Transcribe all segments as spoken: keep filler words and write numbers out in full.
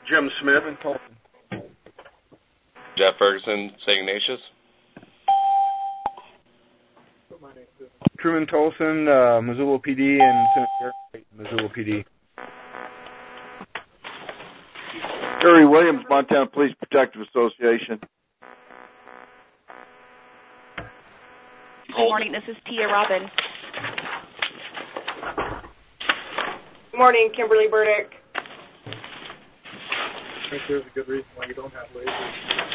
Jim Smith. Jeff Ferguson, Saint Ignatius. Truman Tolson, uh, Missoula P D, and Senator Missoula P D. Terry Williams, Montana Police Protective Association. Good morning, this is Tia Robin. Good morning, Kimberly Burdick. I think there's a good reason why you don't have lasers.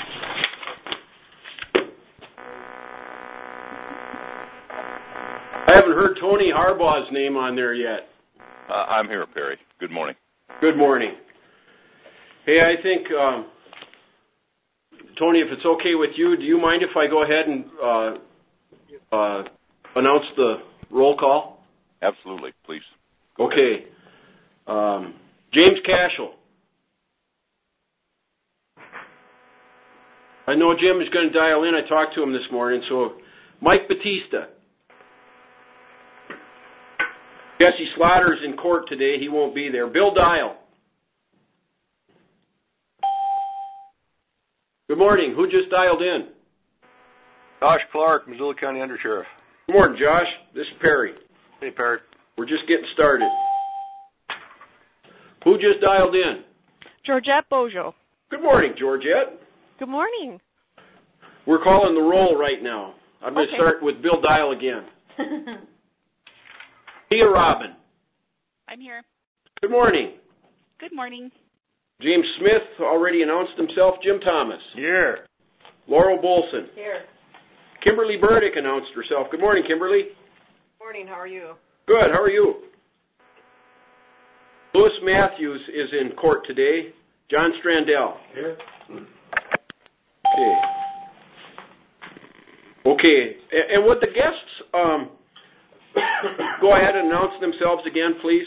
I haven't heard Tony Harbaugh's name on there yet. Uh, I'm here, Perry. Good morning. Good morning. Hey, I think, um, Tony, if it's okay with you, do you mind if I go ahead and uh, uh, announce the roll call? Absolutely, please. Go okay. Um, James Cashel. I know Jim is going to dial in. I talked to him this morning. So, Mike Batista. Jesse Slaughter's in court today. He won't be there. Bill Dial. Good morning. Who just dialed in? Josh Clark, Missoula County Undersheriff. Good morning, Josh. This is Perry. Hey, Perry. We're just getting started. Who just dialed in? Georgette Bojo. Good morning, Georgette. Good morning. We're calling the roll right now. I'm going to Okay. start with Bill Dial again. Tia Robin. I'm here. Good morning. Good morning. James Smith already announced himself. Jim Thomas. Here. Laurel Bolson. Here. Kimberly Burdick announced herself. Good morning, Kimberly. Morning, how are you? Good. How are you? Louis Matthews is in court today. John Strandell. Here. Okay. Okay. And, and would the guests um, go ahead and announce themselves again, please?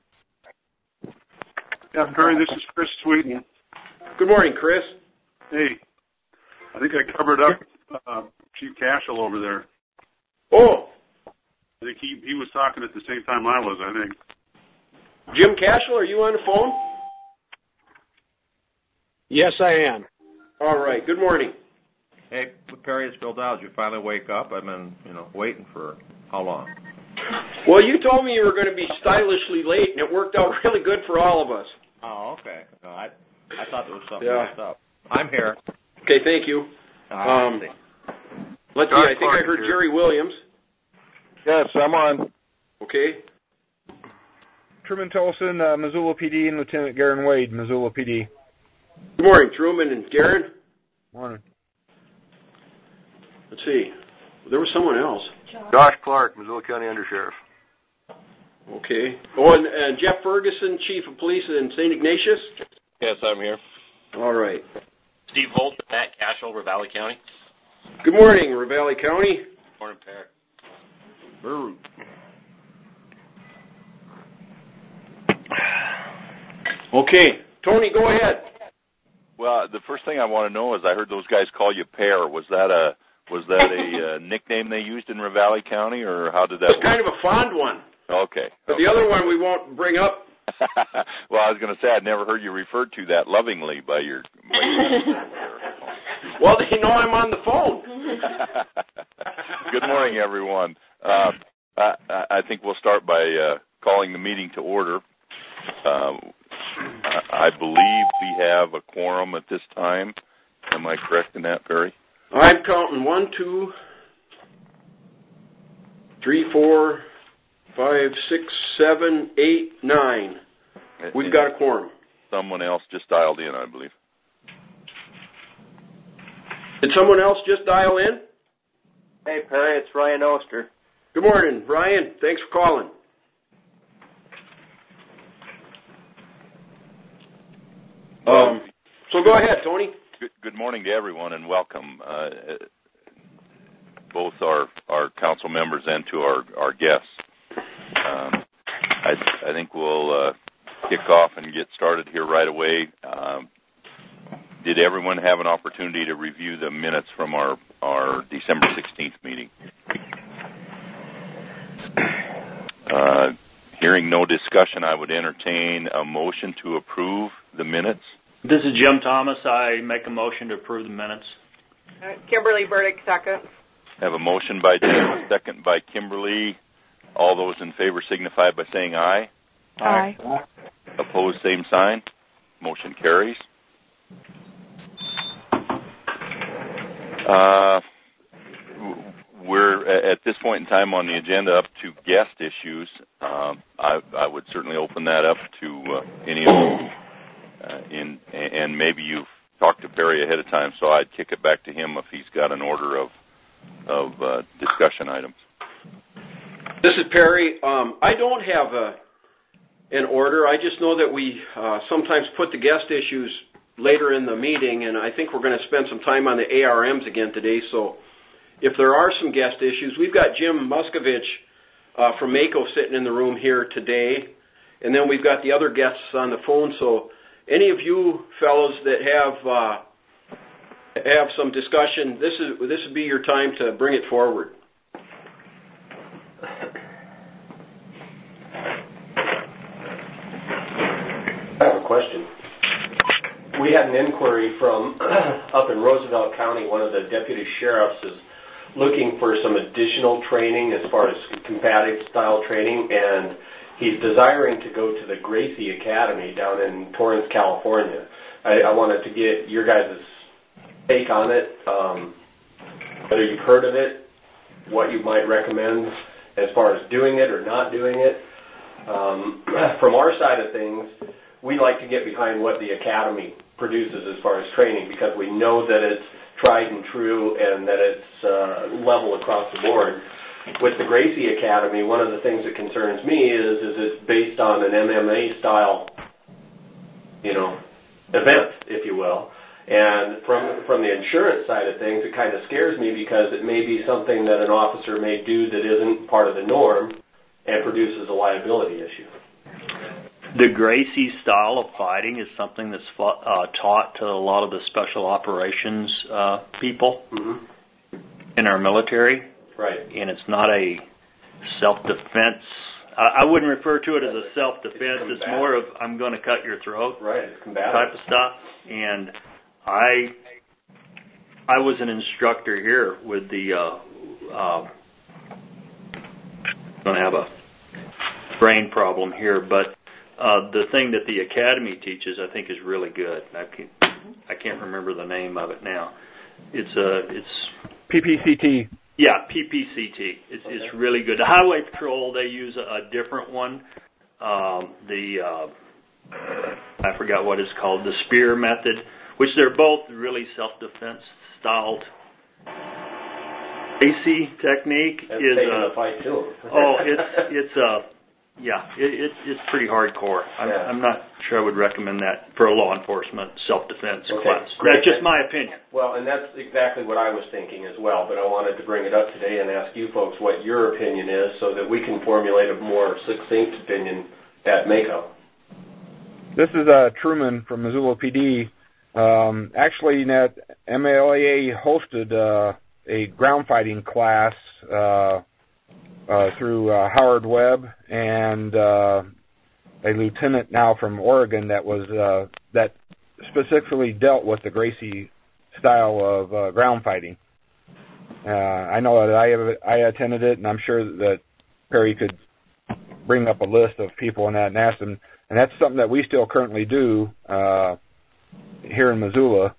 Yeah, Perry, this is Chris Sweeten. Good morning, Chris. Hey, I think I covered up uh, Chief Cashel over there. Oh. I think he, he was talking at the same time I was, I think. Jim Cashel, are you on the phone? Yes, I am. All right. Good morning. Hey, Perry, it's Bill Dowd. Did you finally wake up? I've been, you know, waiting for how long? Well, you told me you were going to be stylishly late, and it worked out really good for all of us. Oh, okay. No, I I thought there was something Yeah. messed up. I'm here. Okay, thank you. Uh, Um, let's see. Let's see. I think I heard Jerry Williams. Yes, I'm on. Okay. Truman Tolson, uh, Missoula P D, and Lieutenant Garen Wade, Missoula P D. Good morning, Truman and Garen. Morning. Let's see. There was someone else. Josh Clark, Missoula County Undersheriff. Okay. Oh, and, and Jeff Ferguson, Chief of Police in Saint Ignatius. Yes, I'm here. All right. Steve Holt, Matt Cashel, Ravalli County. Good morning, Ravalli County. Morning, Perry. Brr. Okay. Tony, go ahead. Well, the first thing I want to know is I heard those guys call you Pear. Was that a was that a uh, nickname they used in Ravalli County, or how did that? It's kind of a fond one. Okay. But okay. the other one we won't bring up. Well, I was going to say I'd never heard you referred to that lovingly by your. By your Well, they know I'm on the phone. Good morning, everyone. Uh, I, I think we'll start by uh, calling the meeting to order. Um, I believe we have a quorum at this time. Am I correct in that, Perry? I'm counting one, two, three, four, five, six, seven, eight, nine. We've got a quorum. Someone else just dialed in, I believe. Did someone else just dial in? Hey, Perry, it's Ryan Oster. Good morning, Ryan. Thanks for calling. Um, so go ahead, Tony. Good, good morning to everyone, and welcome, uh, both our, our council members and to our, our guests. Um, I, I think we'll uh, kick off and get started here right away. Um, did everyone have an opportunity to review the minutes from our, our December sixteenth meeting? Uh, hearing no discussion, I would entertain a motion to approve the minutes This is Jim Thomas. I make a motion to approve the minutes. Uh, Kimberly Burdick, second. I have a motion by Jim, a second by Kimberly. All those in favor signify by saying aye. Aye. Opposed, same sign. Motion carries. Uh, we're at this point in time on the agenda up to guest issues. Um, I, I would certainly open that up to uh, any of you. Uh, in, and maybe you've talked to Barry ahead of time, so I'd kick it back to him if he's got an order of of uh, discussion items. This is Perry. Um, I don't have a, an order. I just know that we uh, sometimes put the guest issues later in the meeting, and I think we're going to spend some time on the A R Ms again today. So if there are some guest issues, we've got Jim Muscovich uh, from Mako sitting in the room here today, and then we've got the other guests on the phone. So any of you fellows that have uh, have some discussion, this is this would be your time to bring it forward. I have a question. We had an inquiry from up in Roosevelt County. One of the deputy sheriffs is looking for some additional training as far as combative style training, and he's desiring to go to the Gracie Academy down in Torrance, California. I, I wanted to get your guys' take on it, um, whether you've heard of it, what you might recommend as far as doing it or not doing it. Um, from our side of things, we like to get behind what the Academy produces as far as training, because we know that it's tried and true and that it's uh, level across the board. With the Gracie Academy, one of the things that concerns me is is it's based on an M M A style, you know, event, if you will. And from from the insurance side of things, it kind of scares me because it may be something that an officer may do that isn't part of the norm and produces a liability issue. The Gracie style of fighting is something that's uh, taught to a lot of the special operations uh, people mm-hmm. in our military. Right. And it's not a self-defense. I, I wouldn't refer to it as a self-defense. It's, it's more of, I'm going to cut your throat right. It's combative type of stuff. And I I was an instructor here with the, uh, uh, going to have a brain problem here, but uh, the thing that the Academy teaches I think is really good. I can't, I can't remember the name of it now. It's uh, it's P P C T. Yeah, P P C T. It's, okay. It's really good. The Highway Patrol, they use a, a different one. Um, the, uh, I forgot what it's called, the spear method, which they're both really self-defense styled. A C technique That's is taking uh, a fight too. oh, it's it's uh, yeah, it, it, it's pretty hardcore. I'm, yeah. I'm not sure I would recommend that for a law enforcement self-defense okay. class. Great. That's just my opinion. Well, and that's exactly what I was thinking as well, but I wanted to bring it up today and ask you folks what your opinion is so that we can formulate a more succinct opinion at Mako. This is uh, Truman from Missoula P D. Um, actually, that M L A A hosted uh, a ground fighting class uh, uh, through uh, Howard Webb and uh, a lieutenant now from Oregon that was uh, that specifically dealt with the Gracie style of uh, ground fighting. Uh, I know that I have, I attended it, and I'm sure that Perry could bring up a list of people in that and ask them. And that's something that we still currently do uh, here in Missoula.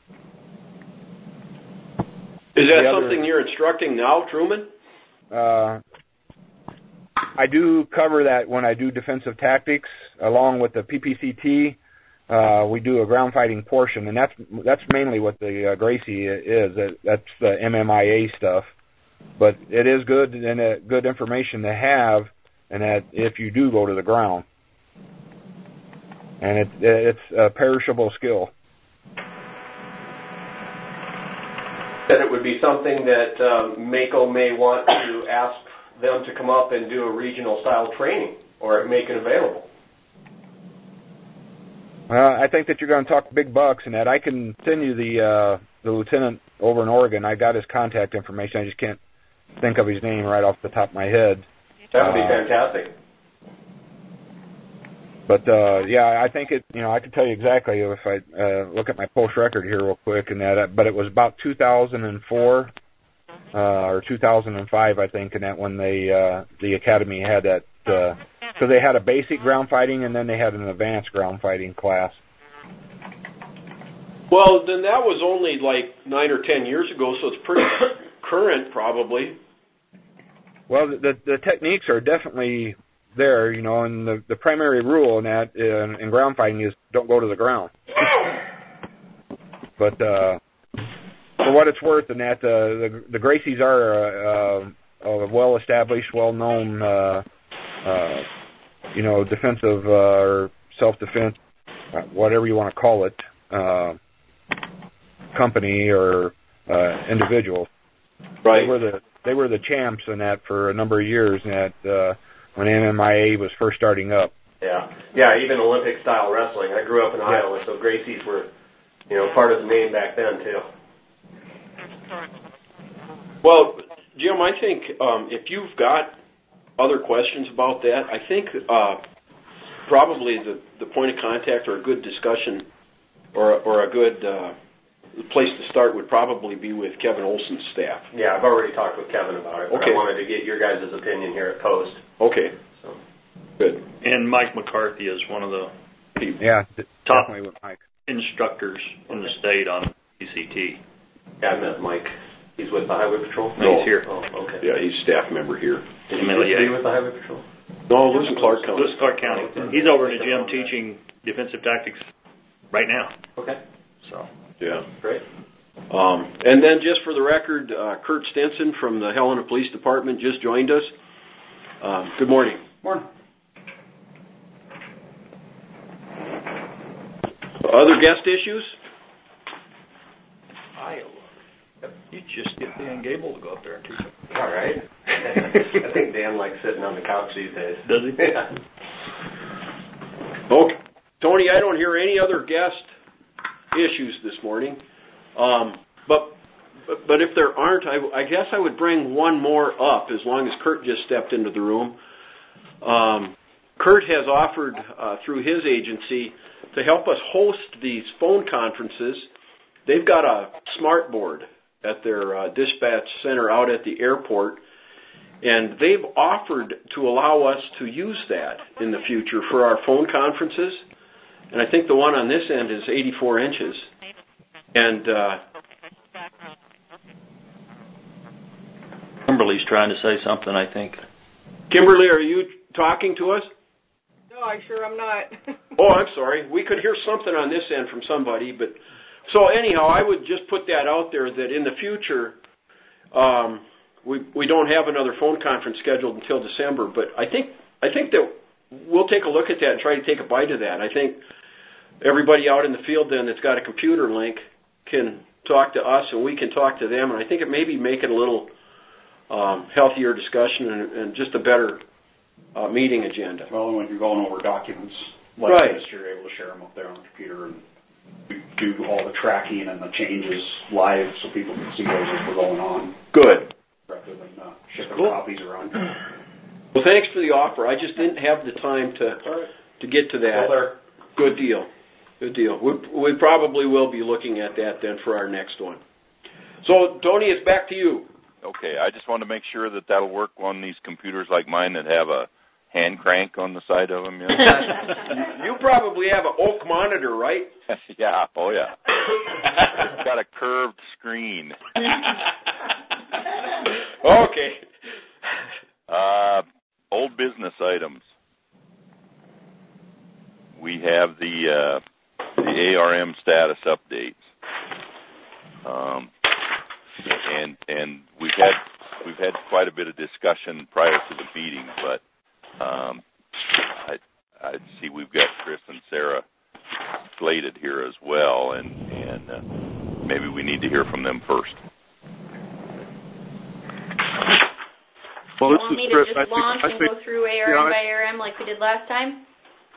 Is that other, something you're instructing now, Truman? Uh, I do cover that when I do defensive tactics, along with the P P C T. Uh, we do a ground fighting portion, and that's that's mainly what the uh, Gracie is. That's the M M I A stuff. But it is good and uh, good information to have, and that if you do go to the ground, and it, it's a perishable skill. That it would be something that um, Mako may want to ask them to come up and do a regional style training or make it available. Well, I think that you're going to talk big bucks, and that I can send you the uh, the lieutenant over in Oregon. I got his contact information. I just can't think of his name right off the top of my head. That would be uh, fantastic. but uh, yeah, I think it. You know, I can tell you exactly if I uh, look at my post record here real quick, and that. But it was about two thousand four uh, or two thousand five, I think, and that when they uh, the academy had that. Uh, so they had a basic ground fighting, and then they had an advanced ground fighting class. Well, then that was only like nine or ten years ago, so it's pretty current, probably. Well, the the techniques are definitely there, you know, and the the primary rule in that in, in ground fighting is don't go to the ground. But uh, for what it's worth, in that uh, the the Gracies are uh, uh, a well-established, well-known, uh, uh, you know, defensive uh, or self-defense, whatever you want to call it, uh, company or uh, individual. Right. They were the they were the champs in that for a number of years. In that uh, when M M I A was first starting up. Yeah, yeah. Even Olympic style wrestling. I grew up in yeah. Iowa, so Gracie's were, you know, part of the name back then too. Well, Jim, I think um, if you've got other questions about that, I think uh, probably the the point of contact or a good discussion or or a good uh, place to start would probably be with Kevin Olson's staff. Yeah, I've already talked with Kevin about it. But okay. I wanted to get your guys' opinion here at Post. Okay. So good. And Mike McCarthy is one of the yeah top definitely with Mike. instructors in the state on P C T. Yeah, I met Mike. He's with the Highway Patrol? No. He's here. Oh, okay. Yeah, he's staff member here. Did he used to be with the Highway Patrol? No, Lewis and Clark County. Lewis and Clark County. He's over in the gym teaching defensive tactics right now. Okay. So. Yeah. Great. Um, and then just for the record, uh, Kurt Stenson from the Helena Police Department just joined us. Um, good morning. Morning. Other guest issues? Iowa. You just get Dan Gable to go up there and teach them. All right. I think Dan likes sitting on the couch these days. Does he? Yeah. Okay. Tony, I don't hear any other guest issues this morning. Um, but, but but if there aren't, I, I guess I would bring one more up as long as Kurt just stepped into the room. Um, Kurt has offered uh, through his agency to help us host these phone conferences. They've got a smart board at their uh, dispatch center out at the airport, and they've offered to allow us to use that in the future for our phone conferences. And I think the one on this end is eighty-four inches. And uh, Kimberly's trying to say something, I think. Kimberly, are you talking to us? No, I sure am not. Oh, I'm sorry. We could hear something on this end from somebody, but so anyhow, I would just put that out there that in the future, um, we we don't have another phone conference scheduled until December. But I think I think that we'll take a look at that and try to take a bite of that. I think everybody out in the field then that's got a computer link can talk to us and we can talk to them, and I think it maybe make it a little um, healthier discussion and, and just a better uh, meeting agenda. Well, when you're going over documents like right. this, you're able to share them up there on the computer and do all the tracking and the changes live so people can see those as we're going on. Good. Rather than uh, shipping cool. copies around. Well, thanks for the offer. I just didn't have the time to right. to get to that. Well, Good deal. Good deal. We, we probably will be looking at that then for our next one. So, Tony, it's back to you. Okay, I just want to make sure that that'll work on these computers like mine that have a hand crank on the side of them. You know? You probably have an oak monitor, right? Yeah, oh yeah. It's got a curved screen. Okay. Uh, old business items. We have the uh, the A R M status updates, um, and and we've had we've had quite a bit of discussion prior to the meeting, but um, I I see we've got Chris and Sarah slated here as well, and and uh, maybe we need to hear from them first. Well, this you want me to just launch and go through A R M yeah, by A R M like we did last time?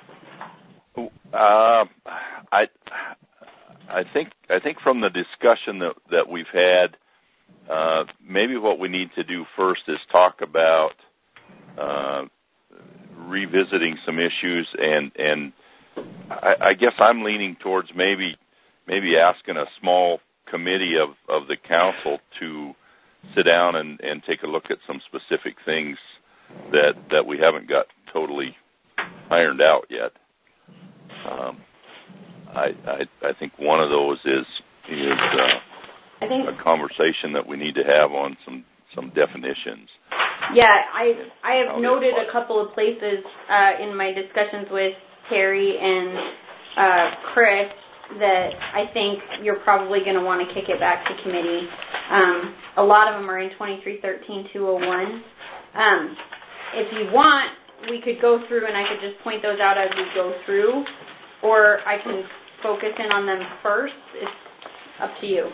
Uh, I I think I think from the discussion that that we've had, uh, maybe what we need to do first is talk about uh, revisiting some issues, and and I, I guess I'm leaning towards maybe maybe asking a small committee of, of the council to sit down and, and take a look at some specific things that that we haven't got totally ironed out yet. Um, I, I I think one of those is is uh, I think, a conversation that we need to have on some, some definitions. Yeah, I I have noted a couple of places uh, in my discussions with Terry and uh, Chris that I think you're probably going to want to kick it back to committee. Um, a lot of them are in twenty-three thirteen two oh one. Um, if you want, we could go through and I could just point those out as we go through, or I can focus in on them first. It's up to you.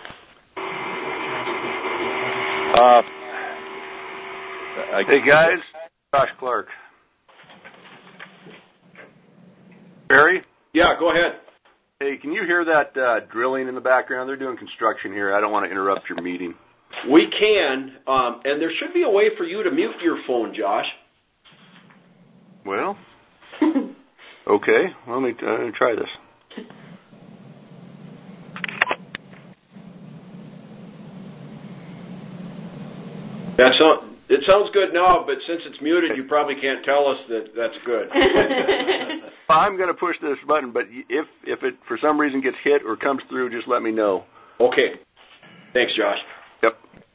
Uh, hey guys, Josh Clark. Barry? Yeah, go ahead. Hey, can you hear that uh, drilling in the background? They're doing construction here. I don't want to interrupt your meeting. We can, um, and there should be a way for you to mute your phone, Josh. Well, okay. Let me uh, try this. That sound, it sounds good now, but since it's muted, you probably can't tell us that that's good. I'm going to push this button, but if if it for some reason gets hit or comes through, just let me know. Okay. Thanks, Josh. Yep.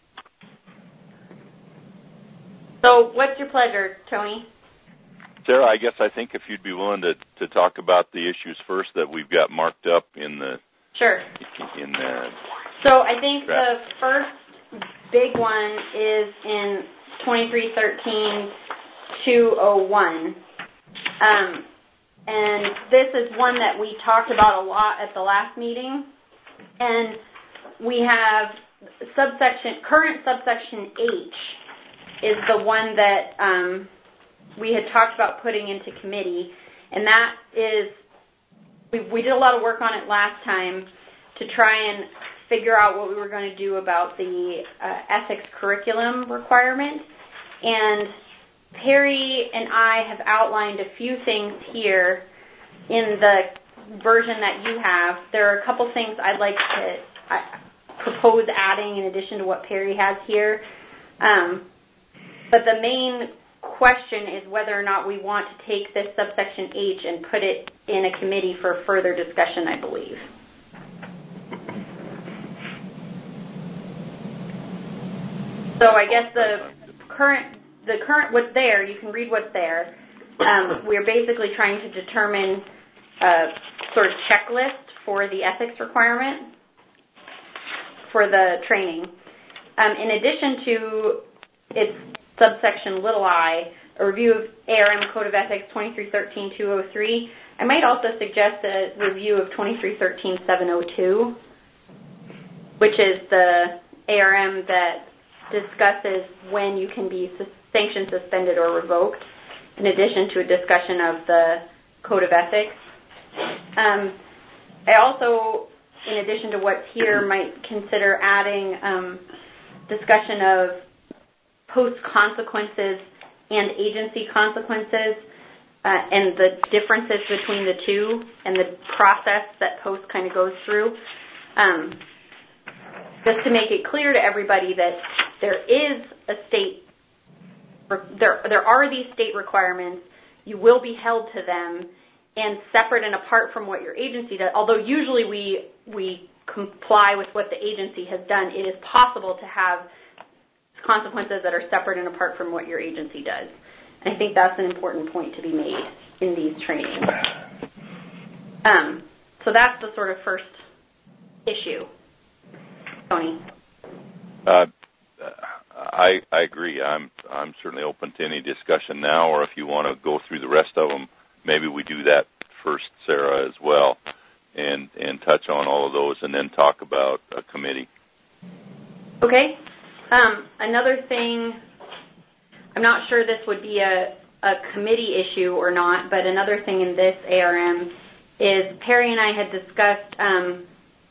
So what's your pleasure, Tony? Sarah, I guess I think if you'd be willing to, to talk about the issues first that we've got marked up in the... Sure. In the so I think draft. the first big one is in twenty-three thirteen two oh one. Um, and this is one that we talked about a lot at the last meeting. And we have subsection, current subsection H is the one that um, we had talked about putting into committee. And that is, we, we did a lot of work on it last time to try and figure out what we were going to do about the uh, ethics curriculum requirement. And Perry and I have outlined a few things here in the version that you have. There are a couple things I'd like to uh, propose adding in addition to what Perry has here. Um, but the main question is whether or not we want to take this subsection H and put it in a committee for further discussion, I believe. So I guess the current, the current, what's there, you can read what's there. Um, we're basically trying to determine a sort of checklist for the ethics requirement for the training. Um, in addition to its subsection little I, a review of A R M Code of Ethics twenty-three thirteen two oh three, I might also suggest a review of twenty-three thirteen seven oh two, which is the A R M that discusses when you can be sus- sanctioned, suspended, or revoked, in addition to a discussion of the Code of Ethics. Um, I also, in addition to what's here, might consider adding um, discussion of post-consequences and agency consequences uh, and the differences between the two and the process that post kind of goes through. Um, just to make it clear to everybody that there is a state, there, there are these state requirements, you will be held to them, and separate and apart from what your agency does, although usually we, we comply with what the agency has done, it is possible to have consequences that are separate and apart from what your agency does. And I think that's an important point to be made in these trainings. Um, so that's the sort of first issue. Tony? Uh, I I agree. I'm I'm certainly open to any discussion now, or if you want to go through the rest of them, maybe we do that first, Sarah, as well, and and touch on all of those, and then talk about a committee. Okay. Um, another thing, I'm not sure this would be a, a committee issue or not, but another thing in this A R M is Perry and I had discussed um,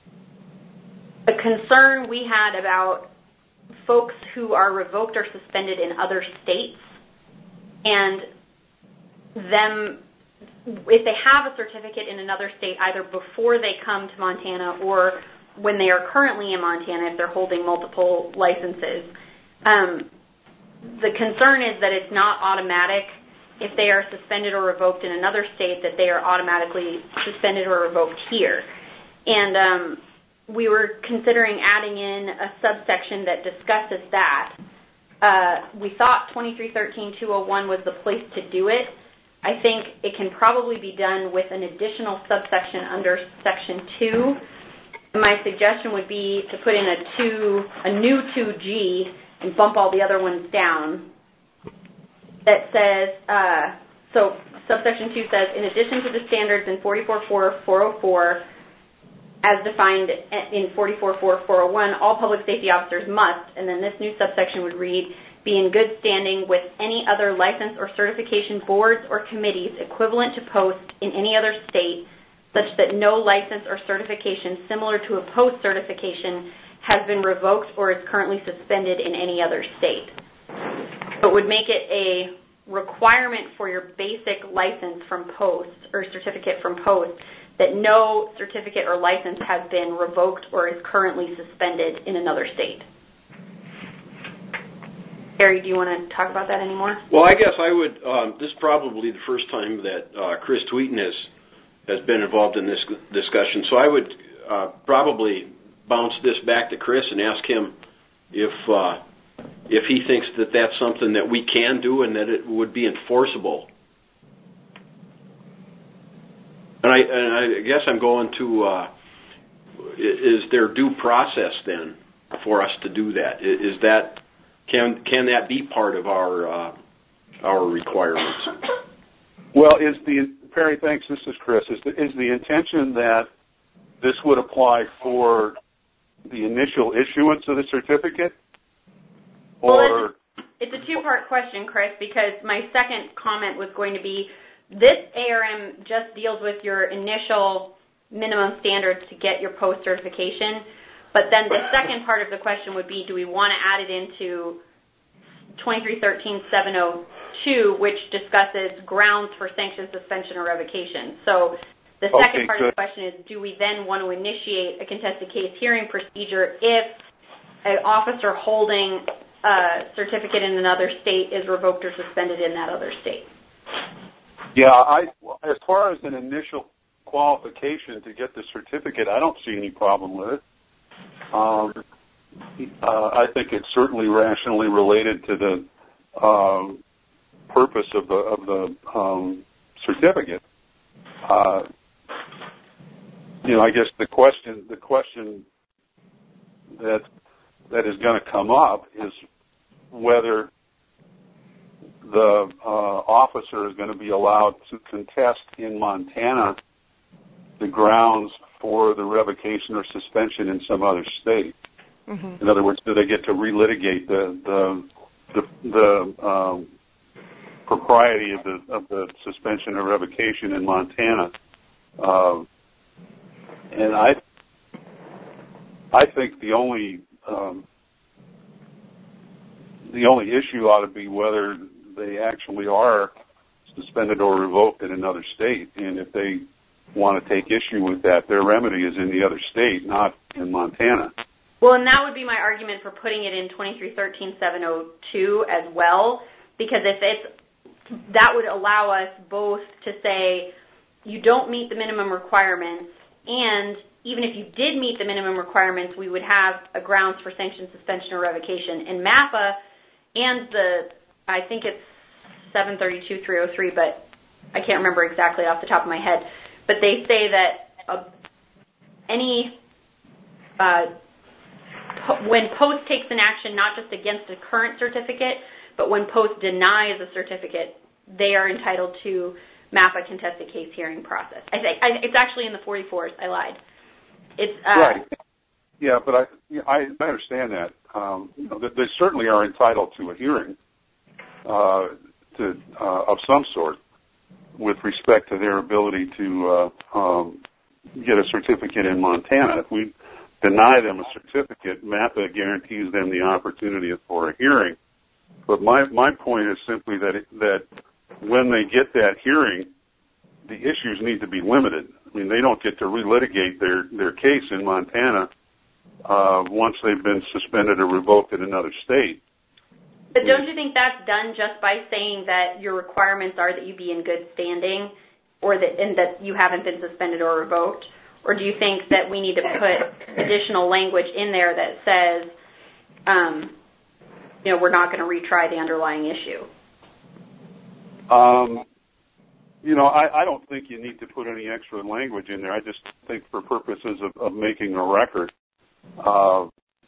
the concern we had about folks who are revoked or suspended in other states. And them, if they have a certificate in another state, either before they come to Montana or when they are currently in Montana, if they're holding multiple licenses. Um, the concern is that it's not automatic if they are suspended or revoked in another state, that they are automatically suspended or revoked here. And um, we were considering adding in a subsection that discusses that. Uh, we thought twenty-three thirteen dash two oh one was the place to do it. I think it can probably be done with an additional subsection under Section two. My suggestion would be to put in a two, a new two G and bump all the other ones down. That says, uh, so subsection two says, in addition to the standards in forty-four four four oh four, as defined in forty-four four four oh one, all public safety officers must, and then this new subsection would read, be in good standing with any other license or certification boards or committees equivalent to post in any other state, such that no license or certification similar to a post certification has been revoked or is currently suspended in any other state. So it would make it a requirement for your basic license from post or certificate from post that no certificate or license has been revoked or is currently suspended in another state. Harry, do you want to talk about that anymore? Well, I guess I would, um, this is probably the first time that uh, Chris Tweeten has, has been involved in this discussion, so I would uh, probably bounce this back to Chris and ask him if uh, if he thinks that that's something that we can do and that it would be enforceable. And I, and I guess I'm going to, uh, is there due process then for us to do that? Is that, can can that be part of our uh, our requirements? Well, is the, Perry, thanks, this is Chris, is the, is the intention that this would apply for the initial issuance of the certificate? Well, Or it's, it's a two-part question, Chris, because my second comment was going to be this A R M just deals with your initial minimum standards to get your post certification, but then the second part of the question would be, do we want to add it into twenty-three thirteen dash seven oh two, which discusses grounds for sanction, suspension, or revocation? So the second okay, part good. of the question is, do we then want to initiate a contested case hearing procedure if an officer holding a certificate in another state is revoked or suspended in that other state? Yeah, I, as far as an initial qualification to get the certificate, I don't see any problem with it. Um, uh, I think it's certainly rationally related to the uh, purpose of the of the um, certificate. Uh, you know, I guess the question the question that that is going to come up is whether the uh, officer is going to be allowed to contest in Montana the grounds for the revocation or suspension in some other state. Mm-hmm. In other words, do they get to relitigate the the the, the um, propriety of the of the suspension or revocation in Montana? Uh, and I I think the only um, the only issue ought to be whether they actually are suspended or revoked in another state, and if they want to take issue with that, their remedy is in the other state, not in Montana. Well, and that would be my argument for putting it in twenty-three thirteen dash seven oh two as well, because if it's, that would allow us both to say you don't meet the minimum requirements, and even if you did meet the minimum requirements, we would have a grounds for sanction, suspension, or revocation. And MAPPA and the, I think it's seven thirty-two three oh three, but I can't remember exactly off the top of my head, but they say that uh, any, uh, po- when POST takes an action not just against a current certificate, but when POST denies a certificate, they are entitled to MAPPA contested case hearing process. I think I, it's actually in the forty-fours. I lied. It's uh, right. Yeah, but I I understand that. Um, you know, they certainly are entitled to a hearing uh, to uh, of some sort with respect to their ability to uh, um, get a certificate in Montana. If we deny them a certificate, MAPPA guarantees them the opportunity for a hearing. But my my point is simply that it, that when they get that hearing, the issues need to be limited. I mean, they don't get to relitigate their, their case in Montana uh, once they've been suspended or revoked in another state. But don't you think that's done just by saying that your requirements are that you be in good standing, or that and that you haven't been suspended or revoked? Or do you think that we need to put additional language in there that says, um, you know, we're not going to retry the underlying issue? Um, you know, I, I don't think you need to put any extra language in there. I just think for purposes of, of making a record, uh,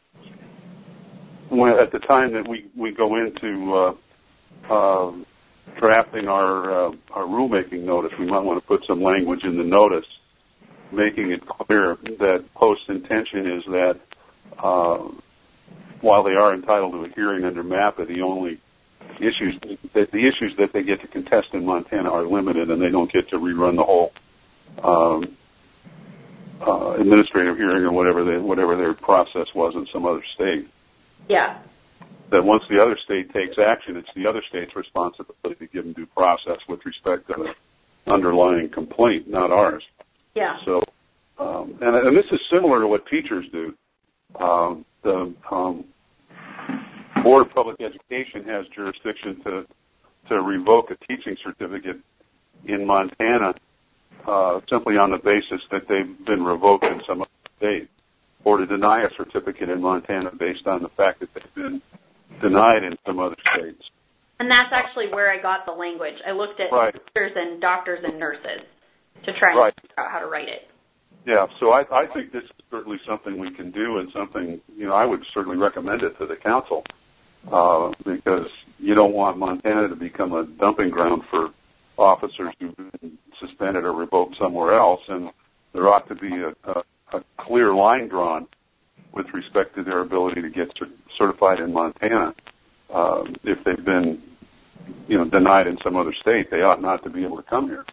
when, at the time that we, we go into uh, uh, drafting our uh, our rulemaking notice, we might want to put some language in the notice making it clear that Post's intention is that uh, while they are entitled to a hearing under MAPPA, the only issues that the issues that they get to contest in Montana are limited, and they don't get to rerun the whole um, uh, administrative hearing or whatever they, whatever their process was in some other state. Yeah. That once the other state takes action, it's the other state's responsibility to give them due process with respect to the underlying complaint, not ours. Yeah. So, um, and, and this is similar to what teachers do. Um, the um, Board of Public Education has jurisdiction to to revoke a teaching certificate in Montana uh, simply on the basis that they've been revoked in some other state, or to deny a certificate in Montana based on the fact that they've been denied in some other states. And that's actually where I got the language. I looked at right. teachers and doctors and nurses to try and right. figure out how to write it. Yeah, so I, I think this is certainly something we can do, and something, you know, I would certainly recommend it to the council, uh, because you don't want Montana to become a dumping ground for officers who've been suspended or revoked somewhere else, and there ought to be a, a, a clear line drawn with respect to their ability to get certified in Montana. Uh, if they've been, you know, denied in some other state, they ought not to be able to come here.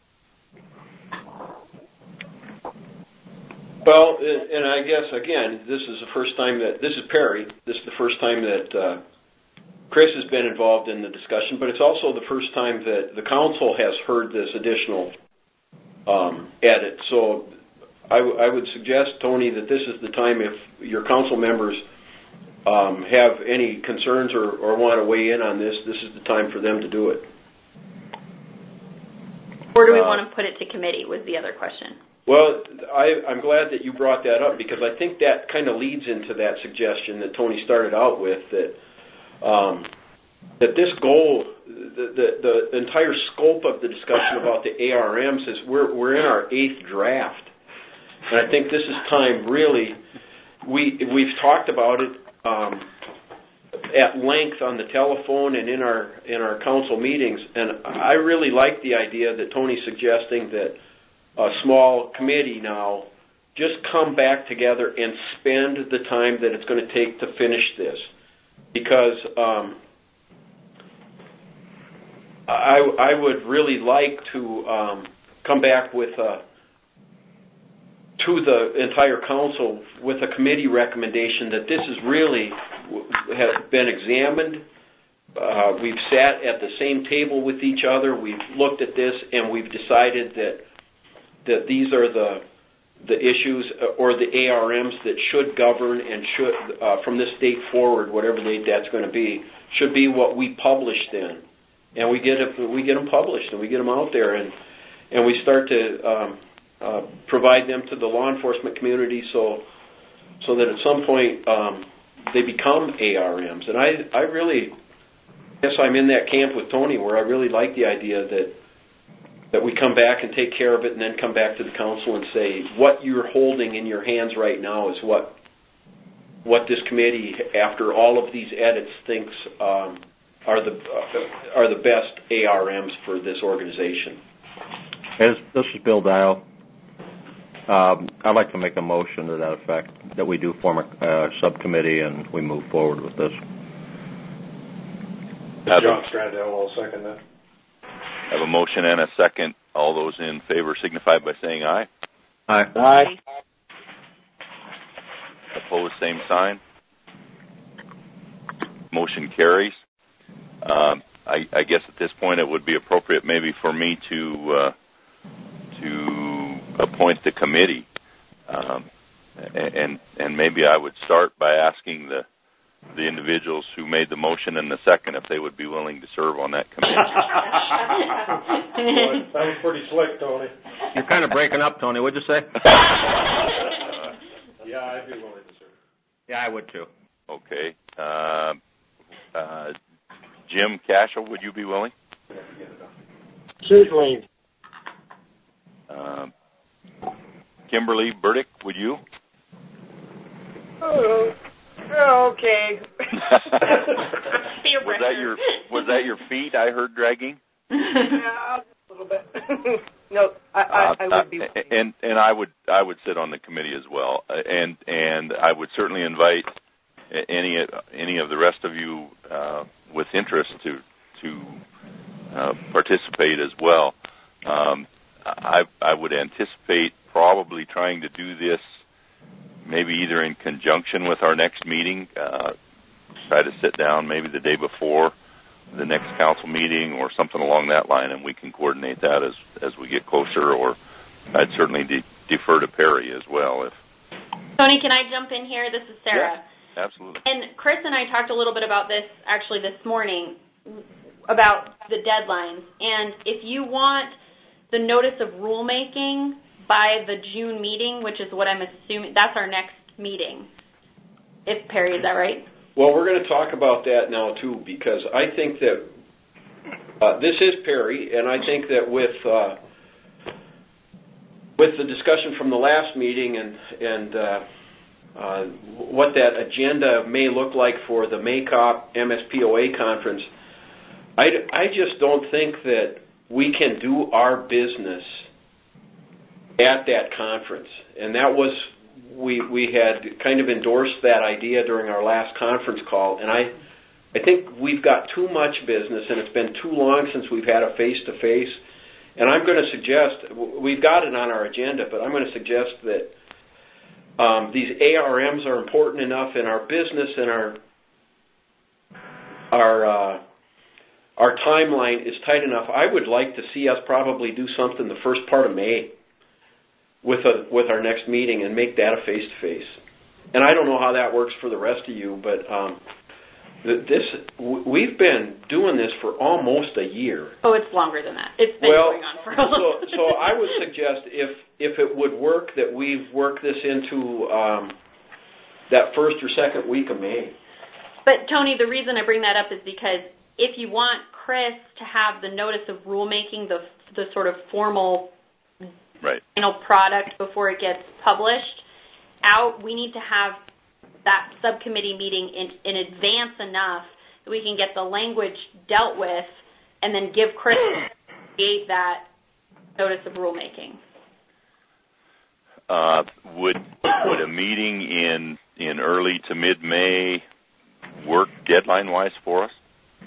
Well, and I guess, again, this is the first time that, this is Perry, this is the first time that uh, Chris has been involved in the discussion, but it's also the first time that the council has heard this additional um, edit. So I, w- I would suggest, Tony, that this is the time, if your council members um, have any concerns or, or want to weigh in on this, this is the time for them to do it. Or do we uh, want to put it to committee was the other question. Well, I, I'm glad that you brought that up, because I think that kind of leads into that suggestion that Tony started out with, that um, that this goal, the, the, the entire scope of the discussion about the A R Ms is we're, we're in our eighth draft. And I think this is time really, we, we've talked about it um, at length on the telephone and in our, in our council meetings, and I really like the idea that Tony's suggesting that a small committee now just come back together and spend the time that it's going to take to finish this, because um, I, I would really like to um, come back with a, to the entire council with a committee recommendation that this is really has been examined. Uh, we've sat at the same table with each other. We've looked at this, and we've decided that that these are the the issues or the A R Ms that should govern and should, uh, from this date forward, whatever date that's going to be, should be what we publish then, and we get it, we get them published and we get them out there, and and we start to um, uh, provide them to the law enforcement community, so so that at some point um, they become A R Ms. And I I really guess I'm in that camp with Tony, where I really like the idea that. that we come back and take care of it and then come back to the council and say, what you're holding in your hands right now is what what this committee, after all of these edits, thinks um, are the uh, are the best A R Ms for this organization. As, this is Bill Dial. Um, I'd like to make a motion to that effect, that we do form a uh, subcommittee and we move forward with this. John Stradell will second that. I have a motion and a second. All those in favor signify by saying aye. Aye. Aye. Opposed, same sign. Motion carries. Um, I, I guess at this point it would be appropriate maybe for me to uh, to appoint the committee, um, and and maybe I would start by asking the the individuals who made the motion and the second if they would be willing to serve on that committee. Boy, that was pretty slick, Tony. You're kind of breaking up, Tony. What'd you say? uh, yeah, I'd be willing to serve. Yeah, I would too. Okay. Uh, uh, Jim Cashel, would you be willing? Certainly. Uh, Kimberly Burdick, would you? Oh, okay. was that your Was that your feet I heard dragging? Yeah, a little bit. No, I, I, I would be. Uh, and and I would I would sit on the committee as well, uh, and and I would certainly invite any any of the rest of you uh, with interest to to uh, participate as well. Um, I I would anticipate probably trying to do this maybe either in conjunction with our next meeting. Uh, try to sit down maybe the day before the next council meeting or something along that line, and we can coordinate that as as we get closer. Or I'd certainly de- defer to Perry as well. If Tony, can I jump in here? This is Sarah. Yeah, absolutely. And Chris and I talked a little bit about this actually this morning about the deadlines. And if you want the notice of rulemaking by the June meeting, which is what I'm assuming, that's our next meeting. If Perry, is that right? Well, we're going to talk about that now, too, because I think that uh, this is Perry, and I think that with uh, with the discussion from the last meeting and, and uh, uh, what that agenda may look like for the MACOP M S P O A conference, I, I just don't think that we can do our business at that conference. And that was, we we had kind of endorsed that idea during our last conference call, and I I think we've got too much business, and it's been too long since we've had a face-to-face. And I'm going to suggest, we've got it on our agenda, but I'm going to suggest that um, these A R Ms are important enough in our business and our our uh, our timeline is tight enough. I would like to see us probably do something the first part of May with a with our next meeting and make that a face-to-face. And I don't know how that works for the rest of you, but um, this we've been doing this for almost a year. Oh, it's longer than that. It's been well, going on for a long so, so I would suggest if if it would work that we work this into um, that first or second week of May. But Tony, the reason I bring that up is because if you want Chris to have the notice of rulemaking, the the sort of formal right. final product before it gets published out, we need to have that subcommittee meeting in, in advance enough that we can get the language dealt with and then give Chris create that notice of rulemaking. Uh, would would a meeting in in early to mid-May work deadline-wise for us?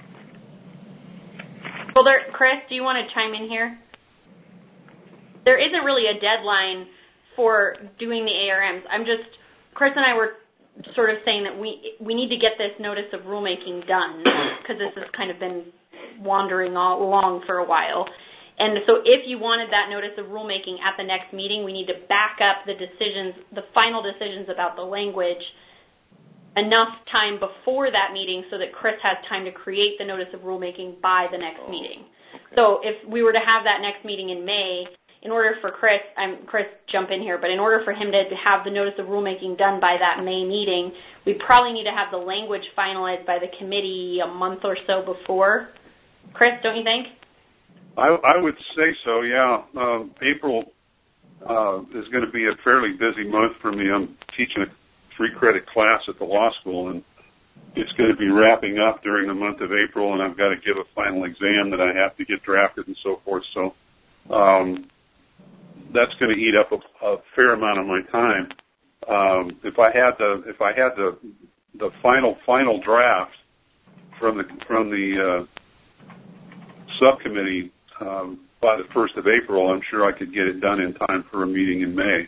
Well, there, Chris, do you want to chime in here? There isn't really a deadline for doing the A R Ms. I'm just, Chris and I were sort of saying that we we need to get this notice of rulemaking done because this has kind of been wandering all along for a while. And so if you wanted that notice of rulemaking at the next meeting, we need to back up the decisions, the final decisions about the language enough time before that meeting so that Chris has time to create the notice of rulemaking by the next oh, meeting. Okay. So if we were to have that next meeting in May, in order for Chris, I'm Chris, jump in here, but in order for him to have the notice of rulemaking done by that May meeting, we probably need to have the language finalized by the committee a month or so before. Chris, don't you think? I, I would say so, yeah. Uh, April uh, is going to be a fairly busy month for me. I'm teaching a free credit class at the law school, and it's going to be wrapping up during the month of April, and I've got to give a final exam that I have to get drafted and so forth. So um, that's going to eat up a, a fair amount of my time. Um, if I had the if I had the the final final draft from the from the uh, subcommittee um, by the first of April, I'm sure I could get it done in time for a meeting in May.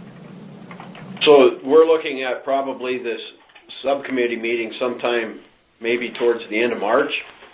So we're looking at probably this subcommittee meeting sometime maybe towards the end of March.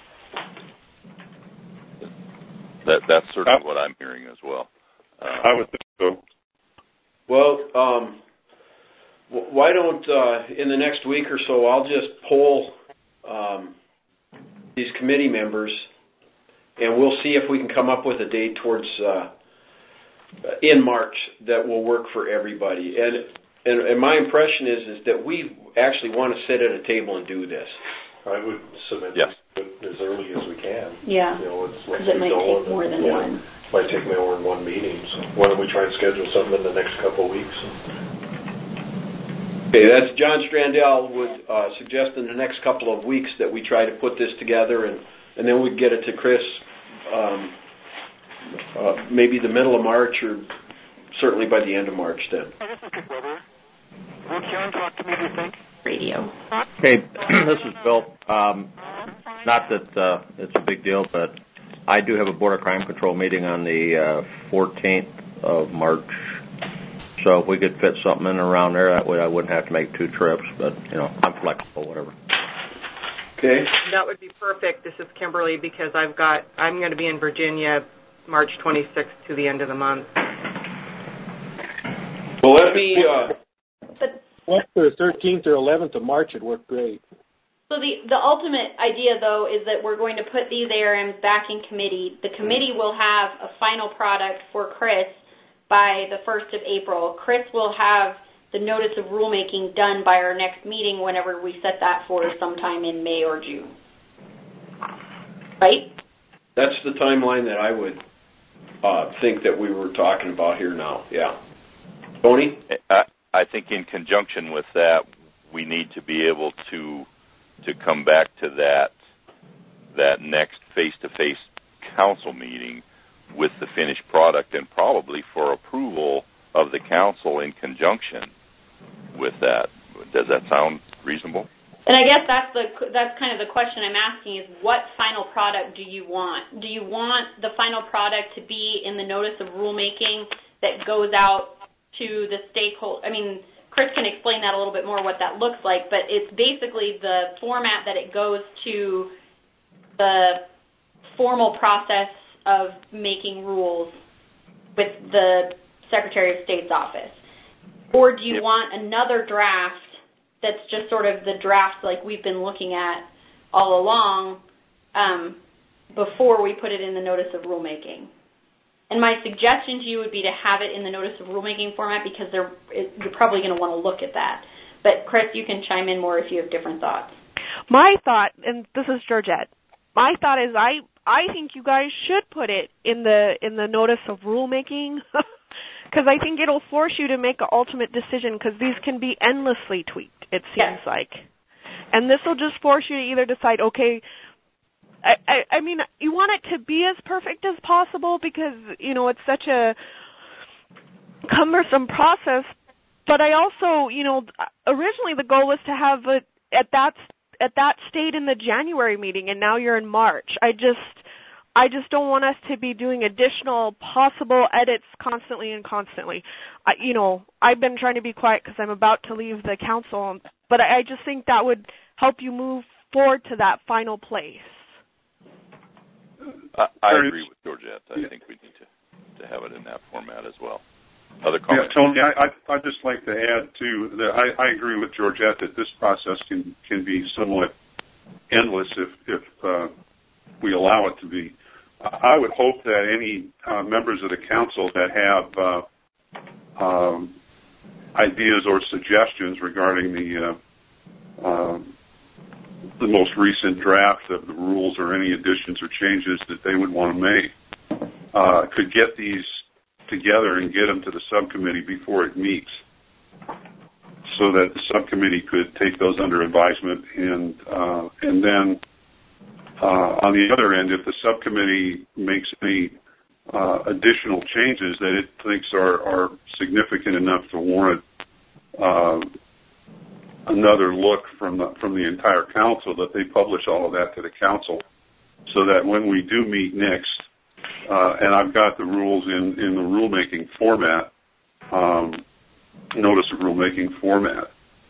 That that's certainly what I'm hearing as well. Uh, I would think so. Well, um, w- why don't uh, in the next week or so I'll just poll um, these committee members, and we'll see if we can come up with a date towards uh, in March that will work for everybody. And, and and my impression is is that we actually want to sit at a table and do this. I would submit yes. as early as we can. Yeah, you know, it's because it might take more than yeah, one. Might take more than one meeting. So why don't we try and schedule something in the next couple of weeks? Okay, that's John Strandell would uh, suggest in the next couple of weeks that we try to put this together, and, and then we'd get it to Chris um, uh, maybe the middle of March or certainly by the end of March then. Will Karen talk to me, do you think? Radio. Hey, this is Bill. Um, not that uh, it's a big deal, but I do have a Border Crime Control meeting on the uh, fourteenth of March. So if we could fit something in around there, that way I wouldn't have to make two trips. But, you know, I'm flexible, whatever. Okay. That would be perfect. This is Kimberly because I've got, I'm going to be in Virginia March twenty-sixth to the end of the month. Well, let me... Uh, What for the thirteenth or eleventh of March would work great. So the, the ultimate idea, though, is that we're going to put these A R Ms back in committee. The committee will have a final product for Chris by the first of April. Chris will have the notice of rulemaking done by our next meeting whenever we set that for sometime in May or June. Right? That's the timeline that I would uh, think that we were talking about here now, yeah. Tony? I, I think in conjunction with that, we need to be able to to come back to that that next face-to-face council meeting with the finished product, and probably for approval of the council in conjunction with that. Does that sound reasonable? And I guess that's the that's kind of the question I'm asking is what final product do you want? Do you want the final product to be in the notice of rulemaking that goes out to the stakeholder? I mean, Chris can explain that a little bit more, what that looks like, but it's basically the format that it goes to the formal process of making rules with the Secretary of State's office. Or do you want another draft that's just sort of the draft like we've been looking at all along um, before we put it in the notice of rulemaking? And my suggestion to you would be to have it in the notice of rulemaking format because they're, it, you're probably going to want to look at that. But, Chris, you can chime in more if you have different thoughts. My thought, and this is Georgette, my thought is I, I think you guys should put it in the in the notice of rulemaking because I think it'll force you to make an ultimate decision because these can be endlessly tweaked, it seems yes. like. And this will just force you to either decide, okay, I, I, I mean, you want it to be as perfect as possible because, you know, it's such a cumbersome process. But I also, you know, originally the goal was to have it at that at that state in the January meeting, and now you're in March. I just, I just don't want us to be doing additional possible edits constantly and constantly. I, you know, I've been trying to be quiet because I'm about to leave the council, but I, I just think that would help you move forward to that final place. I, I agree with Georgette. I think we need to, to have it in that format as well. Other comments? Yeah, Tony, I, I, I'd just like to add, too, that I, I agree with Georgette that this process can, can be somewhat endless if, if uh, we allow it to be. I would hope that any uh, members of the council that have uh, um, ideas or suggestions regarding the uh, uh, the most recent draft of the rules or any additions or changes that they would want to make uh, could get these together and get them to the subcommittee before it meets so that the subcommittee could take those under advisement and uh, and then uh, on the other end, if the subcommittee makes any uh, additional changes that it thinks are, are significant enough to warrant uh, another look from the, from the entire council, that they publish all of that to the council so that when we do meet next, uh, and I've got the rules in, in the rulemaking format, um, notice of rulemaking format,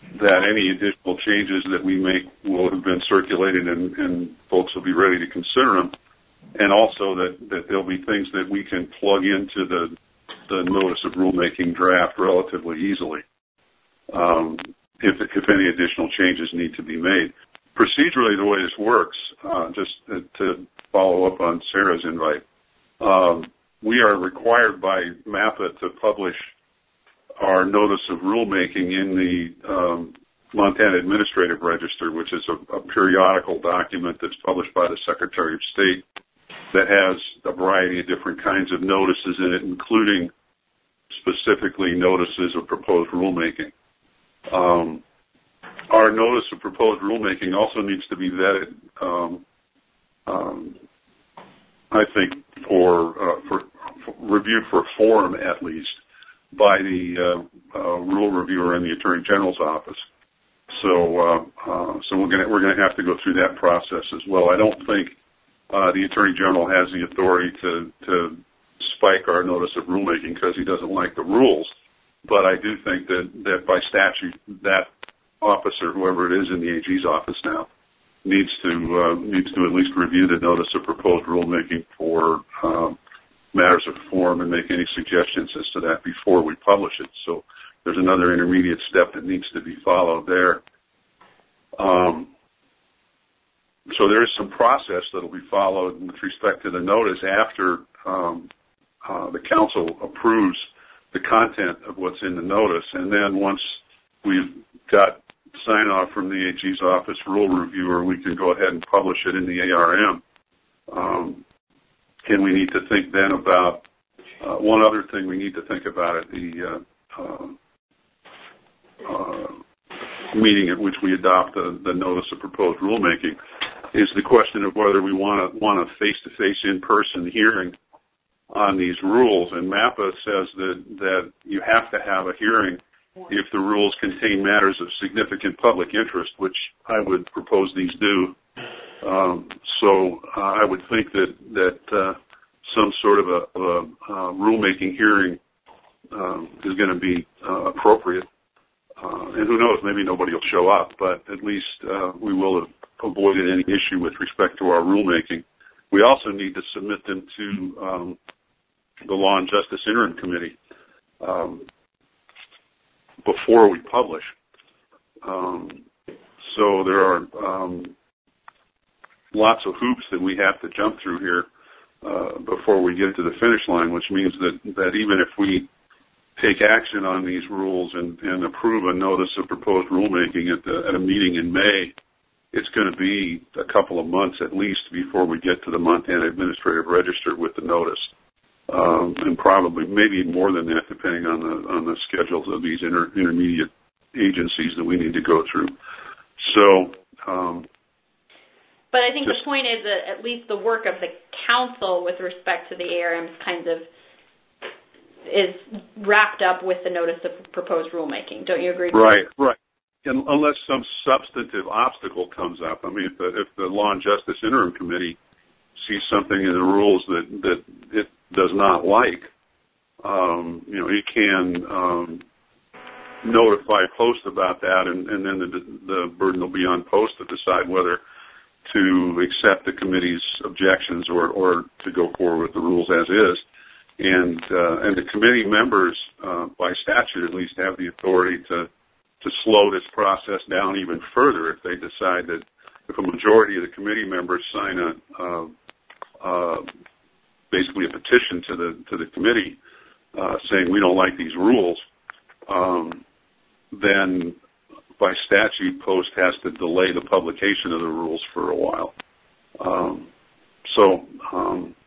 that any additional changes that we make will have been circulated and, and folks will be ready to consider them. And also that, that there'll be things that we can plug into the, the notice of rulemaking draft relatively easily, um, if, if any additional changes need to be made. Procedurally, the way this works, uh, just to, to follow up on Sarah's invite, um, we are required by MAPPA to publish our notice of rulemaking in the um, Montana Administrative Register, which is a, a periodical document that's published by the Secretary of State that has a variety of different kinds of notices in it, including specifically notices of proposed rulemaking. Um, our notice of proposed rulemaking also needs to be vetted, um, um, I think, for, uh, for, for reviewed for form at least by the uh, uh, rule reviewer in the Attorney General's office. So, uh, uh, so we're going we're going to have to go through that process as well. I don't think uh, the Attorney General has the authority to to spike our notice of rulemaking because he doesn't like the rules. But I do think that, that by statute, that officer, whoever it is in the A G's office now, needs to uh, needs to at least review the notice of proposed rulemaking for um, matters of form and make any suggestions as to that before we publish it. So there's another intermediate step that needs to be followed there. Um, so there is some process that will be followed with respect to the notice after um, uh, the council approves the content of what's in the notice. And then once we've got sign off from the A G's office rule reviewer, we can go ahead and publish it in the A R M. Um, and we need to think then about uh, one other thing we need to think about at the uh, uh, uh, meeting at which we adopt the, the notice of proposed rulemaking is the question of whether we want to want a face-to-face in-person hearing on these rules. And MAPPA says that, that you have to have a hearing if the rules contain matters of significant public interest, which I would propose these do. Um, so uh, I would think that that uh, some sort of a, a, a rulemaking hearing um, is going to be uh, appropriate. Uh, and who knows, maybe nobody will show up, but at least uh, we will have avoided any issue with respect to our rulemaking. We also need to submit them to um, the Law and Justice Interim Committee um, before we publish. Um, so there are um, lots of hoops that we have to jump through here uh, before we get to the finish line, which means that, that even if we take action on these rules and, and approve a notice of proposed rulemaking at, the, at a meeting in May, it's going to be a couple of months at least before we get to the Montana Administrative Register with the notice, um, and probably maybe more than that, depending on the on the schedules of these inter, intermediate agencies that we need to go through. So. Um, But I think the point is that at least the work of the council with respect to the A R Ms kind of is wrapped up with the notice of proposed rulemaking. Don't you agree? Right, right. And unless some substantive obstacle comes up. I mean, if the, if the Law and Justice Interim Committee sees something in the rules that, that it does not like, um, you know, it can um, notify Post about that, and, and then the, the burden will be on Post to decide whether to accept the committee's objections or, or to go forward with the rules as is. And uh, and the committee members, uh, by statute at least, have the authority to to slow this process down even further if they decide that if a majority of the committee members sign a uh, uh, basically a petition to the to the committee uh, saying we don't like these rules, um, then by statute, Post has to delay the publication of the rules for a while. Um, so, um,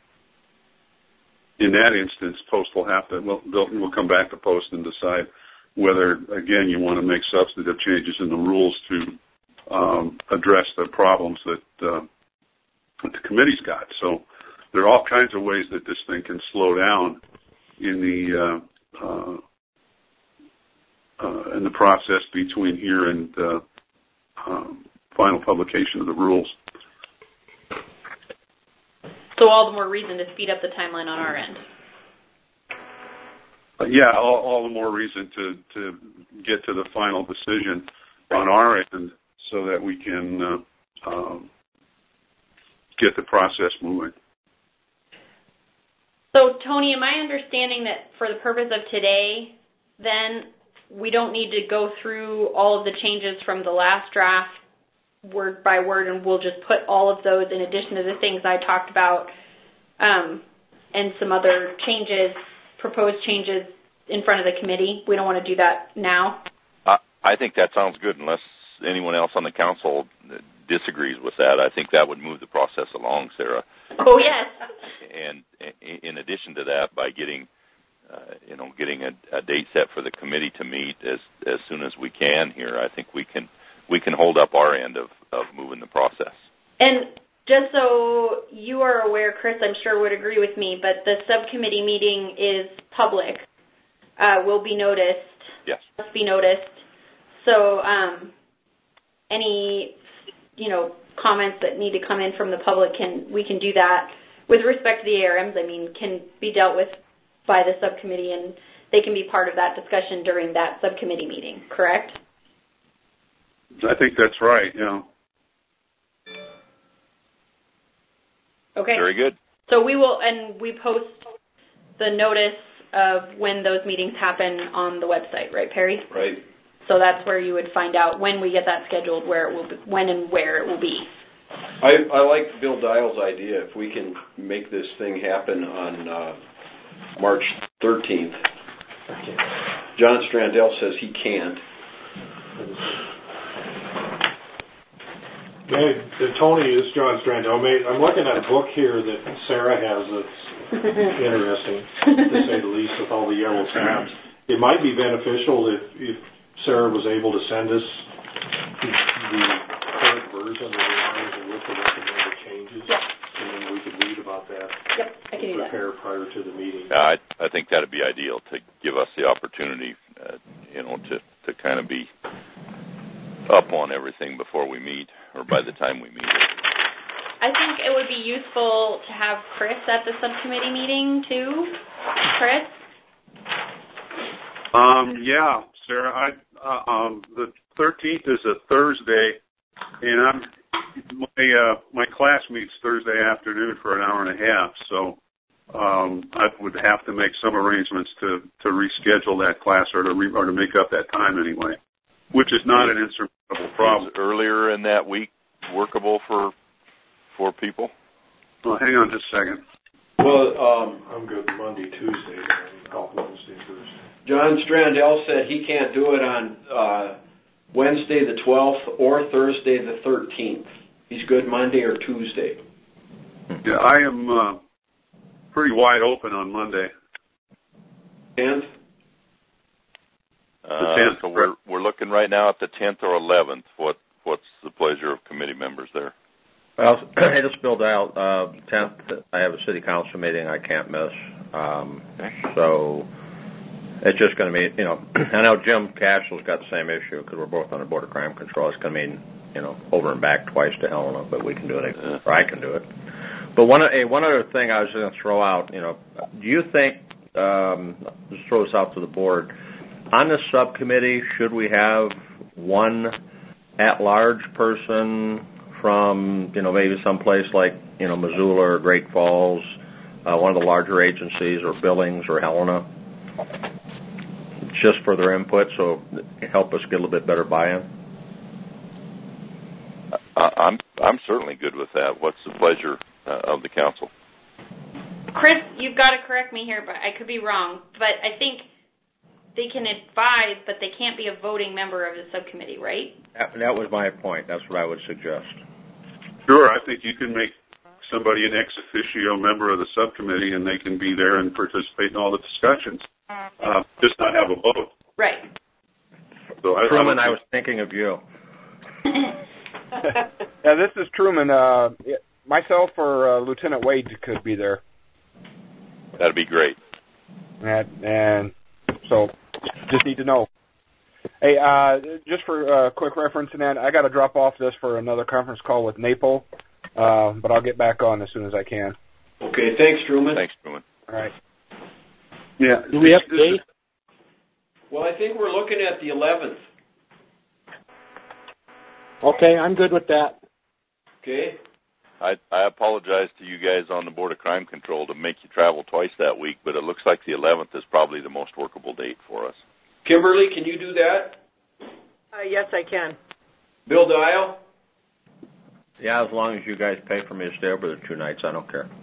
in that instance, Post will have to, well, we'll come back to Post and decide whether, again, you want to make substantive changes in the rules to um, address the problems that, uh, that the committee's got. So, there are all kinds of ways that this thing can slow down in the uh, uh, Uh, in the process between here and uh, um, final publication of the rules. So all the more reason to speed up the timeline on our end. Uh, yeah, all, all the more reason to, to get to the final decision on our end so that we can uh, um, get the process moving. So, Tony, am I understanding that for the purpose of today, then we don't need to go through all of the changes from the last draft word by word, and we'll just put all of those in addition to the things I talked about um, and some other changes, proposed changes in front of the committee? We don't want to do that now? Uh, I think that sounds good unless anyone else on the council disagrees with that. I think that would move the process along, Sarah. Oh, yes. And in addition to that, by getting, uh, you know, getting a, a date set for the committee to meet as as soon as we can here, I think we can we can hold up our end of, of moving the process. And just so you are aware, Chris, I'm sure would agree with me, but the subcommittee meeting is public, uh, will be noticed. Yes. Must be noticed. So um, any, you know, comments that need to come in from the public, can we can do that. With respect to the A R Ms, I mean, can be dealt with by the subcommittee, and they can be part of that discussion during that subcommittee meeting, correct? I think that's right, yeah. Okay. Very good. So we will, and we post the notice of when those meetings happen on the website, right, Perry? Right. So that's where you would find out when we get that scheduled, where it will be, when and where it will be. I, I like Bill Dial's idea. If we can make this thing happen on uh, March thirteenth, John Strandell says he can't. Hey, Tony, this is John Strandell. I'm looking at a book here that Sarah has that's interesting, to say the least, with all the yellow tabs. It might be beneficial if, if Sarah was able to send us the current version of the lines and with the recommended changes. Yep. And then we could read about that. Yep, I can do that. Prepare prior to the meeting. Yeah, I, I think that would be ideal to give us the opportunity, uh, you know, to, to kind of be up on everything before we meet, or by the time we meet. I think it would be useful to have Chris at the subcommittee meeting too. Chris? Um, yeah, Sarah. I, uh, um, the thirteenth is a Thursday, and I'm my uh, my class meets Thursday afternoon for an hour and a half. So um, I would have to make some arrangements to, to reschedule that class or to re, or to make up that time anyway, which is not an insurmountable problem. Is earlier in that week workable for for people? Well, hang on just a second. Well, um, I'm good Monday, Tuesday, and off Wednesday, Thursday. John Strandell said he can't do it on uh, Wednesday the twelfth or Thursday the thirteenth. He's good Monday or Tuesday. Yeah, I am uh, pretty wide open on Monday. tenth? Uh, tenth. So we're we're looking right now at the tenth or eleventh. What what's the pleasure of committee members there? Well, I just spilled out uh, tenth. I have a city council meeting I can't miss. Um, so it's just going to be, you know, I know Jim Cashell's got the same issue because we're both on the Board of Crime Control. It's going to mean, you know, over and back twice to Helena, but we can do it, or I can do it. But one, hey, one other thing I was going to throw out, you know, do you think, um, just throw this out to the board, on this subcommittee, should we have one at-large person from, you know, maybe someplace like, you know, Missoula or Great Falls, uh, one of the larger agencies, or Billings or Helena, just for their input, so help us get a little bit better buy-in? Uh, I'm I'm certainly good with that. What's the pleasure uh, of the council? Chris, you've got to correct me here, but I could be wrong. But I think they can advise, but they can't be a voting member of the subcommittee, right? That, that was my point. That's what I would suggest. Sure, I think you can make somebody an ex officio member of the subcommittee, and they can be there and participate in all the discussions, uh, just not have a vote. Right. So I, Truman, I, I was thinking of you. Yeah, this is Truman. Uh, myself or uh, Lieutenant Wade could be there. That'd be great. And, and so, just need to know. Hey, uh, just for uh, quick reference in that, I got to drop off this for another conference call with NAPO, uh, but I'll get back on as soon as I can. Okay, thanks, Truman. Thanks, Truman. All right. Yeah. Do we have a date? Well, I think we're looking at the eleventh. Okay, I'm good with that. Okay. I, I apologize to you guys on the Board of Crime Control to make you travel twice that week, but it looks like the eleventh is probably the most workable date for us. Kimberly, can you do that? Uh, yes, I can. Bill Dial? Yeah, as long as you guys pay for me to stay over the two nights, I don't care.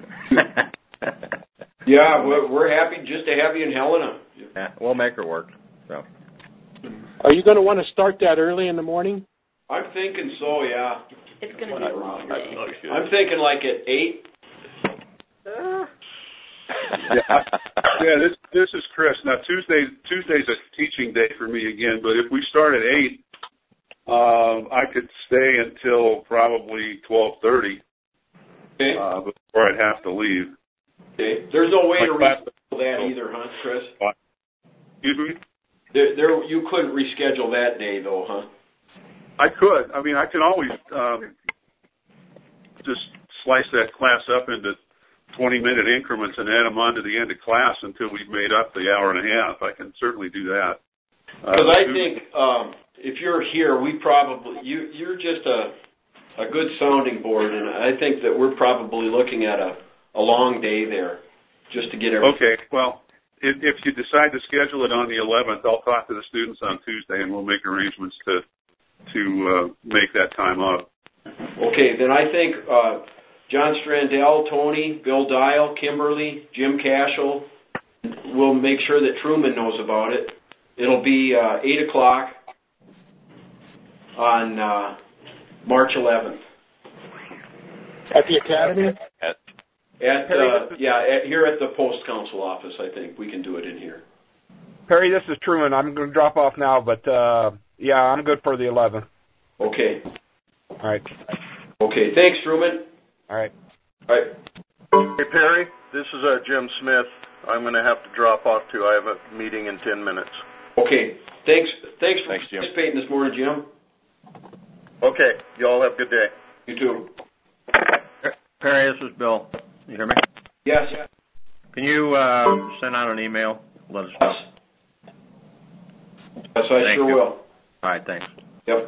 Yeah, we're, we're happy just to have you in Helena. Yeah, we'll make it work. So. Are you going to want to start that early in the morning? I'm thinking so, yeah. It's going to be a long day. I'm thinking like at eight. Uh. yeah, yeah. This this is Chris. Now Tuesday Tuesday's a teaching day for me again, but if we start at eight, um, I could stay until probably twelve thirty. Okay. Uh, before I'd have to leave. Okay. There's no way My to class- reschedule that either, huh, Chris? Excuse me. There, there, you couldn't reschedule that day though, huh? I could. I mean, I can always um, just slice that class up into twenty-minute increments and add them on to the end of class until we've made up the hour and a half. I can certainly do that. Because uh, I think um, if you're here, we probably you you're just a a good sounding board, and I think that we're probably looking at a a long day there, just to get everything. Okay. Well, if, if you decide to schedule it on the eleventh, I'll talk to the students on Tuesday, and we'll make arrangements to. to uh, make that time up. Okay, then I think uh, John Strandell, Tony, Bill Dial, Kimberly, Jim Cashel, we'll make sure that Truman knows about it. It'll be uh, eight o'clock on uh, March eleventh. At the academy? At, at uh, yeah, at, here at the Post Council office, I think. We can do it in here. Perry, this is Truman. I'm going to drop off now, but uh, yeah, I'm good for the eleventh. Okay. All right. Okay, thanks, Truman. All right. All right. Hey, Perry, this is uh, Jim Smith. I'm going to have to drop off, too. I have a meeting in ten minutes. Okay. Thanks Thanks for Thanks, Jim. participating this morning, Jim. Okay. You all have a good day. You too. Perry, this is Bill. You hear me? Yes. Can you uh, send out an email? Let us know. Yes, I Thank sure you. will. All right, thanks. Yep.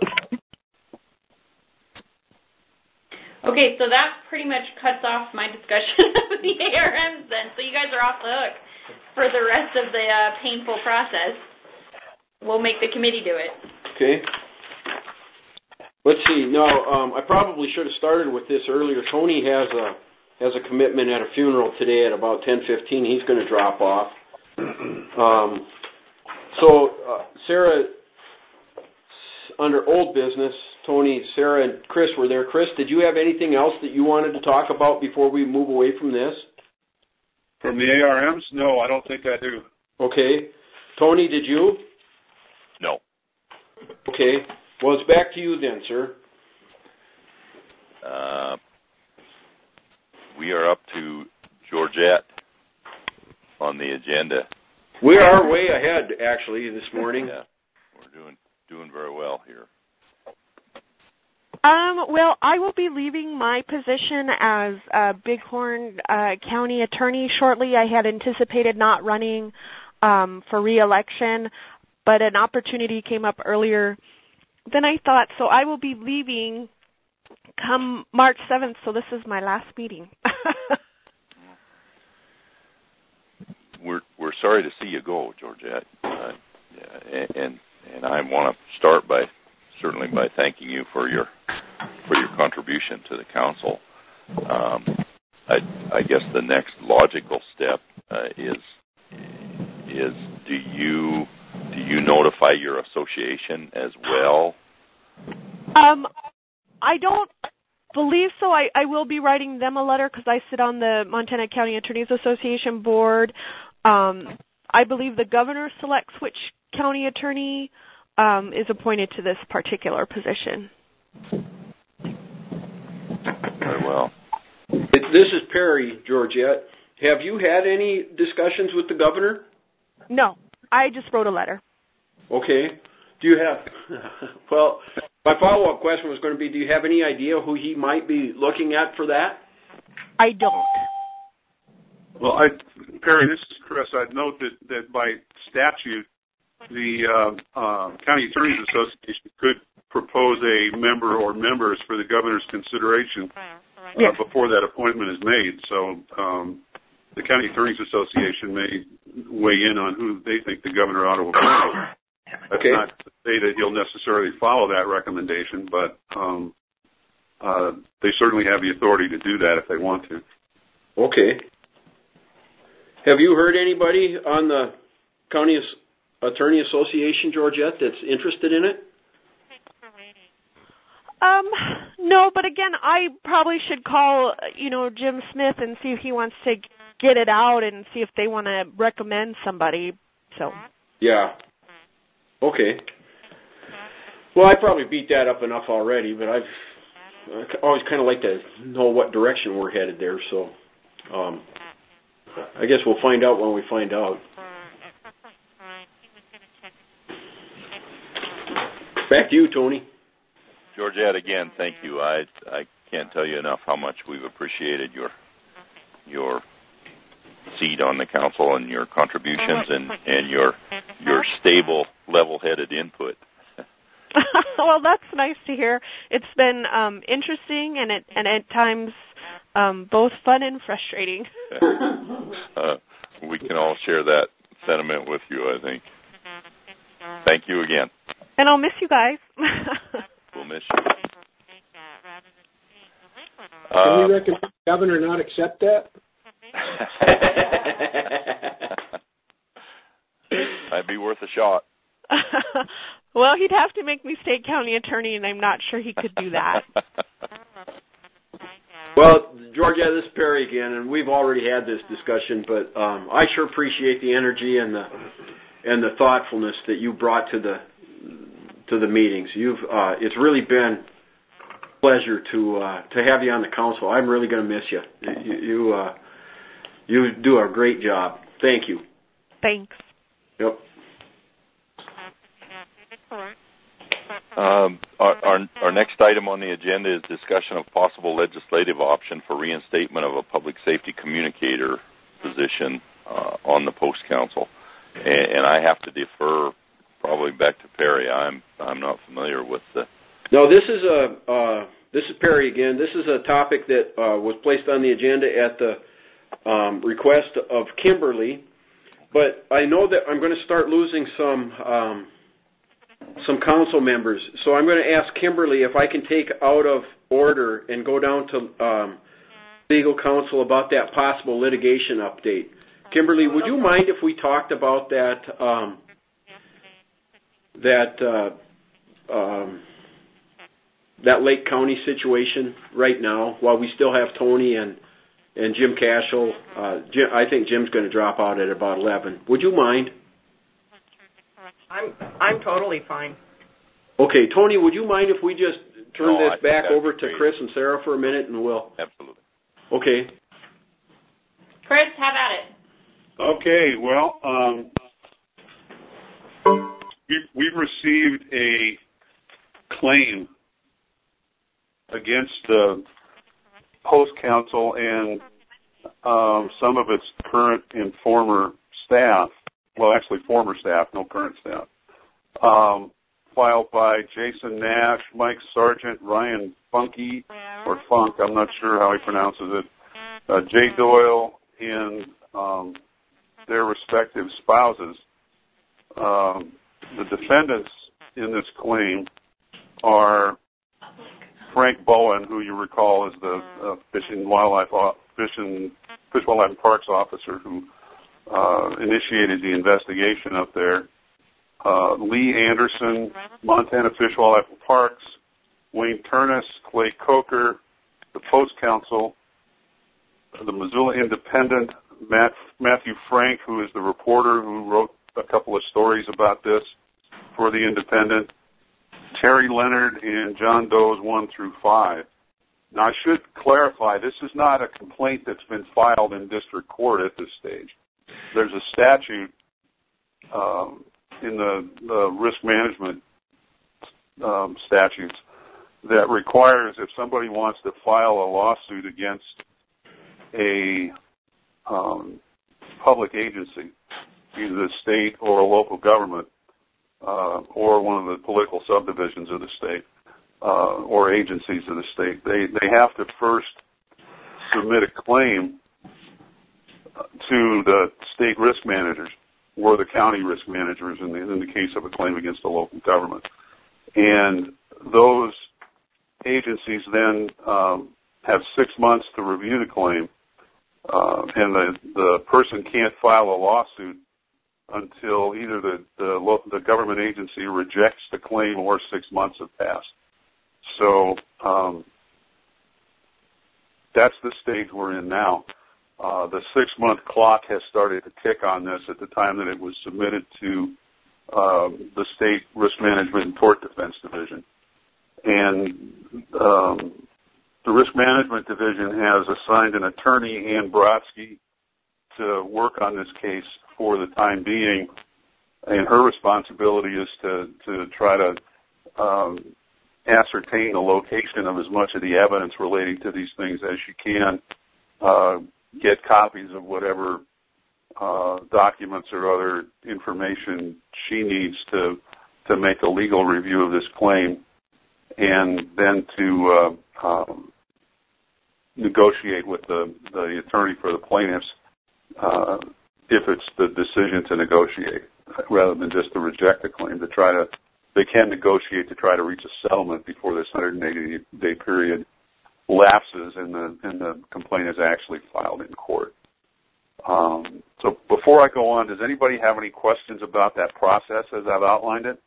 Okay, so that pretty much cuts off my discussion of the A R Ms then. So you guys are off the hook for the rest of the uh, painful process. We'll make the committee do it. Okay. Let's see. No, um, I probably should have started with this earlier. Tony has a has a commitment at a funeral today at about ten fifteen. He's going to drop off. Um, so, uh, Sarah, under old business, Tony, Sarah, and Chris were there. Chris, did you have anything else that you wanted to talk about before we move away from this? From the A R Ms? No, I don't think I do. Okay. Tony, did you? No. Okay. Well, it's back to you then, sir. Uh, we are up to Georgette on the agenda. We are way ahead, actually, this morning. Yeah, we're doing doing very well here. Um, well, I will be leaving my position as a Bighorn uh, County attorney shortly. I had anticipated not running um, for re-election, but an opportunity came up earlier than I thought, so I will be leaving come March seventh, so this is my last meeting. we're we're sorry to see you go, Georgette, uh, and and I want to start by certainly by thanking you for your for your contribution to the council. Um, I, I guess the next logical step uh, is is do you do you notify your association as well? Um, I don't believe so. I, I will be writing them a letter because I sit on the Montana County Attorneys Association board. Um, I believe the governor selects which county attorney um, is appointed to this particular position. Very well. It, this is Perry, Georgette. Have you had any discussions with the governor? No, I just wrote a letter. Okay. Do you have, well, my follow-up question was going to be, do you have any idea who he might be looking at for that? I don't. Well, I, Perry, this is Chris. I'd note that, that by statute, the uh, uh, County Attorneys Association could propose a member or members for the governor's consideration uh, Yes. before that appointment is made. So um, the County Attorneys Association may weigh in on who they think the governor ought to appoint. That's Okay. not to say that he'll necessarily follow that recommendation, but um, uh, they certainly have the authority to do that if they want to. Okay. Have you heard anybody on the County Attorney Association, Georgette, that's interested in it? Um, no, but again, I probably should call, you know, Jim Smith and see if he wants to get it out and see if they want to recommend somebody. So. Yeah. Okay. Well, I probably beat that up enough already, but I've I always kind of like to know what direction we're headed there. So, um, I guess we'll find out when we find out. Back to you, Tony. Georgette, again, thank you. I I can't tell you enough how much we've appreciated your your seat on the council and your contributions and, and your your stable, level-headed input. Well, that's nice to hear. It's been um, interesting and it, and at times um, both fun and frustrating. uh, we can all share that sentiment with you, I think. Thank you again. And I'll miss you guys. We'll miss you. Can Uh, we recommend the governor not accept that? Might be worth a shot. Well, he'd have to make me state county attorney, and I'm not sure he could do that. Well, Georgia, this is Perry again, and we've already had this discussion, but um, I sure appreciate the energy and the and the thoughtfulness that you brought to the to the meetings. You've uh, it's really been a pleasure to uh, to have you on the council. I'm really going to miss you. You you, uh, you do a great job. Thank you. Thanks. Yep. Um, our, our, our next item on the agenda is discussion of possible legislative option for reinstatement of a public safety communicator position uh, on the Post Council, and, and I have to defer probably back to Perry. I'm I'm not familiar with the. No, this is a uh, this is Perry again. This is a topic that uh, was placed on the agenda at the um, request of Kimberly, but I know that I'm going to start losing some. Um, some council members. So I'm going to ask Kimberly if I can take out of order and go down to um, legal counsel about that possible litigation update. Kimberly, would you mind if we talked about that um, that uh, um, that Lake County situation right now while we still have Tony and and Jim Cashel? Uh, Jim, I think Jim's going to drop out at about eleven. Would you mind? I'm I'm totally fine. Okay, Tony, would you mind if we just turn No, this I back think over that's to great. Chris and Sarah for a minute, and we'll. Absolutely. Okay. Chris, have at it. Okay, well, um, we've, we've received a claim against the Post Council and um, some of its current and former staff. Well, actually, former staff, no current staff. Um, filed by Jason Nash, Mike Sargent, Ryan Funky, or Funk, I'm not sure how he pronounces it, uh, Jay Doyle, and um, their respective spouses. Um, the defendants in this claim are Frank Bowen, who you recall is the uh, Fish and Wildlife Fish and Fish, Wildlife and Parks officer who uh, initiated the investigation up there. Uh, Lee Anderson, Montana Fish, Wildlife and Parks, Wayne Turnus, Clay Coker, the Post Council, the Missoula Independent, Matt, Matthew Frank, who is the reporter who wrote a couple of stories about this for the Independent, Terry Leonard, and John Doe's one through five. Now, I should clarify, this is not a complaint that's been filed in district court at this stage. There's a statute um, in the, the risk management um, statutes that requires if somebody wants to file a lawsuit against a um, public agency, either the state or a local government, uh, or one of the political subdivisions of the state, uh, or agencies of the state, they, they have to first submit a claim to the state risk managers or the county risk managers in the, in the case of a claim against a local government. And those agencies then um, have six months to review the claim, uh, and the, the person can't file a lawsuit until either the, the, the government agency rejects the claim or six months have passed. So um, that's the stage we're in now. Uh, the six-month clock has started to tick on this at the time that it was submitted to uh, the State Risk Management and Tort Defense Division. And um, the Risk Management Division has assigned an attorney, Ann Brodsky, to work on this case for the time being. And her responsibility is to, to try to um, ascertain the location of as much of the evidence relating to these things as she can, uh, get copies of whatever uh, documents or other information she needs to to make a legal review of this claim, and then to uh, um, negotiate with the, the attorney for the plaintiffs uh, if it's the decision to negotiate, rather than just to reject the claim. To try to, they can negotiate to try to reach a settlement before this one hundred eighty day period lapses and the and the complaint is actually filed in court. Um, so before I go on, does anybody have any questions about that process as I've outlined it?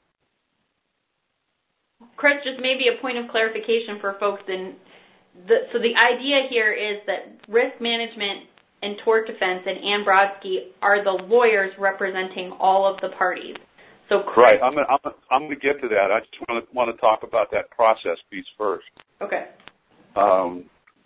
Chris, just maybe a point of clarification for folks. In the, so the idea here is that risk management and tort defense and Ann Brodsky are the lawyers representing all of the parties. So Chris, right, I'm I'm I'm going to get to that. I just want to want to talk about that process piece first. Okay. Um,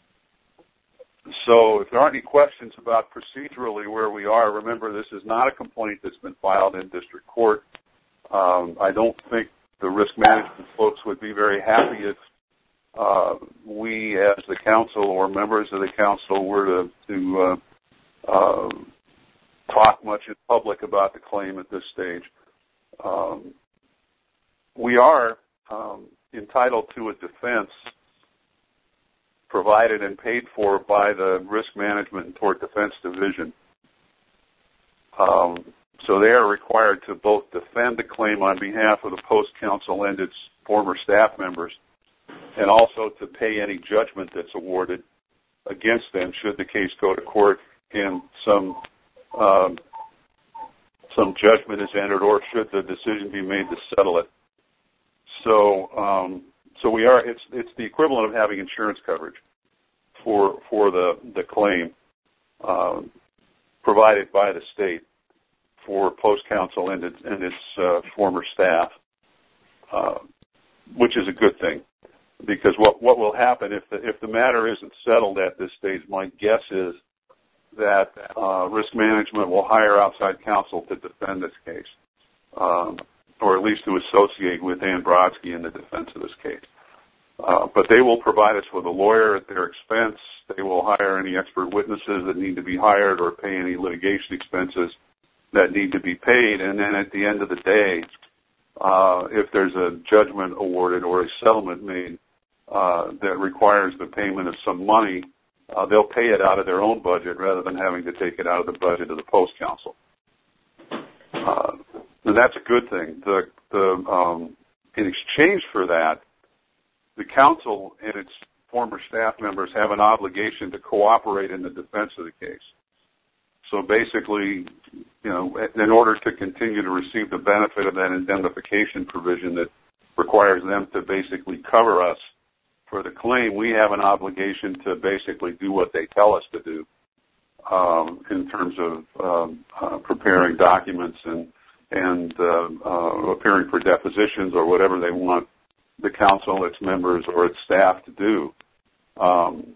so if there aren't any questions about procedurally where we are, remember this is not a complaint that's been filed in district court. Um, I don't think the risk management folks would be very happy if uh, we as the council or members of the council were to, to uh, uh, talk much in public about the claim at this stage. Um, we are um, entitled to a defense provided and paid for by the Risk Management and Tort Defense Division. Um, so they are required to both defend the claim on behalf of the Post Council and its former staff members, and also to pay any judgment that's awarded against them should the case go to court and some um, some judgment is entered, or should the decision be made to settle it. So, um, so we are. It's it's the equivalent of having insurance coverage for for the the claim um, provided by the state for Post Council and its and its uh, former staff, uh, which is a good thing, because what what will happen if the if the matter isn't settled at this stage? My guess is that uh, risk management will hire outside counsel to defend this case, um, or at least to associate with Ann Brodsky in the defense of this case. Uh, but they will provide us with a lawyer at their expense. They will hire any expert witnesses that need to be hired or pay any litigation expenses that need to be paid. And then at the end of the day, uh, if there's a judgment awarded or a settlement made uh, that requires the payment of some money, uh, they'll pay it out of their own budget rather than having to take it out of the budget of the Post Council. Uh, and that's a good thing. The, the, um, in exchange for that, the council and its former staff members have an obligation to cooperate in the defense of the case. So basically, you know, in order to continue to receive the benefit of that indemnification provision that requires them to basically cover us for the claim, we have an obligation to basically do what they tell us to do um, in terms of um, uh, preparing documents and, and uh, uh, appearing for depositions or whatever they want the council, its members, or its staff to do. Um,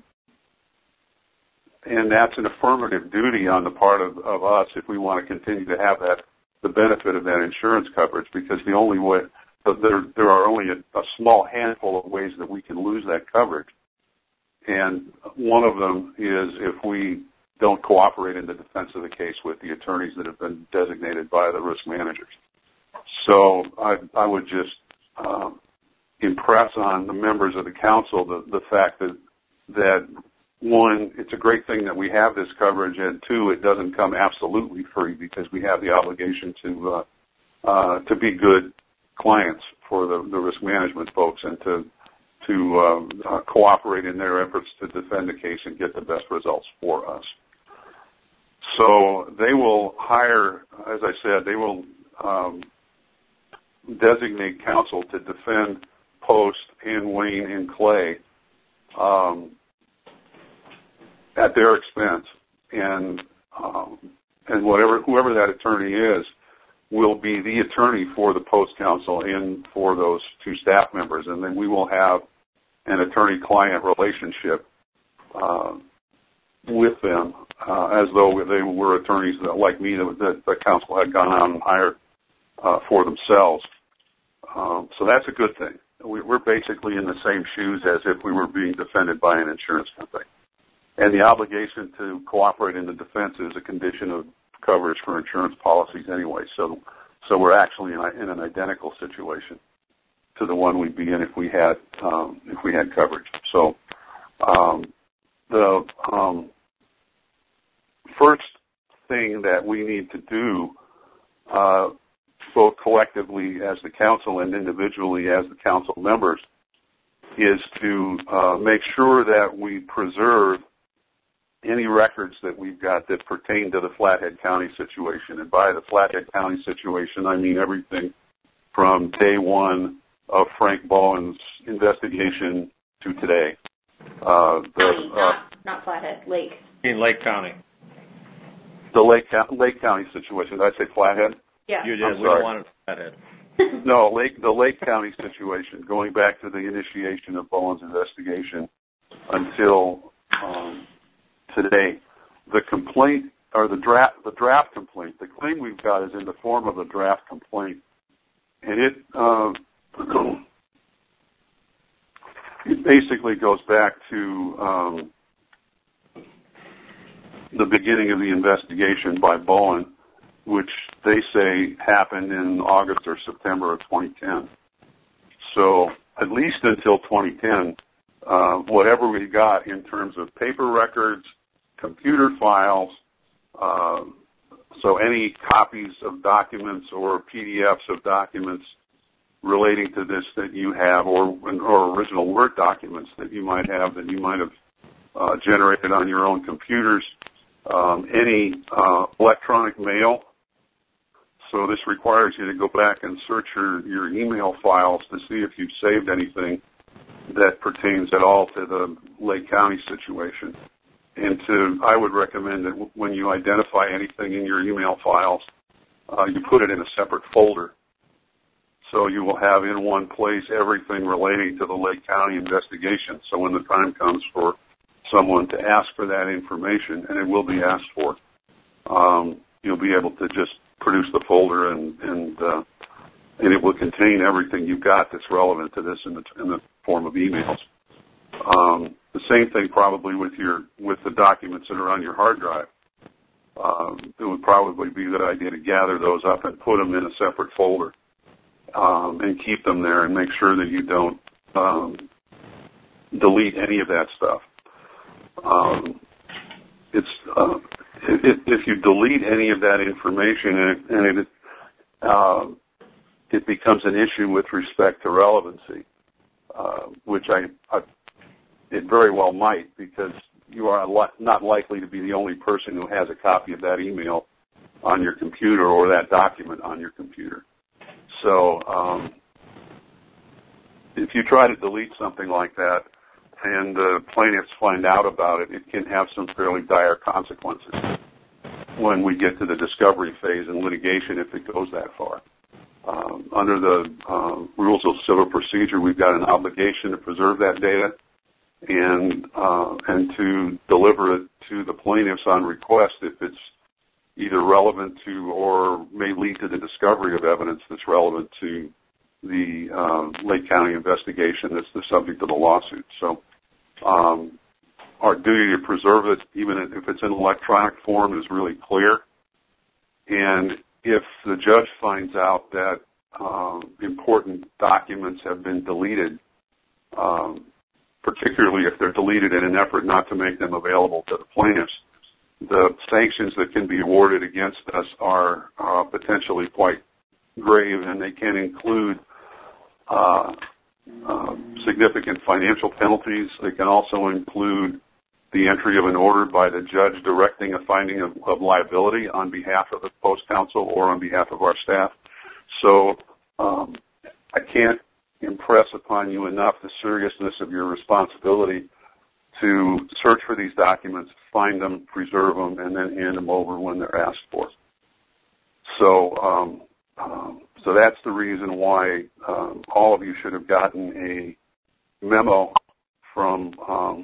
and that's an affirmative duty on the part of, of us if we want to continue to have that, the benefit of that insurance coverage, because the only way, there, there are only a, a small handful of ways that we can lose that coverage. And one of them is if we don't cooperate in the defense of the case with the attorneys that have been designated by the risk managers. So I, I would just uh, impress on the members of the council the, the fact that, that, one, it's a great thing that we have this coverage, and two, it doesn't come absolutely free because we have the obligation to uh, uh, to be good clients for the, the risk management folks and to to uh, uh, cooperate in their efforts to defend the case and get the best results for us. So they will hire, as I said, they will um, designate counsel to defend Post and Wayne and Clay um, at their expense, and um, and whatever whoever that attorney is will be the attorney for the Post counsel and for those two staff members, and then we will have an attorney-client relationship uh, with them, uh, as though they were attorneys that, like me that, that the counsel had gone out and hired uh, for themselves. Um, so that's a good thing. We, we're basically in the same shoes as if we were being defended by an insurance company. And the obligation to cooperate in the defense is a condition of coverage for insurance policies anyway. So, so we're actually in, a, in an identical situation to the one we'd be in if we had um, if we had coverage. So, um, the um, first thing that we need to do, uh, both collectively as the council and individually as the council members, is to uh, make sure that we preserve any records that we've got that pertain to the Flathead County situation. And by the Flathead County situation, I mean everything from day one of Frank Bowen's investigation to today. Uh, the, County, uh, not, not Flathead, Lake. In Lake County. The Lake, Lake County situation. Did I say Flathead? Yeah. You did. I'm we sorry. don't want it Flathead. No, Lake, the Lake County situation, going back to the initiation of Bowen's investigation until um, today. The complaint, or the draft, the draft complaint, the claim we've got is in the form of a draft complaint. And it, uh, it basically goes back to um, the beginning of the investigation by Bowen, which they say happened in August or September of twenty ten. So at least until twenty ten, uh, whatever we got in terms of paper records, computer files, uh, so any copies of documents or P D Fs of documents relating to this that you have, or or original Word documents that you might have that you might have uh, generated on your own computers, um, any uh, electronic mail. So this requires you to go back and search your, your email files to see if you've saved anything that pertains at all to the Lake County situation. And to, I would recommend that w- when you identify anything in your email files, uh, you put it in a separate folder. So you will have in one place everything relating to the Lake County investigation. So when the time comes for someone to ask for that information, and it will be asked for, um, you'll be able to just produce the folder, and and, uh, and it will contain everything you've got that's relevant to this in the, in the form of emails. Um, the same thing probably with your with the documents that are on your hard drive. Um, it would probably be a good idea to gather those up and put them in a separate folder um, and keep them there, and make sure that you don't um, delete any of that stuff. Um, it's uh, if, if you delete any of that information and it, and it, uh, it becomes an issue with respect to relevancy, uh, which I, I it very well might, because you are li- not likely to be the only person who has a copy of that email on your computer or that document on your computer. So um, if you try to delete something like that and the plaintiffs find out about it, it can have some fairly dire consequences when we get to the discovery phase in litigation if it goes that far. Um, under the uh, rules of civil procedure, we've got an obligation to preserve that data and uh, and to deliver it to the plaintiffs on request if it's either relevant to or may lead to the discovery of evidence that's relevant to the uh, Lake County investigation that's the subject of the lawsuit. So um, our duty to preserve it, even if it's in electronic form, is really clear. And if the judge finds out that uh, important documents have been deleted, um, particularly if they're deleted in an effort not to make them available to the plaintiffs, the sanctions that can be awarded against us are uh, potentially quite grave, and they can include uh, uh, significant financial penalties. They can also include the entry of an order by the judge directing a finding of, of liability on behalf of the post counsel or on behalf of our staff. So um, I can't impress upon you enough the seriousness of your responsibility to search for these documents, find them, preserve them, and then hand them over when they're asked for. So, um, um, so that's the reason why um, all of you should have gotten a memo from um,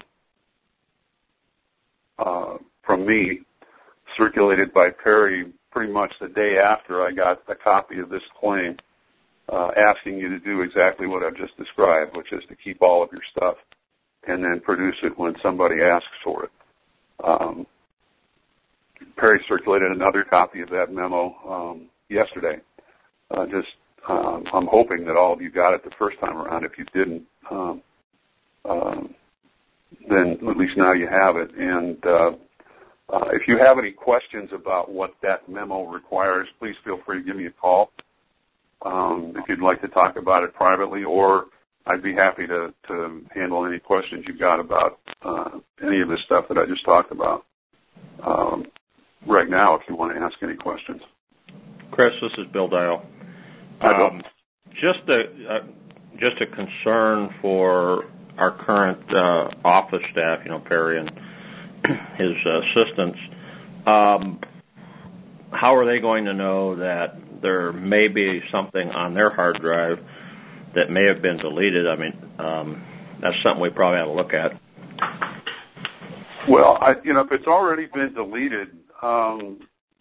uh, from me, circulated by Perry, pretty much the day after I got a copy of this claim, uh, asking you to do exactly what I've just described, which is to keep all of your stuff and then produce it when somebody asks for it. Um, Perry circulated another copy of that memo um, yesterday. Uh, just, um, I'm hoping that all of you got it the first time around. If you didn't, um, um, then at least now you have it. And uh, uh, if you have any questions about what that memo requires, please feel free to give me a call um, if you'd like to talk about it privately, or I'd be happy to, to handle any questions you've got about uh, any of this stuff that I just talked about um, right now if you want to ask any questions. Chris, this is Bill Dial. Um, just a uh, just a concern for our current uh, office staff, you know, Perry and his uh, assistants. Um, how are they going to know that there may be something on their hard drive that may have been deleted? I mean, um, that's something we probably ought to look at. Well, I, you know, if it's already been deleted, um,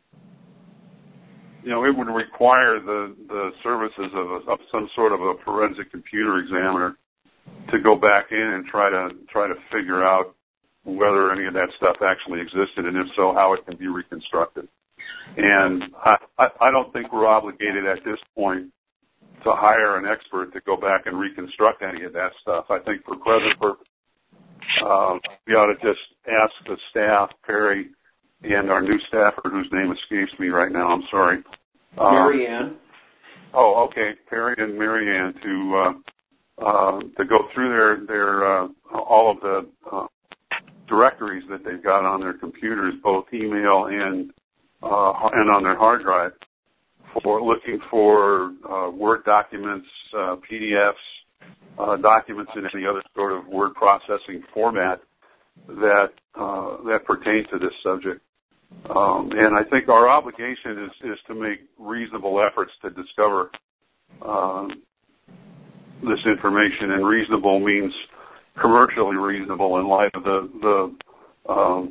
you know, it would require the, the services of, a, of some sort of a forensic computer examiner to go back in and try to try to figure out whether any of that stuff actually existed, and if so, how it can be reconstructed. And I, I, I don't think we're obligated at this point to hire an expert to go back and reconstruct any of that stuff. I think for present purpose, uh, we ought to just ask the staff, Perry, and our new staffer, whose name escapes me right now, I'm sorry. Uh, Mary Ann. Oh, okay, Perry and Mary Ann to uh, uh, to go through their their uh, all of the uh, directories that they've got on their computers, both email and uh, and on their hard drive, for looking for uh, Word documents, uh, P D Fs, uh, documents in any other sort of word processing format that uh, that pertain to this subject. Um, and I think our obligation is, is to make reasonable efforts to discover uh, this information, and reasonable means commercially reasonable in light of the, the um,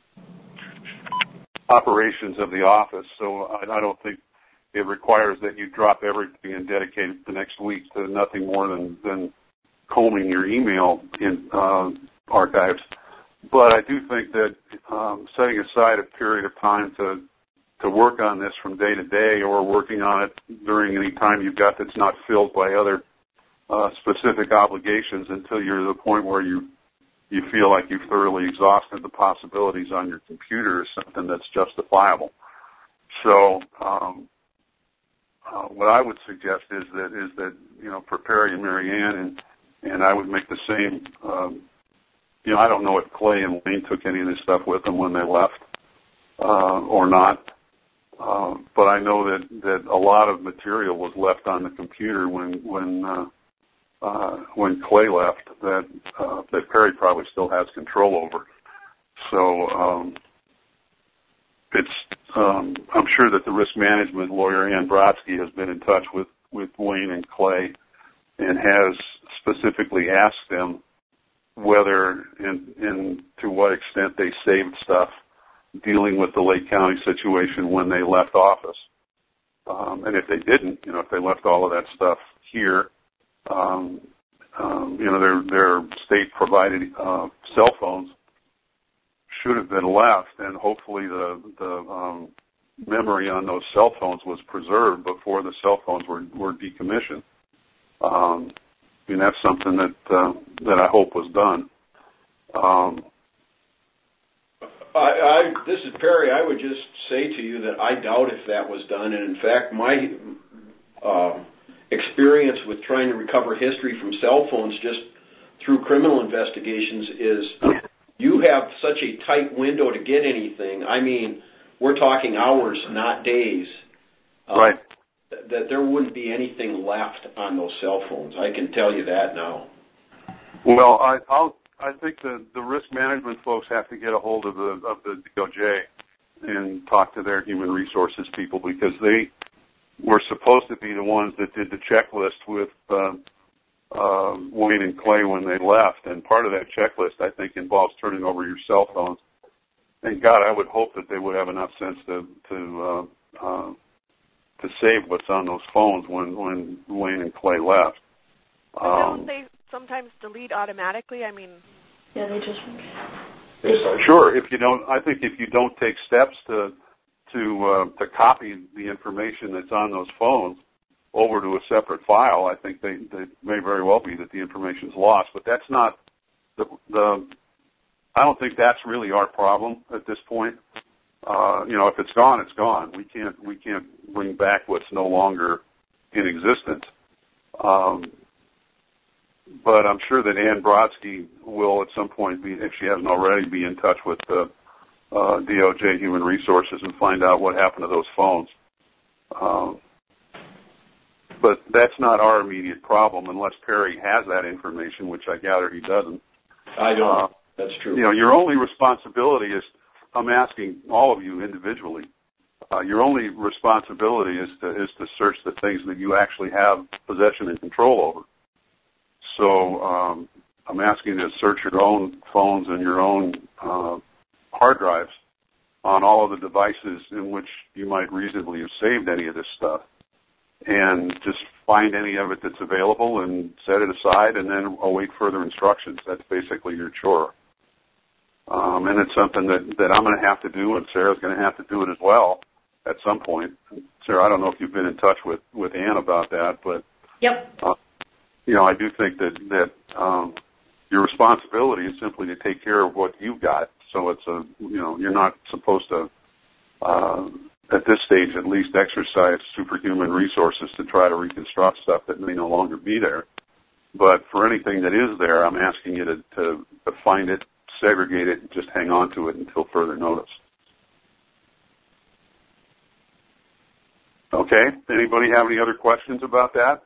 operations of the office. So I, I don't think it requires that you drop everything and dedicate the next week to nothing more than, than combing your email in uh, archives. But I do think that um, setting aside a period of time to to work on this from day to day, or working on it during any time you've got that's not filled by other uh, specific obligations until you're at the point where you you feel like you've thoroughly exhausted the possibilities on your computer, is something that's justifiable. So um, uh, what I would suggest is that is that you know, for Perry and Mary Ann, and and I would make the same. Um, You know, I don't know if Clay and Wayne took any of this stuff with them when they left uh, or not, uh, but I know that, that a lot of material was left on the computer when when uh, uh, when Clay left that uh, that Perry probably still has control over. So um, it's um, I'm sure that the risk management lawyer Ann Brodsky has been in touch with, with Wayne and Clay and has specifically asked them whether and, and to what extent they saved stuff dealing with the Lake County situation when they left office. Um, and if they didn't, you know, if they left all of that stuff here, um, um, you know, their, their state-provided uh, cell phones should have been left, and hopefully the, the um, memory on those cell phones was preserved before the cell phones were, were decommissioned. Um, I mean, that's something that uh, that I hope was done. Um, I, I, this is Perry. I would just say to you that I doubt if that was done. And in fact, my uh, experience with trying to recover history from cell phones just through criminal investigations is you have such a tight window to get anything. I mean, we're talking hours, not days. Uh, right. Th- that there wouldn't be anything left on those cell phones. I can tell you that now. Well, I, I'll. I think the, the risk management folks have to get a hold of the of the D O J and talk to their human resources people, because they were supposed to be the ones that did the checklist with uh, uh, Wayne and Clay when they left. And part of that checklist, I think, involves turning over your cell phones. And God, I would hope that they would have enough sense to to uh, uh, to save what's on those phones when when Wayne and Clay left. Um, Don't they sometimes delete automatically? I mean, yeah, they just. Sure. If you don't, I think if you don't take steps to to uh, to copy the information that's on those phones over to a separate file, I think they, they may very well be that the information's lost. But that's not the the. I don't think that's really our problem at this point. Uh, you know, if it's gone, it's gone. We can't we can't bring back what's no longer in existence. Um, But I'm sure that Ann Brodsky will at some point be, if she hasn't already, be in touch with the uh, D O J Human Resources and find out what happened to those phones. Um, but that's not our immediate problem unless Perry has that information, which I gather he doesn't. I don't. Uh, that's true. You know, your only responsibility is, I'm asking all of you individually, uh, your only responsibility is to is to search the things that you actually have possession and control over. So um, I'm asking you to search your own phones and your own uh, hard drives on all of the devices in which you might reasonably have saved any of this stuff, and just find any of it that's available and set it aside and then await further instructions. That's basically your chore. Um, and it's something that, that I'm going to have to do, and Sarah's going to have to do it as well at some point. Sarah, I don't know if you've been in touch with, with Ann about that, but Yep. Uh, you know, I do think that, that um, your responsibility is simply to take care of what you've got. So it's a, you know, you're not supposed to, uh, at this stage at least, exercise superhuman resources to try to reconstruct stuff that may no longer be there. But for anything that is there, I'm asking you to, to, to find it, segregate it, and just hang on to it until further notice. Okay. Anybody have any other questions about that?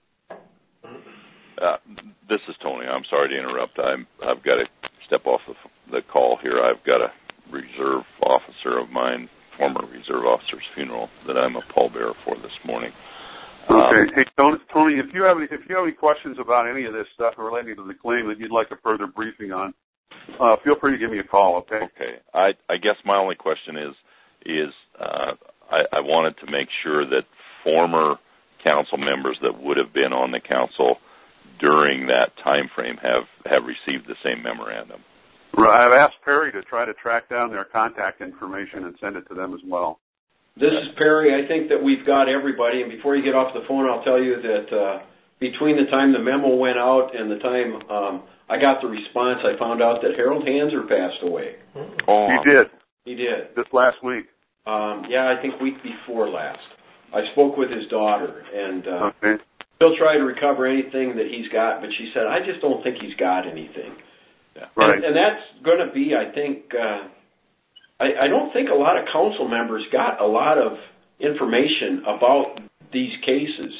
Uh, this is Tony. I'm sorry to interrupt. I'm, I've got to step off the, the call here. I've got a reserve officer of mine, former reserve officer's funeral that I'm a pallbearer for this morning. Okay. Um, hey, Tony, Tony, if you have any, if you have any questions about any of this stuff relating to the claim that you'd like a further briefing on, uh, feel free to give me a call. Okay. Okay. I, I guess my only question is, is uh, I, I wanted to make sure that former council members that would have been on the council during that time frame have, have received the same memorandum. Right. I've asked Perry to try to track down their contact information and send it to them as well. This is Perry. I think that we've got everybody. And before you get off the phone, I'll tell you that uh, between the time the memo went out and the time um, I got the response, I found out that Harold Hanser passed away. Oh. He did. He did. This last week. Um, yeah, I think week before last. I spoke with his daughter, and uh, okay. She'll try to recover anything that he's got, but she said, I just don't think he's got anything. Yeah. Right. And, and that's going to be, I think, uh, I, I don't think a lot of council members got a lot of information about these cases.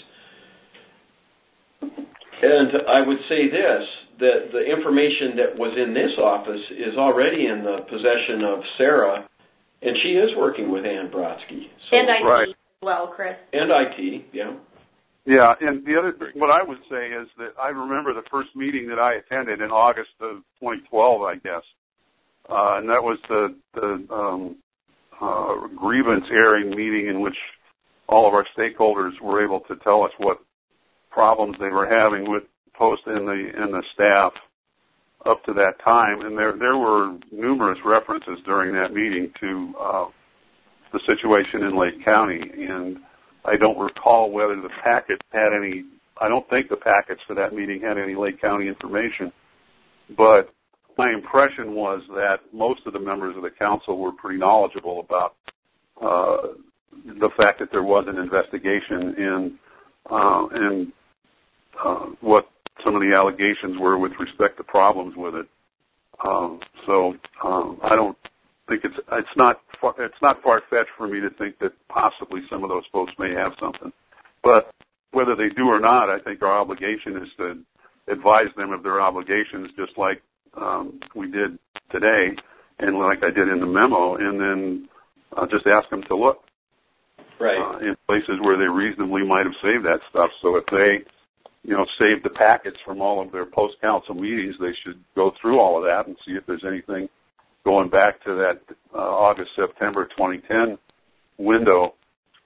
And I would say this, that the information that was in this office is already in the possession of Sarah, and she is working with Ann Brodsky. So, and I T right. as well, Chris. And I T, yeah. Yeah, and the other, what I would say is that I remember the first meeting that I attended in August of twenty twelve, I guess, uh, and that was the, the um, uh, grievance airing meeting in which all of our stakeholders were able to tell us what problems they were having with Post and the and the staff up to that time, and there there were numerous references during that meeting to uh, the situation in Lake County, and I don't recall whether the packet had any, I don't think the packets for that meeting had any Lake County information, but my impression was that most of the members of the council were pretty knowledgeable about uh, the fact that there was an investigation and, uh, and uh, what some of the allegations were with respect to problems with it. Um, so um, I don't think it's it's not far, it's not far-fetched for me to think that possibly some of those folks may have something. But whether they do or not, I think our obligation is to advise them of their obligations, just like um, we did today, and like I did in the memo, and then uh, just ask them to look right uh, in places where they reasonably might have saved that stuff. So if they you know, save the packets from all of their post-council meetings, they should go through all of that and see if there's anything going back to that uh, August, September twenty ten window.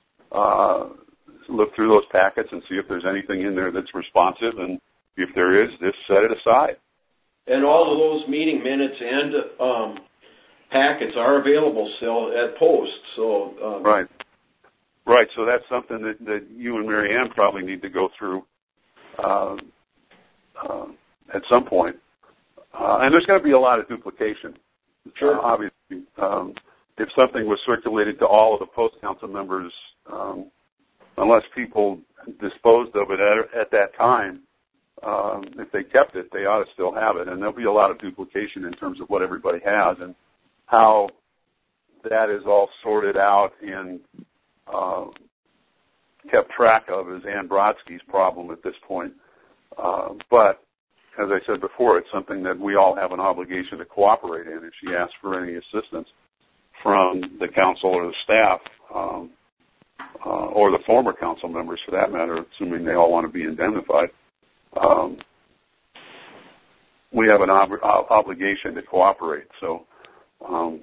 Uh, look through those packets and see if there's anything in there that's responsive, and if there is, just set it aside. And all of those meeting minutes and um, packets are available still at post. So um, right, right. So that's something that, that you and Mary Ann probably need to go through Uh, uh, at some point. Uh, and there's going to be a lot of duplication. Sure. Uh, obviously, um, if something was circulated to all of the post-council members, um, unless people disposed of it at, at that time, um, if they kept it, they ought to still have it. And there'll be a lot of duplication in terms of what everybody has and how that is all sorted out and uh, kept track of is Ann Brodsky's problem at this point. Uh, but, as I said before, it's something that we all have an obligation to cooperate in. If she asks for any assistance from the council or the staff, um, uh, or the former council members for that matter, assuming they all want to be indemnified, um, we have an ob- obligation to cooperate. So, um,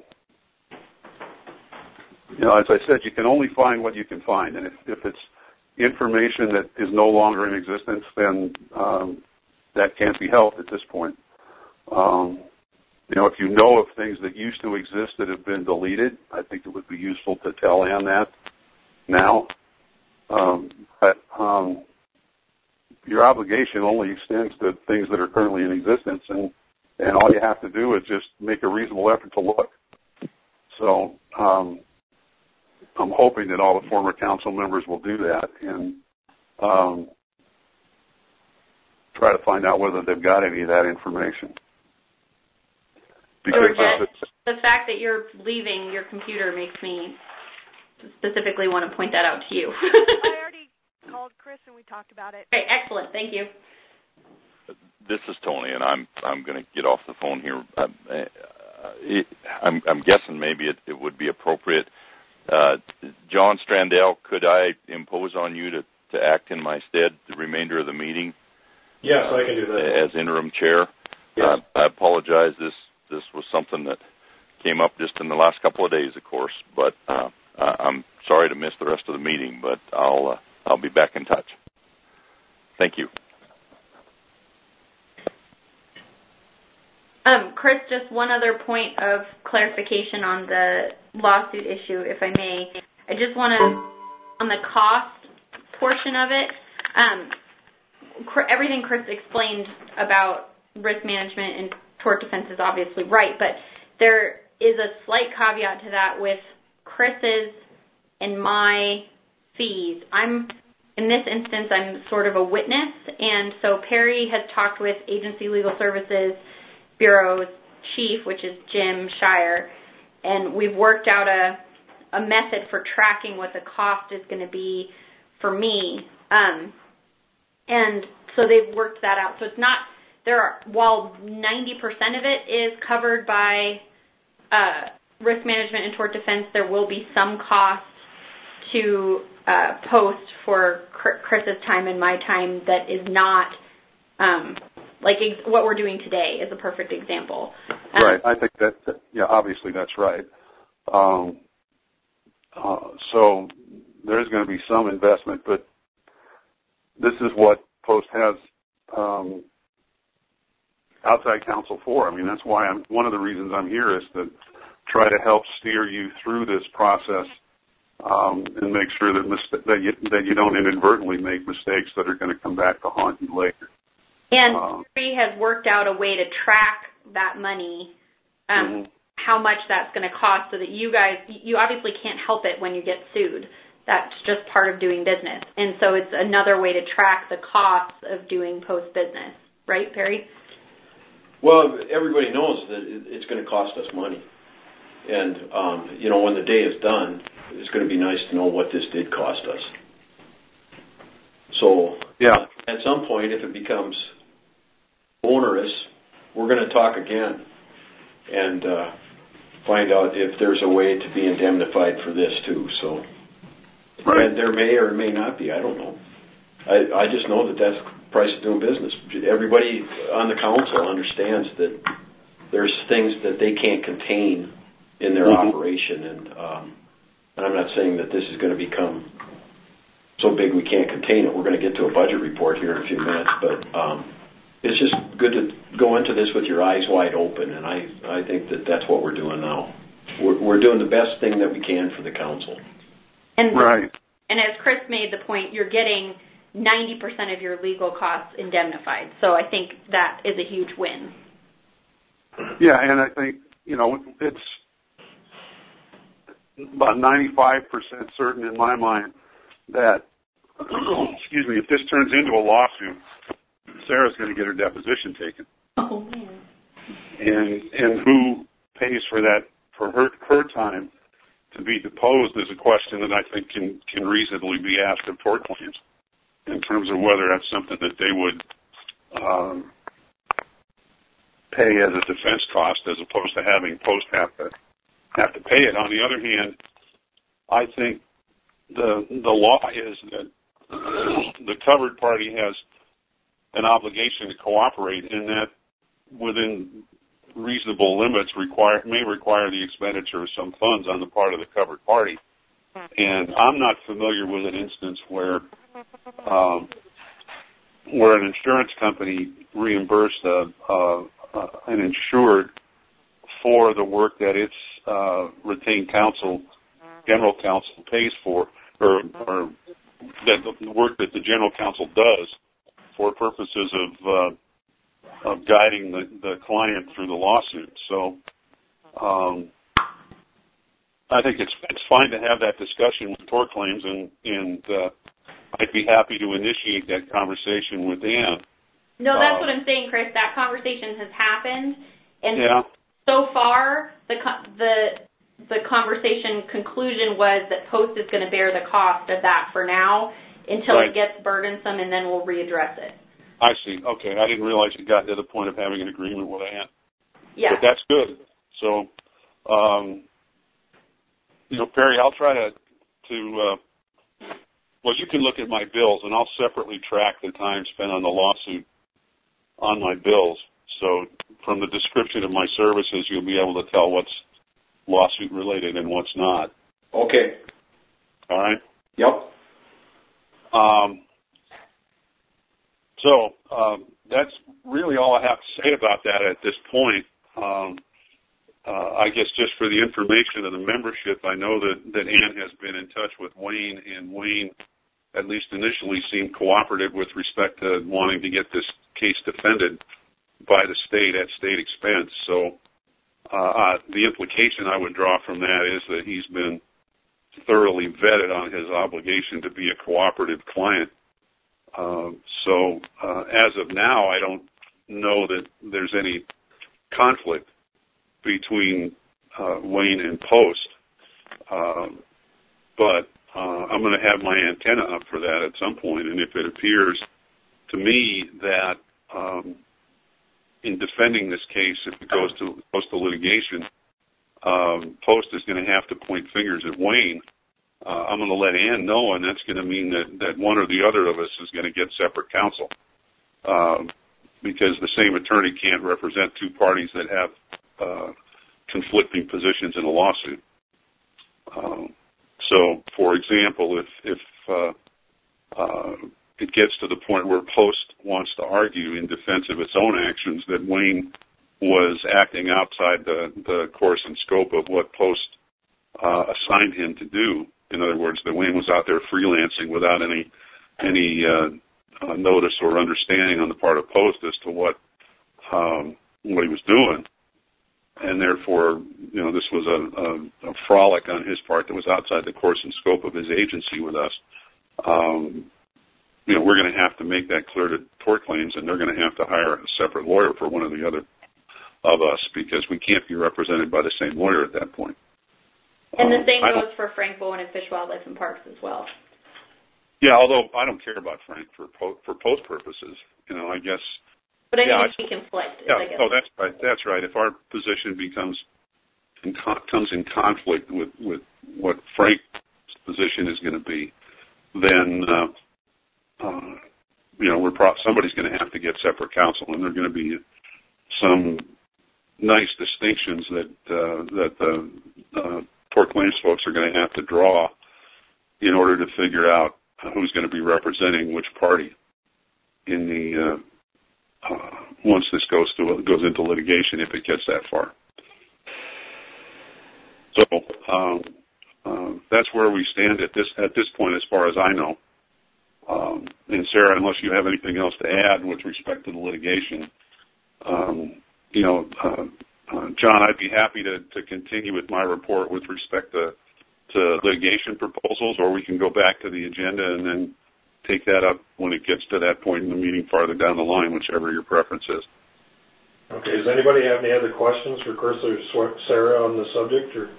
you know, as I said, you can only find what you can find, and if, if it's information that is no longer in existence, then um, that can't be helped at this point. Um, you know, if you know of things that used to exist that have been deleted, I think it would be useful to tell Ann that now. Um, but um, your obligation only extends to things that are currently in existence, and, and all you have to do is just make a reasonable effort to look. So um, I'm hoping that all the former council members will do that and um, try to find out whether they've got any of that information. Because Georgette, the fact that you're leaving your computer makes me specifically want to point that out to you. I already called Chris and we talked about it. Okay, excellent. Thank you. This is Tony, and I'm I'm going to get off the phone here. Uh, it, I'm, I'm guessing maybe it, it would be appropriate. Uh, John Strandell, could I impose on you to, to act in my stead the remainder of the meeting? Yes, I can do that. As interim chair. Yes. Uh, I apologize. This this was something that came up just in the last couple of days, of course. But uh, I'm sorry to miss the rest of the meeting, but I'll uh, I'll be back in touch. Thank you. Um, Chris, just one other point of clarification on the lawsuit issue, if I may. I just want to, on the cost portion of it, um, everything Chris explained about risk management and tort defense is obviously right, but there is a slight caveat to that with Chris's and my fees. I'm, in this instance, I'm sort of a witness, and so Perry has talked with Agency Legal Services Bureau's chief, which is Jim Shire, and we've worked out a, a method for tracking what the cost is going to be for me. Um, and so they've worked that out. So it's not, there are, while ninety percent of it is covered by uh, risk management and tort defense, there will be some cost to uh, post for Chris's time and my time that is not um, like ex- what we're doing today is a perfect example. Um, right. I think that, that, yeah, obviously that's right. Um, uh, so there's going to be some investment, but this is what Post has um, outside counsel for. I mean, that's why I'm, one of the reasons I'm here is to try to help steer you through this process um, and make sure that mis- that you that you don't inadvertently make mistakes that are going to come back to haunt you later. And Um, Terry has worked out a way to track that money, um, mhm. how much that's going to cost, so that you guys, you obviously can't help it when you get sued. That's just part of doing business. And so it's another way to track the costs of doing post business. Right, Perry? Well, everybody knows that it- it's going to cost us money. And, um, you know, when the day is done, it's going to be nice to know what this did cost us. So, yeah. at some point, if it becomes onerous, we're going to talk again and uh, find out if there's a way to be indemnified for this too. So, right. And there may or may not be. I don't know. I, I just know that that's the price of doing business. Everybody on the council understands that there's things that they can't contain in their mm-hmm. operation, and um, and I'm not saying that this is going to become so big we can't contain it. We're going to get to a budget report here in a few minutes, but um, it's just good to go into this with your eyes wide open, and I, I think that that's what we're doing now. We're, we're doing the best thing that we can for the council. And right. And as Chris made the point, you're getting ninety percent of your legal costs indemnified. So I think that is a huge win. Yeah, and I think, you know, it's about ninety-five percent certain in my mind that, excuse me, if this turns into a lawsuit, Sarah's going to get her deposition taken. Oh, man. And and who pays for that, for her her time to be deposed is a question that I think can, can reasonably be asked of tort claims in terms of whether that's something that they would um, pay as a defense cost as opposed to having Post have to have to pay it. On the other hand, I think the the law is that the covered party has an obligation to cooperate, and that within reasonable limits require may require the expenditure of some funds on the part of the covered party. And I'm not familiar with an instance where um, where an insurance company reimbursed a, a, a, an insured for the work that its uh, retained counsel, general counsel, pays for, or, or that the work that the general counsel does for purposes of uh, of guiding the, the client through the lawsuit. So um, I think it's it's fine to have that discussion with tort claims, and and uh, I'd be happy to initiate that conversation with Ann. No, that's uh, what I'm saying, Chris. That conversation has happened, and yeah. so far the the the conversation conclusion was that Post is going to bear the cost of that for now until right. it gets burdensome, and then we'll readdress it. I see. Okay, I didn't realize you got to the point of having an agreement with Ann. Yeah. But that's good. So, um, you know, Perry, I'll try to, to uh, well, you can look at my bills, and I'll separately track the time spent on the lawsuit on my bills. So from the description of my services, you'll be able to tell what's lawsuit related and what's not. Okay. All right? Yep. Um, so um, that's really all I have to say about that at this point. Um, uh, I guess just for the information of the membership, I know that, that Ann has been in touch with Wayne, and Wayne, at least initially, seemed cooperative with respect to wanting to get this case defended by the state at state expense. So uh, uh, the implication I would draw from that is that he's been thoroughly vetted on his obligation to be a cooperative client. Uh, so uh, as of now, I don't know that there's any conflict between uh, Wayne and Post, uh, but uh, I'm going to have my antenna up for that at some point, and if it appears to me that um, in defending this case, if it goes to goes to litigation, um, Post is going to have to point fingers at Wayne. Uh, I'm going to let Ann know, and that's going to mean that, that one or the other of us is going to get separate counsel, um, because the same attorney can't represent two parties that have uh, conflicting positions in a lawsuit. Um, so, for example, if if uh, uh, it gets to the point where Post wants to argue in defense of its own actions that Wayne was acting outside the, the course and scope of what Post uh, assigned him to do, In other words, that Wayne was out there freelancing without any any uh, uh, notice or understanding on the part of Post as to what um, what he was doing, and therefore, you know, this was a, a, a frolic on his part that was outside the course and scope of his agency with us. Um, you know, we're going to have to make that clear to tort claims, and they're going to have to hire a separate lawyer for one or the other of us, because we can't be represented by the same lawyer at that point. And the same um, goes for Frank Bowen and Fish, Wildlife, and Parks as well. Yeah, although I don't care about Frank for po- for post purposes. You know, I guess. But I yeah, mean, if he conflict. Yeah, I guess. oh, that's right. That's right. If our position becomes in con- comes in conflict with, with what Frank's position is going to be, then uh, uh, you know, we're pro- somebody's going to have to get separate counsel, and there are going to be some nice distinctions that uh, that the uh, tort claims folks are going to have to draw in order to figure out who's going to be representing which party in the uh, uh, once this goes to goes into litigation, if it gets that far. So um, uh, that's where we stand at this at this point, as far as I know. Um, and Sarah, unless you have anything else to add with respect to the litigation, um, you know, uh, uh, John, I'd be happy to, to continue with my report with respect to, to litigation proposals, or we can go back to the agenda and then take that up when it gets to that point in the meeting farther down the line, whichever your preference is. Okay, does anybody have any other questions for Chris or Sarah on the subject? Or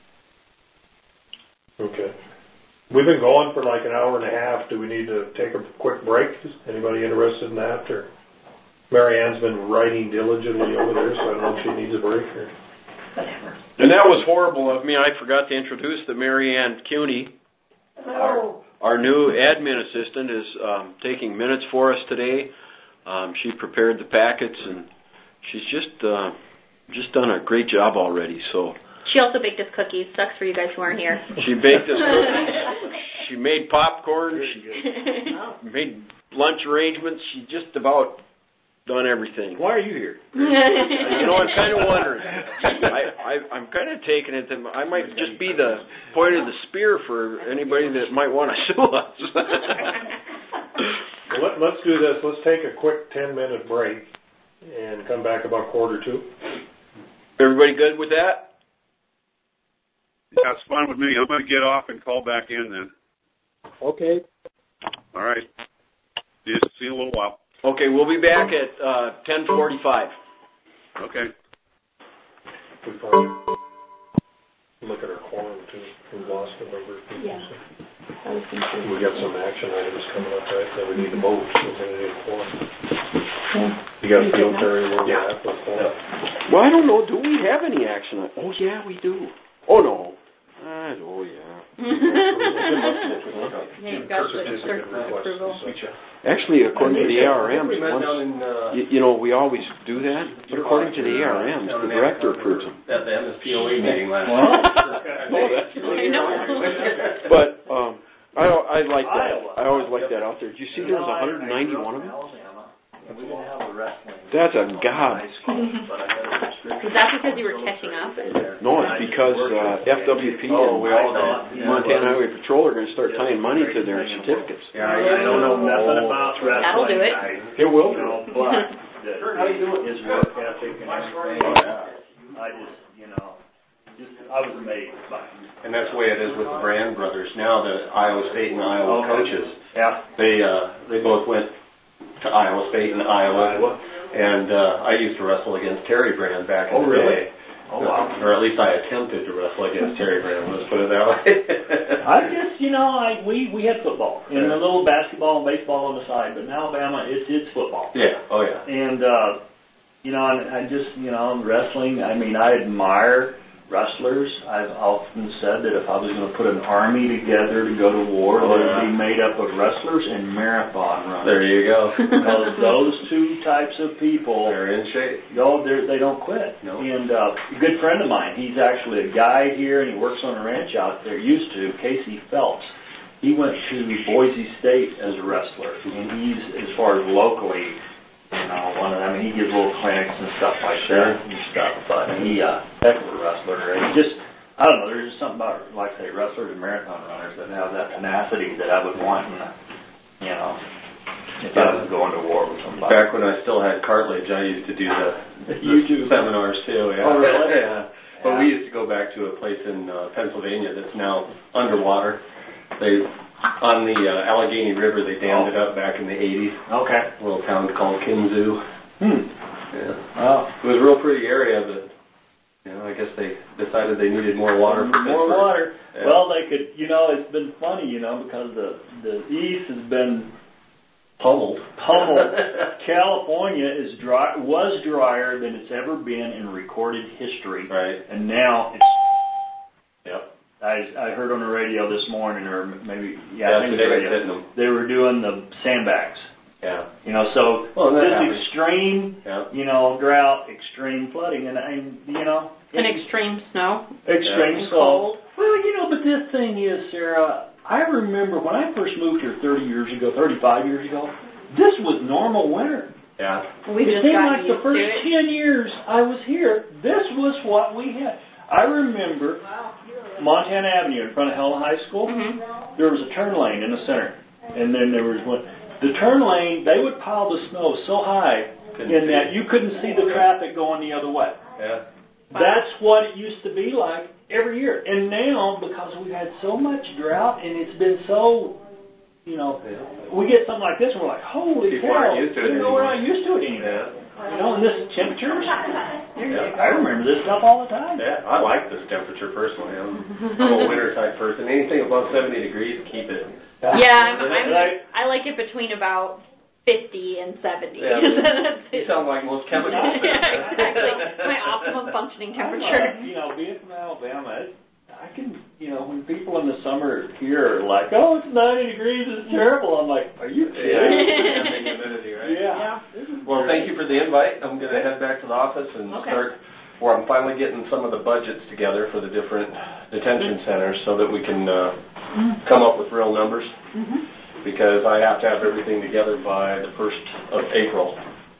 okay. We've been going for like an hour and a half. Do we need to take a quick break? Anybody interested in that? Or Mary Ann's been writing diligently over there, so I don't know if she needs a break or whatever. And that was horrible of me. I forgot to introduce the Mary Ann Cuny. Our, our new admin assistant is um, taking minutes for us today. Um, she prepared the packets, and she's just uh, just done a great job already. So. She also baked us cookies. Sucks for you guys who aren't here. She baked us cookies. She made popcorn. She made lunch arrangements. She just about done everything. Why are you here? You know, I'm kind of wondering. I, I, I'm kind of taking it that I might just be the point of the spear for anybody that might want to sue us. Well, let, let's do this. Let's take a quick ten-minute break and come back about quarter two. Everybody good with that? Yeah, it's fine with me. I'm going to get off and call back in then. Okay. All right. See you, see you in a little while. Okay, we'll be back at uh, ten forty-five. Okay. We find, look at our quorum too. We lost a number of people. Yeah. So. We got some action items coming up, right? Then we need to vote. So we're going to need a quorum. Yeah. You got a field Terry where we're at with quorum? Well, I don't know. Do we have any action? Oh, yeah, we do. Oh, no. Uh, oh, yeah. Actually, according to the A R Ms, once, you, you know, we always do that, but according to the A R Ms, the director approves them. At the M S P O A meeting last night. But um, I, I like that. I always like that out there. Did you see there was one hundred ninety-one of them? That's a gob. Is that because you were catching up? No, it's because uh, F W P and Montana Highway Patrol are going to start tying money to their certificates. Yeah, I don't know nothing about wrestling. That'll do it. It will. You know, but how you doing? His work ethic and everything. I just, you know, just I was amazed by him. And that's the way it is with the Brand brothers. Now the Iowa State and Iowa okay. coaches, yeah, they uh, they both went to Iowa State and Iowa. Iowa. And uh, I used to wrestle against Terry Brand back in oh, the really? day. Oh, wow. Or at least I attempted to wrestle against Terry Brand, let's put it that way. I just, you know, I we, we had football and a little basketball and baseball on the side, but in Alabama, it's it's football. Yeah, oh yeah. And, uh, you know, and I just, you know, wrestling, I mean, I admire wrestlers. I've often said that if I was going to put an army together to go to war, oh, it would yeah. be made up of wrestlers and marathon runners. There you go. Because those two types of people, they're in shape. Yo, they're, they don't quit. No. And uh, a good friend of mine, he's actually a guide here, and he works on a ranch out there, used to, Casey Phelps. He went to Boise State as a wrestler, and he's, as far as locally, you know, one of, I mean, he gives little clinics and stuff like sure. that and stuff, but he, uh, heck of a wrestler. And just, I don't know, there's just something about, like, say, wrestlers and marathon runners that have that tenacity that I would want, in, you know, if I was going to war with somebody. Back when I still had cartilage, I used to do the, the seminars too. Yeah. Oh, really? Yeah. But we used to go back to a place in uh, Pennsylvania that's now underwater. They on the uh, Allegheny River, they dammed oh. it up back in the eighties. Okay. A little town called Kinzoo. Hmm. Yeah. Oh. It was a real pretty area, but you know, I guess they decided they needed more water for more Pittsburgh. water. Yeah. Well, they could. You know, it's been funny, you know, because the the East has been pummeled. Pummeled. California is dry. Was drier than it's ever been in recorded history. Right. And now it's. Yep. I I heard on the radio this morning, or maybe yeah, yeah I think today radio, hitting them. They were doing the sandbags. Yeah. You know, so well, this happens. extreme, yeah. you know, drought, extreme flooding, and, and you know, and extreme snow, extreme yeah. cold. Well, you know, but this thing is, Sarah. I remember when I first moved here thirty years ago, thirty-five years ago. This was normal winter. Yeah. We it just seemed got like the first to it. ten years I was here, this was what we had. I remember Montana Avenue in front of Helen High School. Mm-hmm. There was a turn lane in the center, and then there was one. The turn lane, they would pile the snow so high couldn't in that you couldn't see the traffic going the other way. Yeah. That's what it used to be like every year. And now, because we've had so much drought and it's been so, you know, yeah. we get something like this and we're like, holy People cow, aren't used to it you know, we're anymore. not used to it anymore. Yeah. You know, and this temperatures, yeah. I remember this stuff all the time. Yeah, I like this temperature personally. I'm, I'm a winter type person. Anything above seventy degrees, keep it. Yeah, I'm, I'm, I like it between about fifty and seventy. Yeah, you sound like most chemicals. Yeah, exactly. My optimum functioning temperature. Like, you know, being from Alabama, I can, you know, when people in the summer here are like, oh, it's ninety degrees, it's terrible. I'm like, are you kidding? Yeah, humidity, right? Yeah. Well, thank you for the invite. I'm going to head back to the office and okay. start where I'm finally getting some of the budgets together for the different detention centers so that we can uh, come up with real numbers. Mm-hmm. Because I have to have everything together by the first of April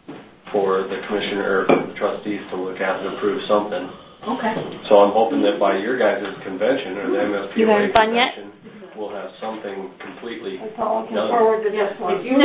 for the commissioner, or the trustees to look at and approve something. Okay. So I'm hoping that by your guys' convention, or the M S P O A convention, yet? we'll have something completely That's all I can done. forward to this one. If you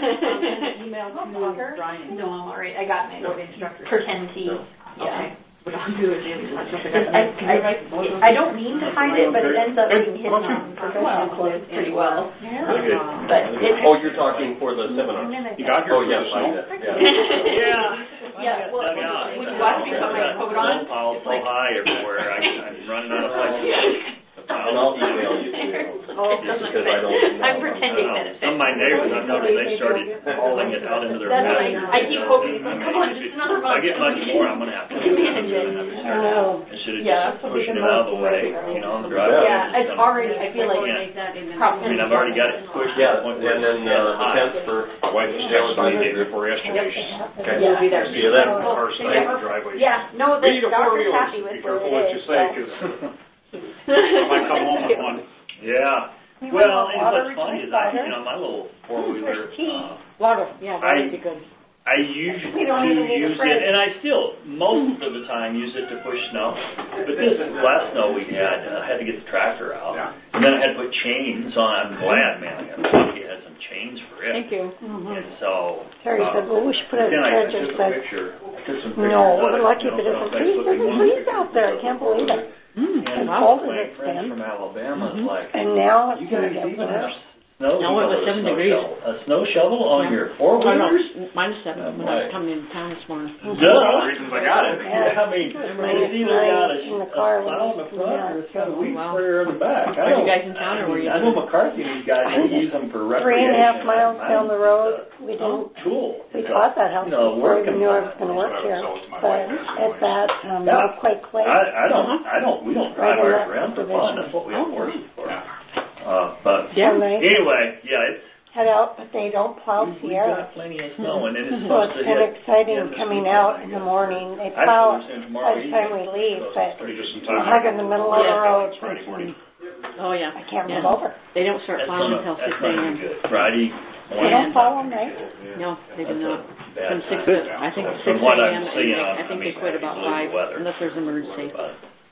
email to Brian. No, I'm all right. I got my No, the instructor. pretend tea. No. Yeah. Okay. We don't do it. I, I, I don't mean to hide it, but it ends up being hidden on professional clothes pretty well. Yeah. Good. But it, Oh, you're talking for the seminar. You got Oh, your yes, I position. did. Yeah. yeah. Yeah. Well, when you watch me put my coat on, Snow piles so high everywhere. I, I'm running out of places. And I'll email you too. Oh, Just because I don't know. I'm pretending that it's Some of my neighbors, I've noticed they started hauling it out into their That's back. right. I keep hoping, come on, just another If month. I get much more, I'm gonna have to. Manage it. Oh. Instead of Yeah. just pushing it out of the way, you know, on the driveway. Yeah, it's already, I feel like, Yeah. probably. I mean, I've already got it pushed to Yeah, the point where and then it's uh, the hot. tenth for My wife was texting me the day before yesterday. Okay. Yeah. See you then. Our side of the driveway. Yeah, no, the We need a doctor's four-wheeler. happy with Be careful what what it you is. say, so- because I might come home with one. Yeah. You Well, want and water what's funny is replaced I, water? you know, my little four-wheeler, There's tea. uh, Water, yeah, that I- would be good. I usually We don't do even need a use it, fridge. and I still, most of the time, use it to push snow. But this last snow we had, uh, I had to get the tractor out. Yeah. And then I had to put chains on. I'm glad, man, I got lucky I had some chains for it. Thank you. And so... Terry uh, said, well, we should put it in then the I, I fridge. took I a said, picture. I took some pictures no, of we're it, lucky you if it know, doesn't so freeze. I It doesn't one freeze picture out there. I of can't it. believe it. And As my cold as my it's friends been. from Alabama is like, And now it's you going to guys get even have worse. snow? Now you it was know, a seven snow degrees. shovel- A snow shovel on Yeah. your four-wheelers? Oh, no, minus seven when I was coming in town this morning. Duh. One of the reasons I got it. Yeah. I mean, It was it's minus either got a, nine in the a car plow in the when front we- or it's got a yeah. weed Wow. sprayer in the back. I Are you don't- guys in town or I were you? I know McCarthy and these guys, they use them for recreation. Three and a half miles I down the road, we Oh, didn't, cool. we bought that house You know, before we working knew I on was going to work here. So it's my But wife. it's that um, Yeah. earthquake place. I, I don't, I don't, we don't drive Right in ours that around for division. fun. That's what we have horses for. Uh, but Yeah. Nice. anyway, yeah, it's, Head out, but they don't plow we've, we've Sierra. got plenty of snow and then it's So supposed it's to kind hit. of exciting the end of coming this out weekend, in the I guess. morning. They Actually, plow we're saying by tomorrow the time we evening. leave, So but it's pretty just some we're time. hugging the middle of the Yeah. road. Friday morning. Oh, yeah. I can't Yeah. move over. They don't start That's plowing gonna- until that's six gonna be a.m. good. Friday They morning. don't plow all night? No, they do That's not. a bad From six time. to, I think it's From six what a.m. I'm and seeing, I I think mean, they quit about absolutely five weather. unless there's emergency. But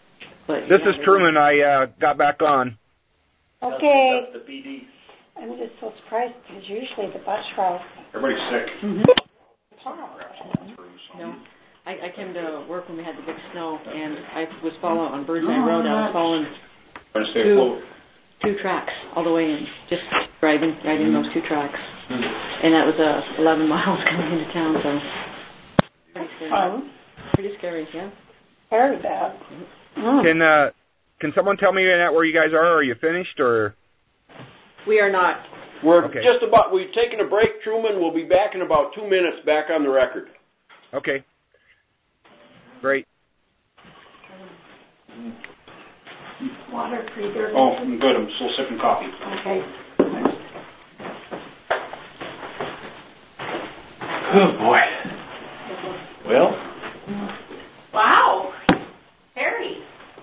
But This yeah, is Truman. I uh, got back on. Okay. That's the P D. I'm just so surprised because usually the bus route. Everybody's sick. Mm-hmm. Plow. No, I, I came to work when we had the big snow, and I was following on Birdseye Road. I was following Trying to stay two, afloat. two tracks all the way in, just driving, riding those two tracks, and that was uh, eleven miles coming into town. So pretty scary. Fun. Pretty scary, yeah. Very bad. Mm. Can uh, can someone tell me where you guys are? Are you finished or? We are not. We're Okay. just about, we've taken a break, Truman. We'll be back in about two minutes, back on the record. Okay. Great. Water for you. Oh, I'm good. I'm still sipping coffee. Okay. Oh, boy. Well, Wow. Harry.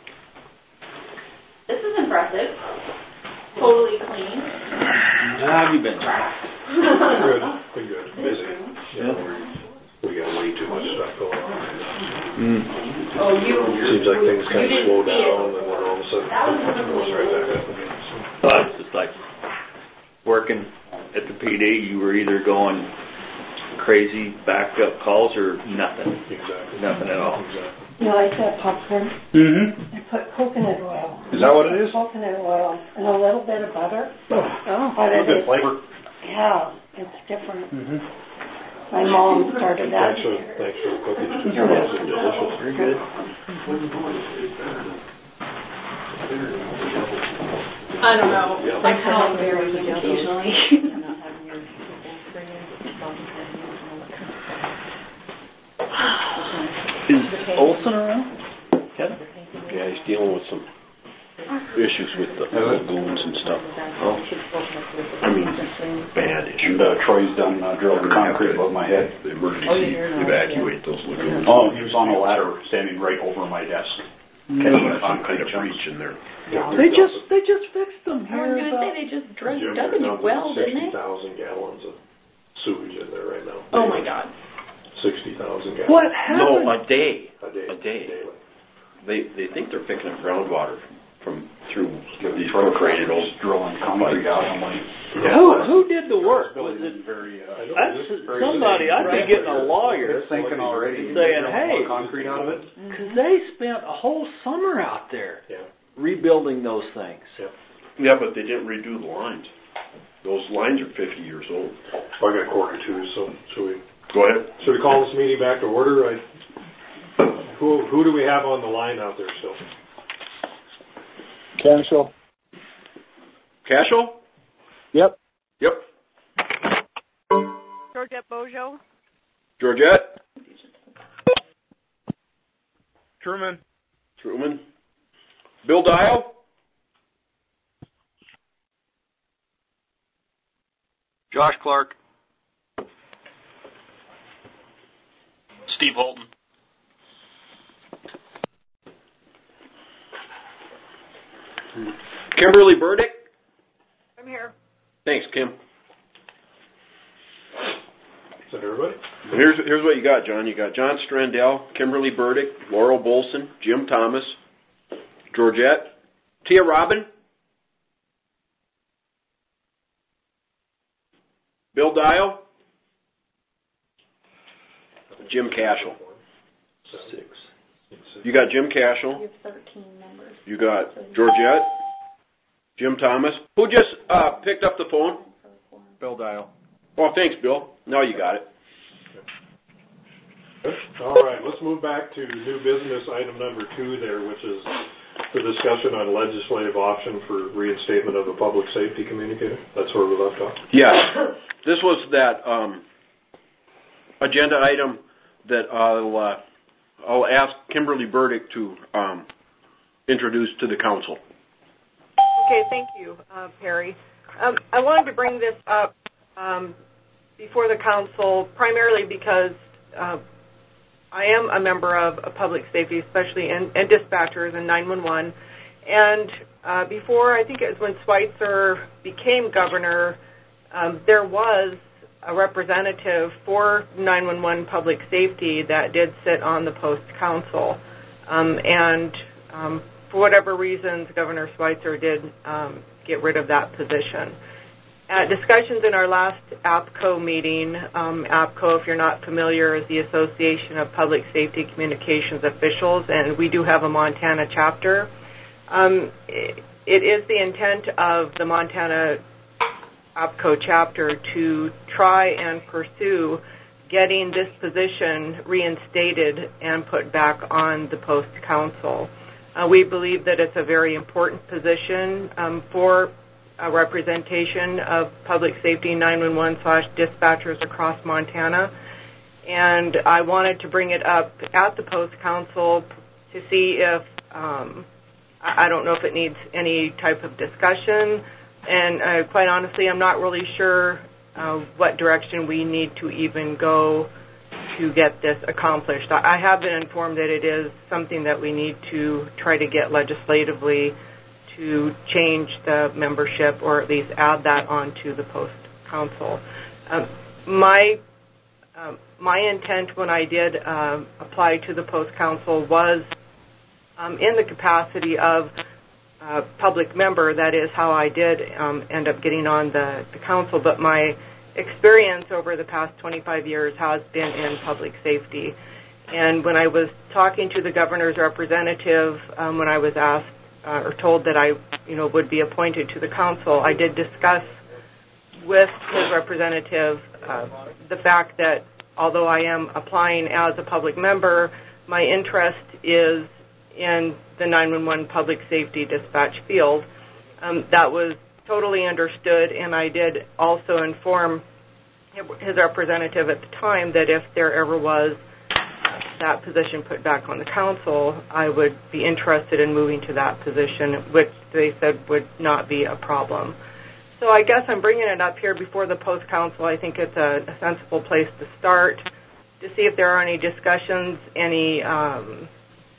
This is impressive. Totally clean. how have you been? Good. Been good. Busy. Yeah. We got way too much stuff going on. Mm. Oh, you. Seems like things kind you of didn't slow see down, it. and then all of a sudden, That was it goes right back up again. So. Well, it's just like working at the P D. You were either going crazy backed up calls or nothing. Exactly. Nothing at all. Exactly. You like that popcorn? Mm-hmm. I put coconut oil. Is that what it is? Coconut oil and a little bit of butter. Oh, Oh, but it good is. flavor. Yeah, it's different. Mm-hmm. My mom started that. Thanks for, thanks for the cookies. You're Those welcome. are delicious. Very good. I don't know. Yeah. I call him very occasionally. Is Olson around? Kevin? Yeah, he's dealing with some issues with the lagoons and stuff. Oh. I mean, bad issues. And uh, Troy's done uh, drilled the concrete above my head. The emergency evacuate those lagoons. Oh, he was on a ladder standing right over my desk. Kind of Concrete kind of jump. breach in there. They just they just fixed them I was going to say they just dug, dug a new well, didn't Sixty they? thousand gallons of sewage in there right now. Oh my God. Sixty thousand gallons. What No, happened? a day. A day. A day. Daily. They they think they're picking up groundwater from through these Troy perforated old was drilling concrete out. I'm like, Who who did the work? Was it very? Uh, that's somebody? I'd be getting a lawyer It's sinking already. saying, "Hey, concrete out of it." because they spent a whole summer out there Yeah. rebuilding those things." Yeah. Yeah, but they didn't redo the lines. Those lines are fifty years old. Well, I got quarter two, so should we? Go ahead. Should we call this meeting back to order? I, who who do we have on the line out there still? Cancel. Cashel? Yep. Yep. Georgette Bojo. Georgette? Truman. Truman? Bill Dial? Josh Clark. Steve Holton. Kimberly Burdick? I'm here. Thanks, Kim. Is that everybody? Here's here's what you got, John. You got John Strandell, Kimberly Burdick, Laurel Bolson, Jim Thomas, Georgette, Tia Robin, Bill Dial, Jim Cashel. Six. You got Jim Cashel. You have thirteen members. You got Georgette, Jim Thomas. Who just uh, picked up the phone? Bill Dial. Oh, thanks, Bill. Now you got it. All right, let's move back to new business item number two there, which is the discussion on legislative option for reinstatement of a public safety communicator. That's where we left off. Yes. This was that um, agenda item that I'll, uh, I'll ask Kimberly Burdick to um, introduce to the council. Okay, thank you, uh, Perry. Um, I wanted to bring this up um, before the council primarily because uh, I am a member of, of public safety, especially in, and dispatchers and nine one one. And uh, before, I think it was when Schweitzer became governor, um, there was a representative for nine one one public safety that did sit on the post council. Um, and um, for whatever reasons, Governor Schweitzer did um, get rid of that position. At discussions in our last APCO meeting, um, APCO, if you're not familiar, is the Association of Public Safety Communications Officials, and we do have a Montana chapter. Um, it, it is the intent of the Montana APCO chapter to try and pursue getting this position reinstated and put back on the Post Council. Uh, we believe that it's a very important position um, for a representation of public safety nine one one slash dispatchers across Montana. And I wanted to bring it up at the Post Council to see if, um, I don't know if it needs any type of discussion. And uh, quite honestly, I'm not really sure uh, what direction we need to even go to get this accomplished. I have been informed that it is something that we need to try to get legislatively to change the membership, or at least add that onto the Post Council. Um, my um, my intent when I did uh, apply to the Post Council was um, in the capacity of uh, public member. That is how I did um, end up getting on the, the council, but my experience over the past twenty-five years has been in public safety. And when I was talking to the governor's representative, um, when I was asked uh, or told that I, you know, would be appointed to the council, I did discuss with his representative uh, the fact that although I am applying as a public member, my interest is in the nine one one public safety dispatch field. Um, that was totally understood, and I did also inform his representative at the time that if there ever was that position put back on the council, I would be interested in moving to that position, which they said would not be a problem. So I guess I'm bringing it up here before the Post Council. I think it's a, a sensible place to start to see if there are any discussions, any um,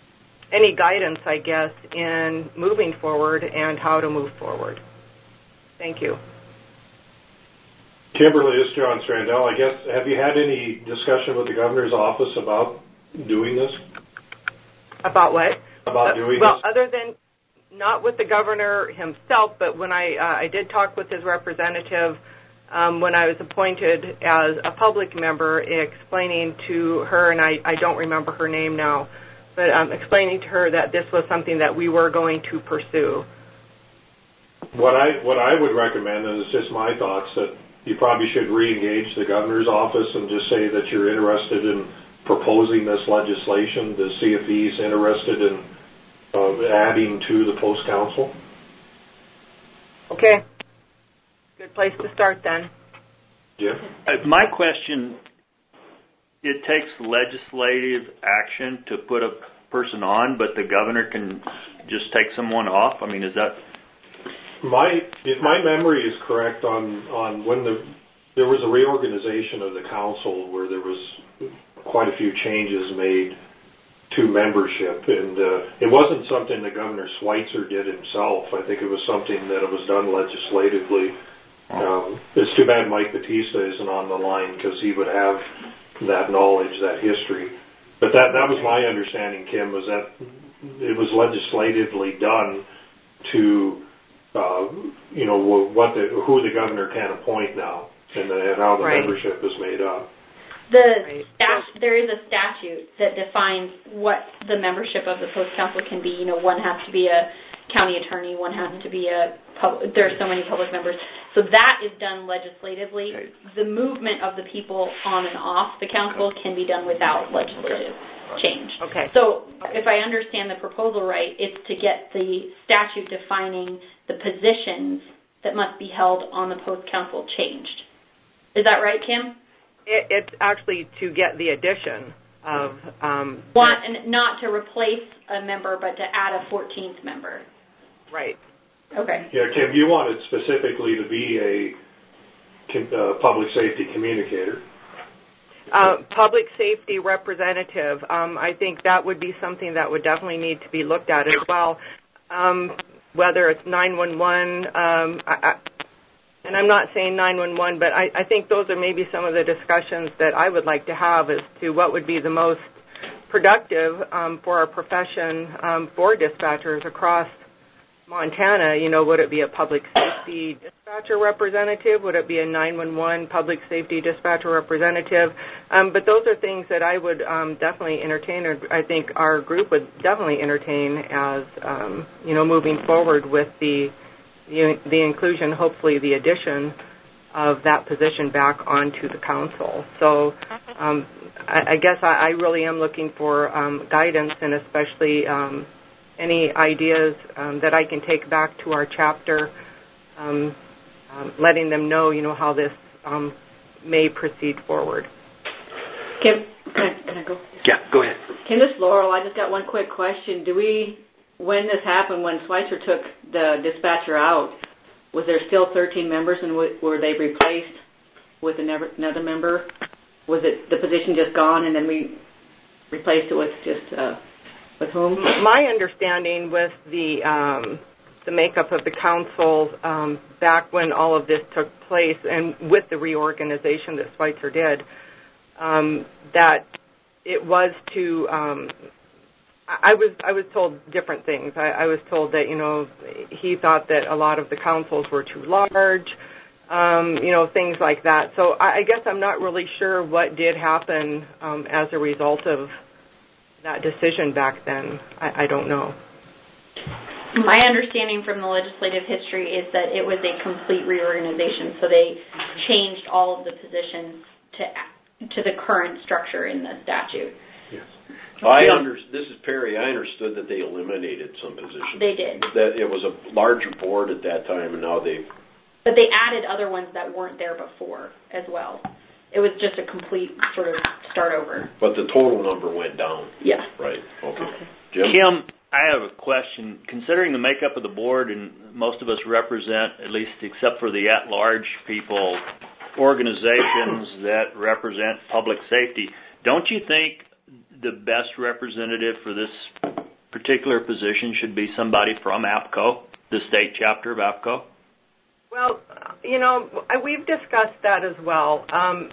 any guidance, I guess, in moving forward and how to move forward. Thank you. Kimberly, this is John Strandell. I guess, have you had any discussion with the governor's office about doing this? About what? About uh, doing well, this? Well, other than not with the governor himself, but when I uh, I did talk with his representative um, when I was appointed as a public member, explaining to her, and I, I don't remember her name now, but um, explaining to her that this was something that we were going to pursue. What I what I would recommend, and it's just my thoughts, that you probably should re-engage the governor's office and just say that you're interested in proposing this legislation to see if he's interested in uh, adding to the Post Council. Okay. Good place to start then. Yeah. Uh, my question, it takes legislative action to put a person on, but the governor can just take someone off? I mean, is that... My if my memory is correct on, on when the there was a reorganization of the council where there was quite a few changes made to membership, and uh, it wasn't something that Governor Schweitzer did himself. I think it was something that it was done legislatively. Um, it's too bad Mike Batista isn't on the line because he would have that knowledge, that history. But that that was my understanding, Kim, was that it was legislatively done to Uh, you know what the who the governor can appoint now, and, the, and how the right. membership is made up. The stat- there is a statute that defines what the membership of the Post Council can be. You know, one has to be a county attorney, one has to be a pub- there are so many public members. So that is done legislatively. Right. The movement of the people on and off the council can be done without legislative change. Okay. So if I understand the proposal right, it's to get the statute defining the positions that must be held on the Post Council changed. Is that right, Kim? It, it's actually to get the addition of... Um, Want, and not to replace a member, but to add a fourteenth member. Right. Okay. Yeah, Kim, you want it specifically to be a uh, public safety communicator. Uh, public safety representative. Um, I think that would be something that would definitely need to be looked at as well. Um, whether it's nine one one, um, I, I, and I'm not saying nine one one, but I, I think those are maybe some of the discussions that I would like to have as to what would be the most productive um, for our profession um, for dispatchers across Montana. You know, would it be a public safety dispatcher representative? Would it be a nine one one public safety dispatcher representative? Um, but those are things that I would um, definitely entertain, or I think our group would definitely entertain as, um, you know, moving forward with the, the the inclusion, hopefully the addition of that position back onto the council. So um, I, I guess I, I really am looking for um, guidance, and especially um, any ideas um, that I can take back to our chapter, um, um, letting them know, you know, how this um, may proceed forward. Kim, can I, can I go? Yeah, go ahead. Kim, this is Laurel. I just got one quick question. Do we, when this happened, when Schweitzer took the dispatcher out, was there still thirteen members, and w- were they replaced with another, another member? Was it the position just gone, and then we replaced it with just uh, with whom? My understanding with the um, the makeup of the council um, back when all of this took place, and with the reorganization that Schweitzer did, um, that it was to. Um, I was I was told different things. I, I was told that, you know, he thought that a lot of the councils were too large, um, you know, things like that. So I, I guess I'm not really sure what did happen um, as a result of that decision back then. I, I don't know. My understanding from the legislative history is that it was a complete reorganization, so they changed all of the positions to to the current structure in the statute. Yes. I under, this is Perry. I understood that they eliminated some positions. They did. That it was a larger board at that time, and now they've... But they added other ones that weren't there before as well. It was just a complete sort of start over. But the total number went down. Yeah. Right. Okay. okay. Jim? Kim, I have a question. Considering the makeup of the board, and most of us represent, at least except for the at-large people, organizations that represent public safety, don't you think the best representative for this particular position should be somebody from APCO, the state chapter of APCO? Well, you know, we've discussed that as well. Um,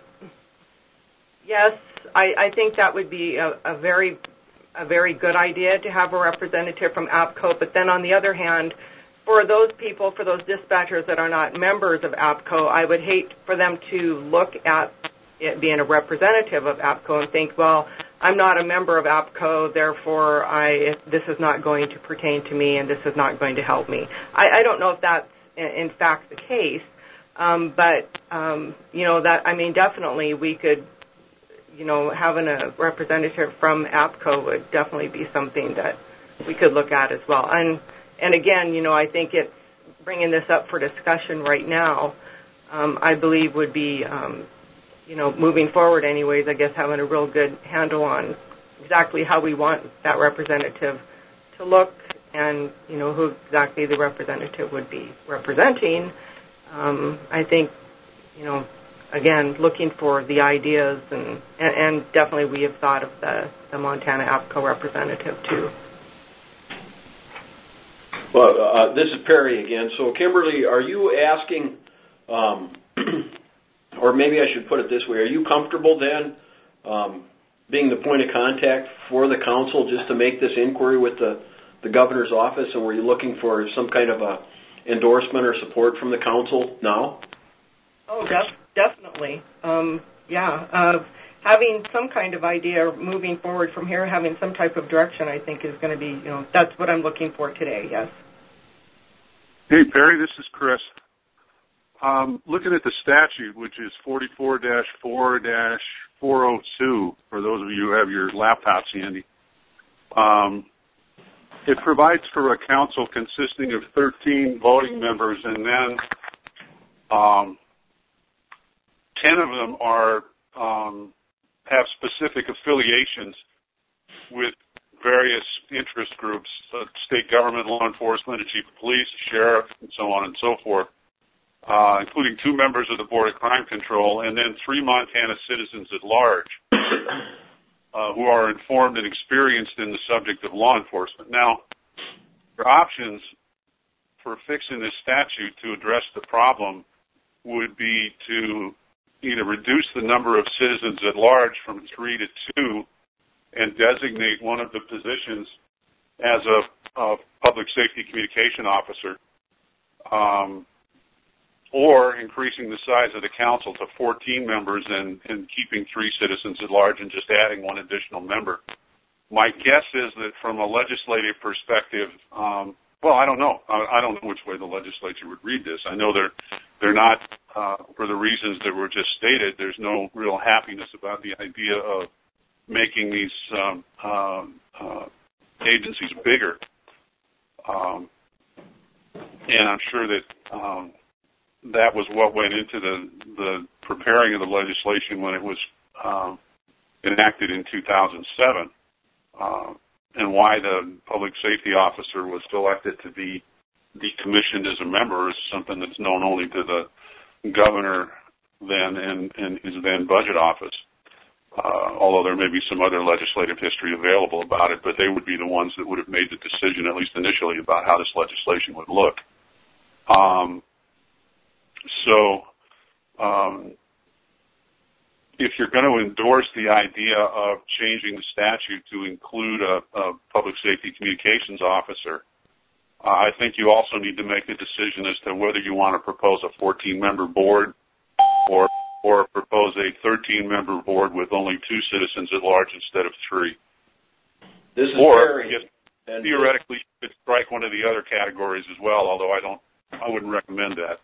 yes, I, I think that would be a, a very a very good idea to have a representative from APCO, but then on the other hand, for those people, for those dispatchers that are not members of APCO, I would hate for them to look at it being a representative of APCO and think, well, I'm not a member of APCO, therefore I this is not going to pertain to me and this is not going to help me. I, I don't know if that's in fact the case, um, but um, you know that I mean definitely we could, you know, having a representative from APCO would definitely be something that we could look at as well. And and again, you know, I think it's bringing this up for discussion right now. Um, I believe would be. Um, you know, moving forward anyways, I guess having a real good handle on exactly how we want that representative to look and, you know, who exactly the representative would be representing. Um, I think, you know, again, looking for the ideas and, and, and definitely we have thought of the, the Montana APCO representative too. Well, uh, this is Perry again. So, Kimberly, are you asking... Um, or maybe I should put it this way, are you comfortable then um, being the point of contact for the council just to make this inquiry with the, the governor's office, and were you looking for some kind of a endorsement or support from the council now? Oh, def- definitely. Um, yeah. Uh, having some kind of idea moving forward from here, having some type of direction, I think is going to be, you know, that's what I'm looking for today, yes. Hey, Perry, this is Chris. Um, looking at the statute, which is forty-four dash four dash four oh two, for those of you who have your laptops handy, um, it provides for a council consisting of thirteen voting members, and then um, ten of them are um, have specific affiliations with various interest groups, uh, state government, law enforcement, the chief of police, sheriff, and so on and so forth. Uh, including two members of the Board of Crime Control, and then three Montana citizens at large uh, who are informed and experienced in the subject of law enforcement. Now, your options for fixing this statute to address the problem would be to either reduce the number of citizens at large from three to two and designate one of the positions as a, a public safety communication officer, um, or increasing the size of the council to fourteen members and, and keeping three citizens at large and just adding one additional member. My guess is that from a legislative perspective, um, well, I don't know. I, I don't know which way the legislature would read this. I know they're they're not, uh, for the reasons that were just stated, there's no real happiness about the idea of making these um, uh, uh, agencies bigger. Um, and I'm sure that um, that was what went into the, the preparing of the legislation when it was um, enacted in two thousand seven. Uh, and why the public safety officer was selected to be decommissioned as a member is something that's known only to the governor then and, and his then budget office. Uh, although there may be some other legislative history available about it, but they would be the ones that would have made the decision, at least initially, about how this legislation would look. Um, so, um, if you're going to endorse the idea of changing the statute to include a, a public safety communications officer, uh, I think you also need to make a decision as to whether you want to propose a fourteen-member board or or propose a thirteen-member board with only two citizens at large instead of three. This is or Barry. If, theoretically, you could strike one of the other categories as well, although I don't, I wouldn't recommend that.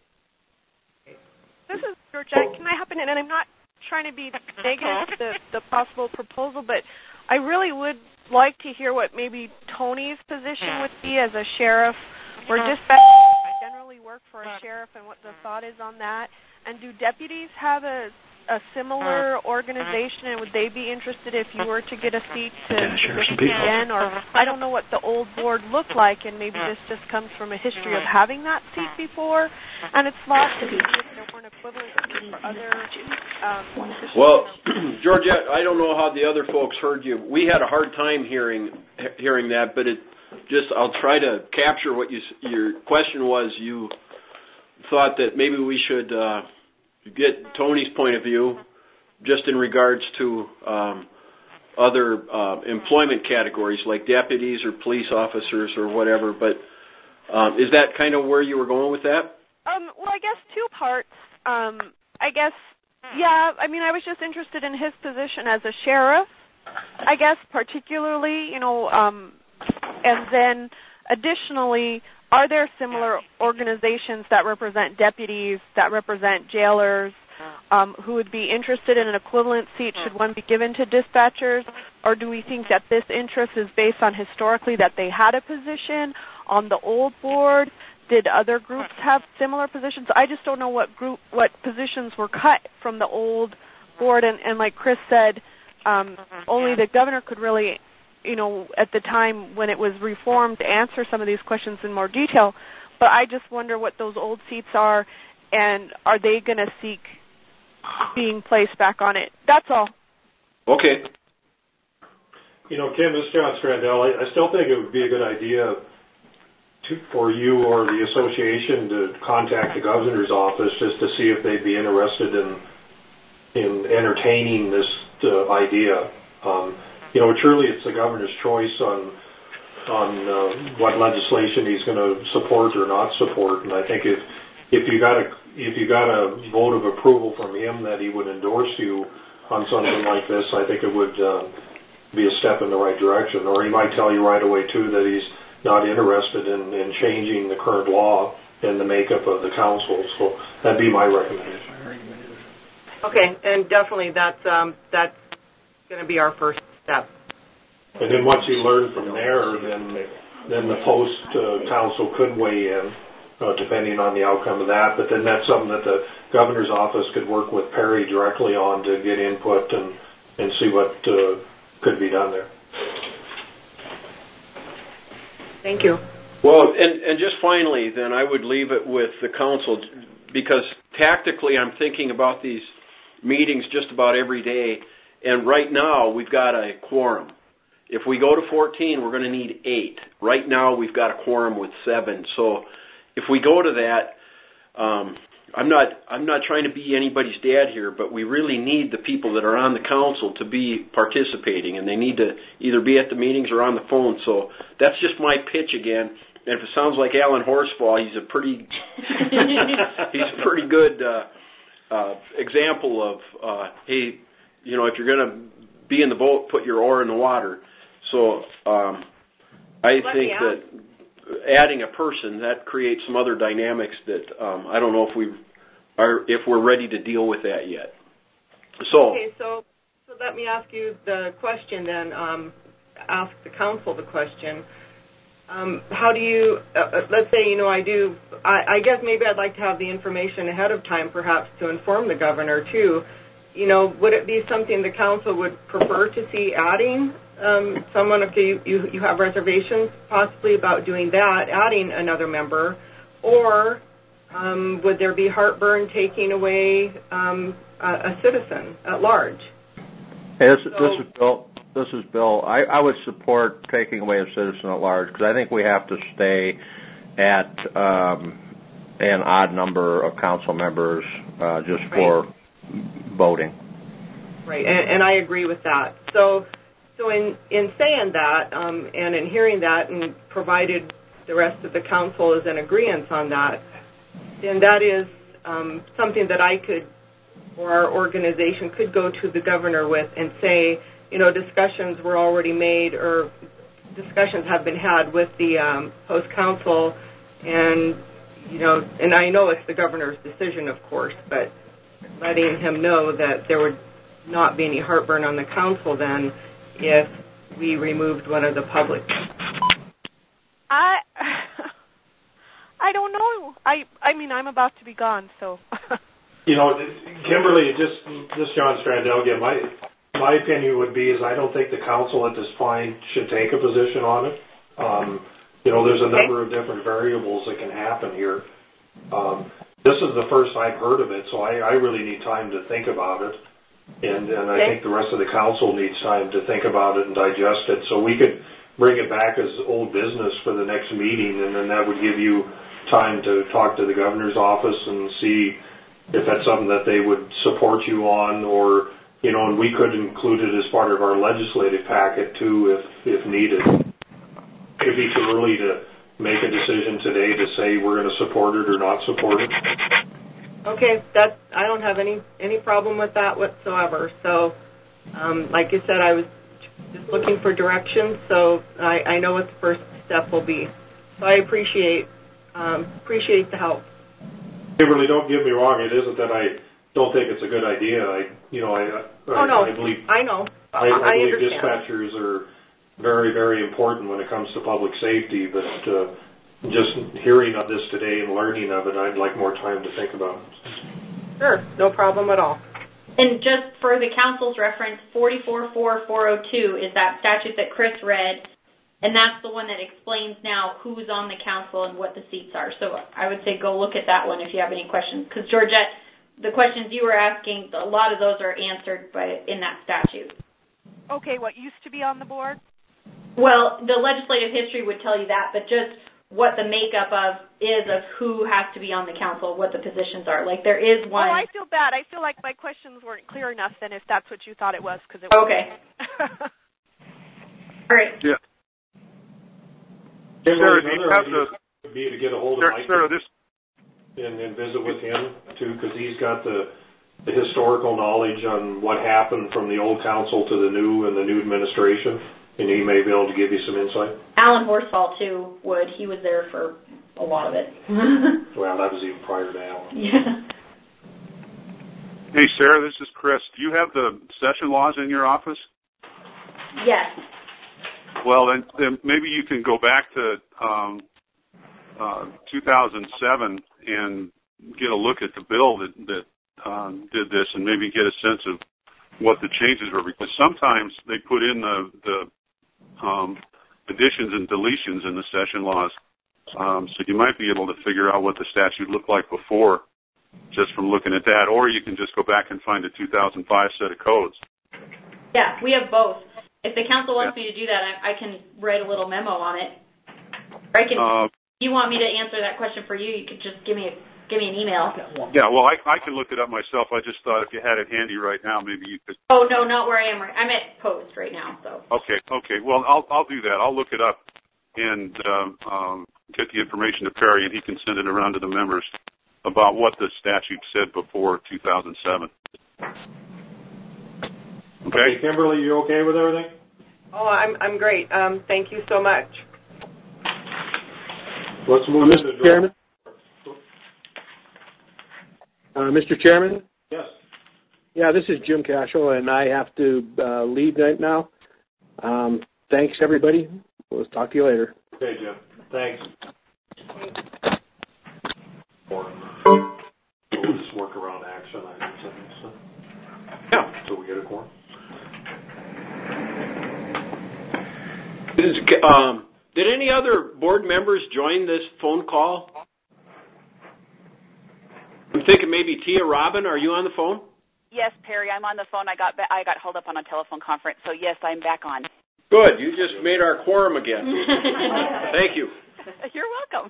This is Georgette. Can I hop in? And I'm not trying to be negative to the, the possible proposal, but I really would like to hear what maybe Tony's position would be as a sheriff or dispatch. I generally work for a sheriff, and what the thought is on that. And do deputies have a a similar organization, and would they be interested if you were to get a seat to, to get again? Or I don't know what the old board looked like, and maybe this just comes from a history of having that seat before, and it's lost to see if there weren't equivalent for other um, Well, Georgette, I don't know how the other folks heard you. We had a hard time hearing hearing that, but it just, I'll try to capture what you, your question was. You thought that maybe we should uh, get Tony's point of view just in regards to um, other uh, employment categories like deputies or police officers or whatever, but um, is that kind of where you were going with that? Um, well, I guess two parts. Um, I guess, yeah, I mean, I was just interested in his position as a sheriff, I guess, particularly, you know, um, and then additionally, are there similar organizations that represent deputies, that represent jailers, um, who would be interested in an equivalent seat? Should one be given to dispatchers? Or do we think that this interest is based on historically that they had a position on the old board? Did other groups have similar positions? I just don't know what group, what positions were cut from the old board. And, and like Chris said, um, only the governor could really, you know, at the time when it was reformed, answer some of these questions in more detail. But I just wonder what those old seats are, and are they going to seek being placed back on it? That's all. Okay. You know, Kim, this is John Strandell. I, I still think it would be a good idea to, for you or the association to contact the governor's office just to see if they'd be interested in in entertaining this uh, idea. Um, You know, truly, it's the governor's choice on on uh, what legislation he's going to support or not support. And I think if if you got a if you got a vote of approval from him that he would endorse you on something like this, I think it would uh, be a step in the right direction. Or he might tell you right away too that he's not interested in, in changing the current law and the makeup of the council. So that'd be my recommendation. Okay, and definitely that's um, that's going to be our first step. And then once you learn from there, then then the post uh, council could weigh in, uh, depending on the outcome of that. But then that's something that the governor's office could work with Perry directly on to get input and and see what uh, could be done there. Thank you. Well, and and just finally, then I would leave it with the council, because tactically I'm thinking about these meetings just about every day. And right now, we've got a quorum. If we go to fourteen, we're going to need eight. Right now, we've got a quorum with seven. So if we go to that, um, I'm not I'm not trying to be anybody's dad here, but we really need the people that are on the council to be participating, and they need to either be at the meetings or on the phone. So that's just my pitch again. And if it sounds like Alan Horsfall, he's a pretty he's a pretty good uh, uh, example of uh, hey, you know, if you're going to be in the boat, put your oar in the water. So um, I Let think that adding a person, that creates some other dynamics that um, I don't know if we are if we're ready to deal with that yet. So okay, so so let me ask you the question then. Um, ask the council the question. Um, how do you? Uh, let's say you know I do. I, I guess maybe I'd like to have the information ahead of time, perhaps to inform the governor too. You know, would it be something the council would prefer to see adding um, someone? Okay, you, you you have reservations possibly about doing that, adding another member, or um, would there be heartburn taking away um, a, a citizen at large? Hey, this, so, this is Bill. This is Bill. I, I would support taking away a citizen at large because I think we have to stay at um, an odd number of council members uh, just right. for voting. Right, and, and I agree with that. So, so in in saying that um, and in hearing that, and provided the rest of the council is in agreement on that, then that is um, something that I could, or our organization could go to the governor with and say, you know, discussions were already made, or discussions have been had with the um, host council, and you know, and I know it's the governor's decision, of course, but letting him know that there would not be any heartburn on the council then if we removed one of the public. I I don't know. I I mean, I'm about to be gone, so. You know, Kimberly, just this John Strandell again. My my opinion would be is I don't think the council at this point should take a position on it. Um, you know, there's a number of different variables that can happen here. Um, This is the first I've heard of it, so I, I really need time to think about it. And, and I think the rest of the council needs time to think about it and digest it. So we could bring it back as old business for the next meeting, and then that would give you time to talk to the governor's office and see if that's something that they would support you on, or, you know, and we could include it as part of our legislative packet too if, if needed. It'd be too early to make a decision today to say we're going to support it or not support it. Okay, that I don't have any any problem with that whatsoever. So, um, like you said, I was just looking for direction, so I, I know what the first step will be. So I appreciate um, appreciate the help. Kimberly, don't get me wrong. It isn't that I don't think it's a good idea. I, you know, I, I, oh no, I believe I know. I, I, I believe understand. dispatchers are very, very important when it comes to public safety, but uh, just hearing of this today and learning of it, I'd like more time to think about it. Sure, no problem at all. And just for the council's reference, forty-four four four oh two is that statute that Chris read, and that's the one that explains now who's on the council and what the seats are. So I would say go look at that one if you have any questions. Because, Georgette, the questions you were asking, a lot of those are answered by in that statute. Okay, what used to be on the board? Well, the legislative history would tell you that, but just what the makeup of is of who has to be on the council, what the positions are. Like there is one. Oh, I feel bad. I feel like my questions weren't clear enough then if that's what you thought it was. Cause it was. Okay. All right. Yeah. Sarah, do you have the... would be to get a hold of Sarah, Mike Sarah, this... and, and visit with him, too, because he's got the, the historical knowledge on what happened from the old council to the new and the new administration. And he may be able to give you some insight. Alan Horsfall, too, would. He was there for a lot of it. Well, that was even prior to Alan. Yeah. Hey, Sarah, this is Chris. Do you have the session laws in your office? Yes. Well, then, then maybe you can go back to um, uh, two thousand seven and get a look at the bill that, that um, did this and maybe get a sense of what the changes were. Because sometimes they put in the, the um, additions and deletions in the session laws. Um, so you might be able to figure out what the statute looked like before just from looking at that. Or you can just go back and find a two thousand five set of codes. Yeah, we have both. If the council wants yeah. me to do that, I, I can write a little memo on it. Or I can, uh, if you want me to answer that question for you, you could just give me a give me an email. Yeah, well, I, I can look it up myself. I just thought if you had it handy right now, maybe you could. Oh, no, not where I am. I'm at Post right now, so. Okay, okay. Well, I'll I'll do that. I'll look it up and um, um, get the information to Perry, and he can send it around to the members about what the statute said before two thousand seven. Okay? Okay, Kimberly, you okay with everything? Oh, I'm I'm great. Um, thank you so much. Let's move Mister into Chairman? Uh, Mister Chairman? Yes. Yeah, this is Jim Cashel, and I have to uh, leave right now. Um, thanks, everybody. We'll talk to you later. Okay, Jim. Thanks. We'll just work around action items, I think, so. Yeah. Until we get a quorum. Is, um, did any other board members join this phone call? I'm thinking maybe Tia Robin. Are you on the phone? Yes, Perry, I'm on the phone. I got I got held up on a telephone conference, so yes, I'm back on. Good. You just made our quorum again. Thank you. You're welcome.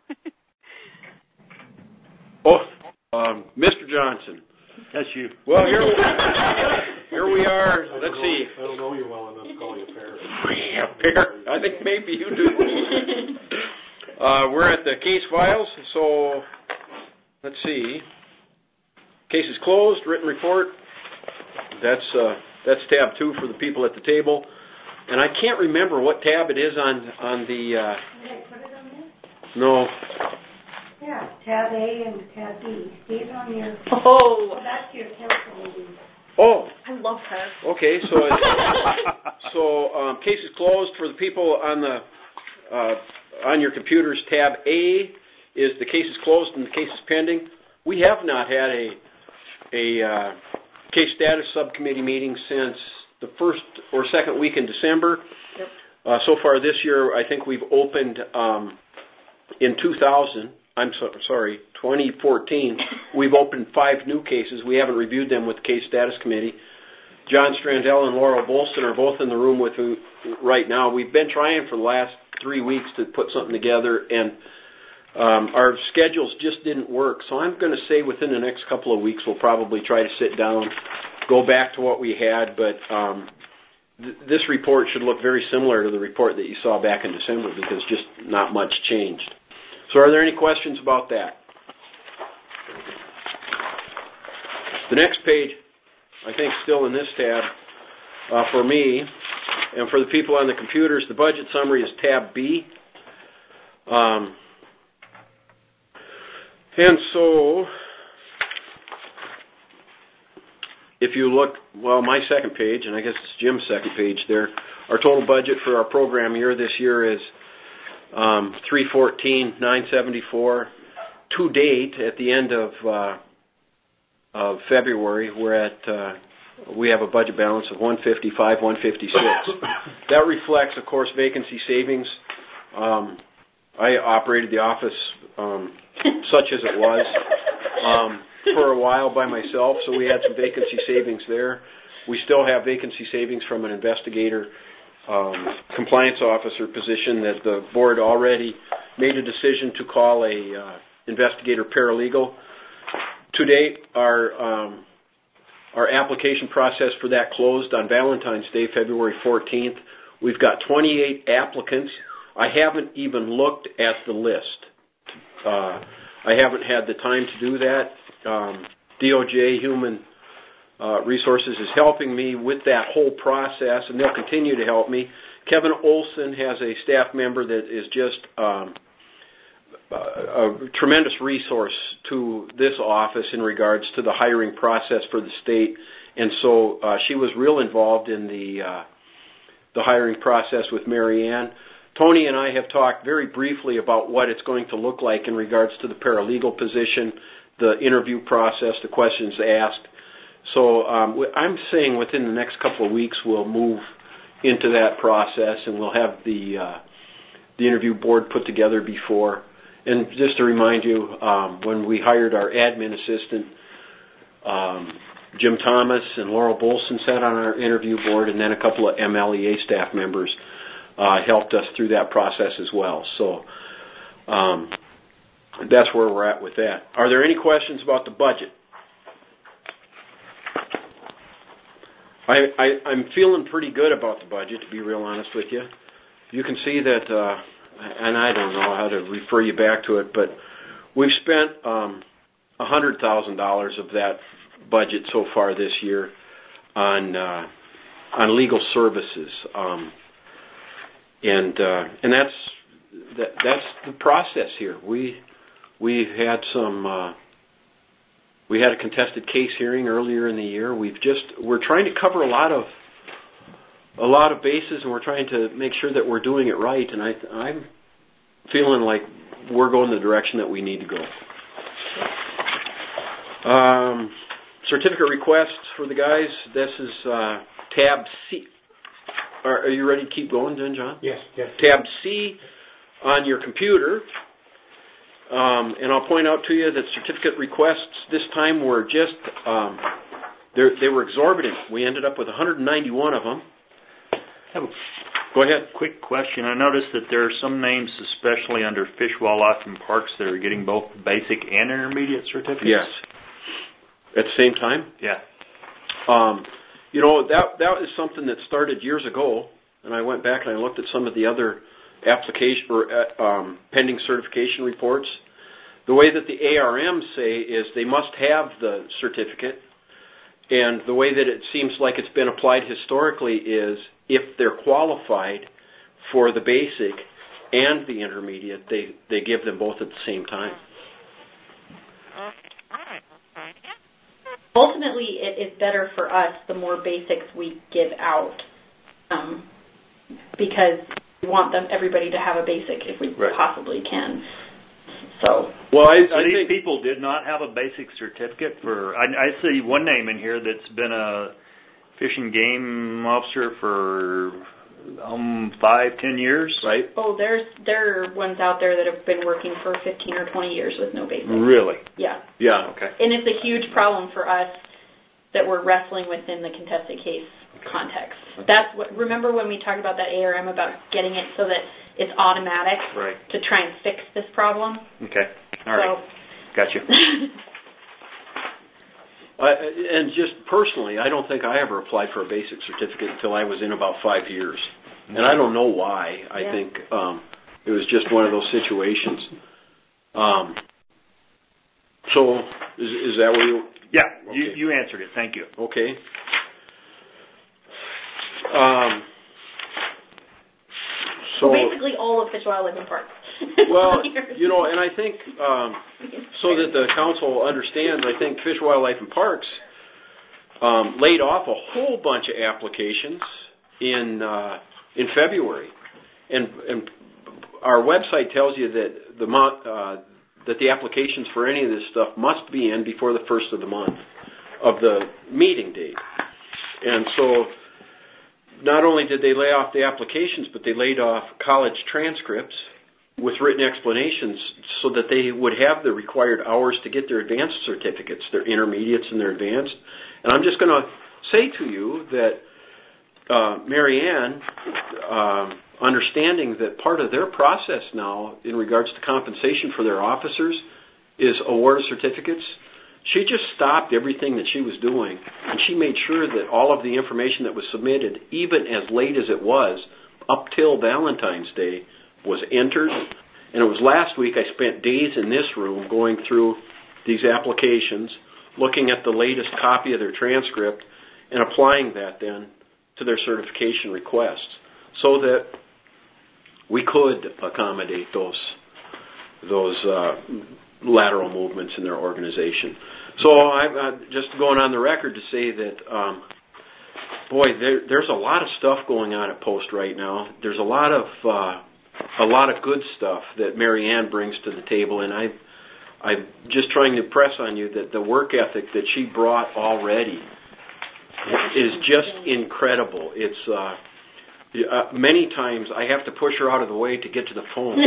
Oh, um, Mister Johnson. That's you. Well, here, here we are. Let's know, see. I don't know you well enough to call you Pear. Yeah, Pear. I think maybe you do. uh, we're at the case files, so let's see. Case is closed. Written report. That's uh, that's tab two for the people at the table, and I can't remember what tab it is on on the. Uh, Did I put it on there? no. Yeah, tab A and tab B. These on your. Oh. Well, that's your council meeting. Oh. I love her. Okay, so it, so um, case is closed for the people on the uh, on your computers. Tab A is the case is closed and the case is pending. We have not had a a uh, case status subcommittee meeting since the first or second week in December. Yep. Uh, so far this year, I think we've opened um, in two thousand. I'm so, sorry, twenty fourteen, we've opened five new cases. We haven't reviewed them with the Case Status Committee. John Strandell and Laurel Bolson are both in the room with me right now. We've been trying for the last three weeks to put something together, and um, our schedules just didn't work. So I'm going to say within the next couple of weeks we'll probably try to sit down, go back to what we had, but um, th- this report should look very similar to the report that you saw back in December because just not much changed. So are there any questions about that? The next page, I think still in this tab, uh, for me, and for the people on the computers, the budget summary is tab B. Um, and so, if you look, well, my second page, and I guess it's Jim's second page there, our total budget for our program year this year is Um, three fourteen nine seventy-four. To date, at the end of uh, of February, we're at uh, we have a budget balance of one fifty-five one fifty-six. That reflects, of course, vacancy savings. Um, I operated the office um, such as it was um, for a while by myself, so we had some vacancy savings there. We still have vacancy savings from an investigator Um, compliance officer position that the board already made a decision to call a uh, investigator paralegal. To date, our um, our application process for that closed on Valentine's Day, February fourteenth. We've got twenty-eight applicants. I haven't even looked at the list. Uh, I haven't had the time to do that. Um, D O J, Human Uh, Resources is helping me with that whole process, and they'll continue to help me. Kevin Olson has a staff member that is just um, a, a tremendous resource to this office in regards to the hiring process for the state, and so uh, she was real involved in the uh, the hiring process with Mary Ann. Tony and I have talked very briefly about what it's going to look like in regards to the paralegal position, the interview process, the questions asked. So um, I'm saying within the next couple of weeks we'll move into that process, and we'll have the uh, the interview board put together before. And just to remind you, um, when we hired our admin assistant, um, Jim Thomas and Laurel Bolson sat on our interview board, and then a couple of M L E A staff members uh, helped us through that process as well. So um, that's where we're at with that. Are there any questions about the budget? I, I, I'm feeling pretty good about the budget, to be real honest with you. You can see that, uh, and I don't know how to refer you back to it, but we've spent um, one hundred thousand dollars of that budget so far this year on uh, on legal services, um, and uh, and that's that, that's the process here. We we've had some. Uh, We had a contested case hearing earlier in the year. We've just we're trying to cover a lot of a lot of bases, and we're trying to make sure that we're doing it right. And I, I'm feeling like we're going the direction that we need to go. Um, certificate requests for the guys. This is uh, tab C. Are, are you ready to keep going, then, John? Yes. Yes. Tab C on your computer. Um, and I'll point out to you that certificate requests this time were just, um, they were exorbitant. We ended up with one hundred ninety-one of them. I have a Go ahead. Quick question. I noticed that there are some names, especially under Fish, Wildlife, and Parks, that are getting both basic and intermediate certificates. Yes. At the same time? Yeah. Um, you know, that that is something that started years ago, and I went back and I looked at some of the other application or uh, um, pending certification reports. The way that the A R Ms say is they must have the certificate, and the way that it seems like it's been applied historically is if they're qualified for the basic and the intermediate, they, they give them both at the same time. Ultimately, it is better for us the more basics we give out, um, because we want them everybody to have a basic if we right. possibly can. So, well, I, so I these think people did not have a basic certificate for. I, I see one name in here that's been a fish and game officer for um five, ten years. Right. Oh, there's there are ones out there that have been working for fifteen or twenty years with no basic. Really? Yeah. Yeah. Okay. And it's a huge problem for us that we're wrestling within the contested case context. That's what. Remember when we talked about that A R M about getting it so that it's automatic right. to try and fix this problem? Okay. All right. So. Gotcha. I, and just personally, I don't think I ever applied for a basic certificate until I was in about five years, and I don't know why. I yeah. think um, it was just one of those situations. Um, so, is, is that what you? Yeah, okay. you you answered it. Thank you. Okay. Um, so well, basically all of Fish, Wildlife, and Parks. Well, you know, and I think um, so that the council understands, I think Fish, Wildlife, and Parks um, laid off a whole bunch of applications in uh, in February, and and our website tells you that the month uh, that the applications for any of this stuff must be in before the first of the month of the meeting date, and so. Not only did they lay off the applications, but they laid off college transcripts with written explanations so that they would have the required hours to get their advanced certificates, their intermediates and their advanced. And I'm just going to say to you that uh, Mary Ann, uh, understanding that part of their process now in regards to compensation for their officers is award of certificates, she just stopped everything that she was doing, and she made sure that all of the information that was submitted, even as late as it was, up till Valentine's Day, was entered. And it was last week I spent days in this room going through these applications, looking at the latest copy of their transcript, and applying that then to their certification requests, so that we could accommodate those those uh, lateral movements in their organization. So I'm uh, just going on the record to say that, um, boy, there, there's a lot of stuff going on at Post right now. There's a lot of uh, a lot of good stuff that Mary Ann brings to the table, and I, I'm just trying to press on you that the work ethic that she brought already is just incredible. It's uh, Uh, many times I have to push her out of the way to get to the phone.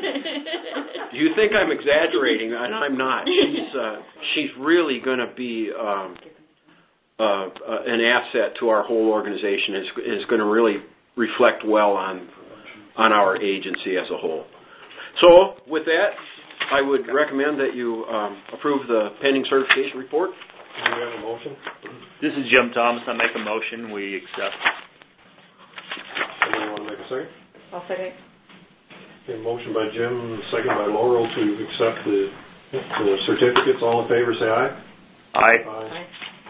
You think I'm exaggerating, and I'm not. She's uh, she's really going to be um, uh, uh, an asset to our whole organization. Is is going to really reflect well on on our agency as a whole. So with that, I would recommend that you um, approve the pending certification report. Do we have a motion? This is Jim Thomas. I make a motion. We accept. Somebody want to make a second? I'll second. Okay, motion by Jim, second by Laurel to accept the, the certificates. All in favor, say aye. Aye. Aye.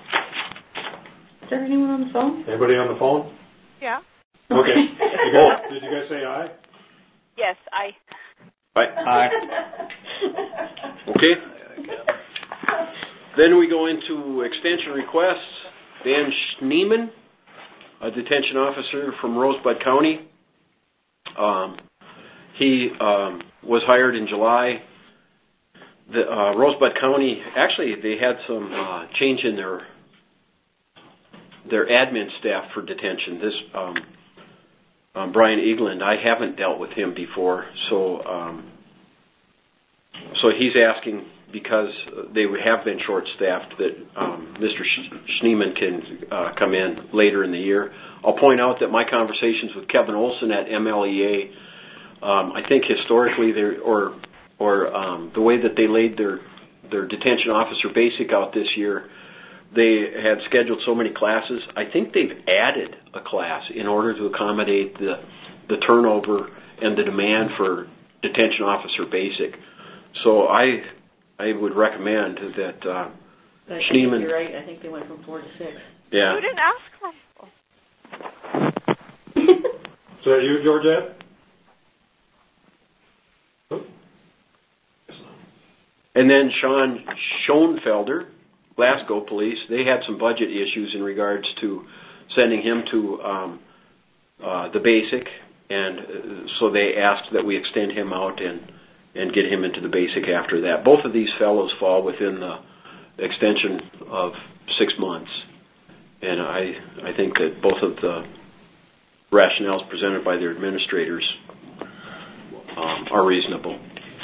Is there anyone on the phone? Anybody on the phone? Yeah. Okay. You guys, did you guys say aye? Yes, I. Aye. Okay. Then we go into extension requests. Dan Schneeman, a detention officer from Rosebud County. Um, he um, was hired in July. The uh, Rosebud County, actually, they had some uh, change in their their admin staff for detention. This um, um, Brian Eagland, I haven't dealt with him before, so um, so he's asking, because they have been short-staffed, that um, Mister Schneeman can uh, come in later in the year. I'll point out that my conversations with Kevin Olson at M L E A, um, I think historically, they're, or or um, the way that they laid their their detention officer basic out this year, they had scheduled so many classes. I think they've added a class in order to accommodate the the turnover and the demand for detention officer basic. So I I would recommend that uh, I think Schneeman. you're right. I think they went from four to six. Yeah. You didn't ask for. Is that you, Georgette? And then Sean Schoenfelder, Glasgow Police, they had some budget issues in regards to sending him to um, uh, the basic, and uh, so they asked that we extend him out and, and get him into the basic after that. Both of these fellows fall within the extension of six months, and I, I think that both of the rationales presented by their administrators um, are reasonable.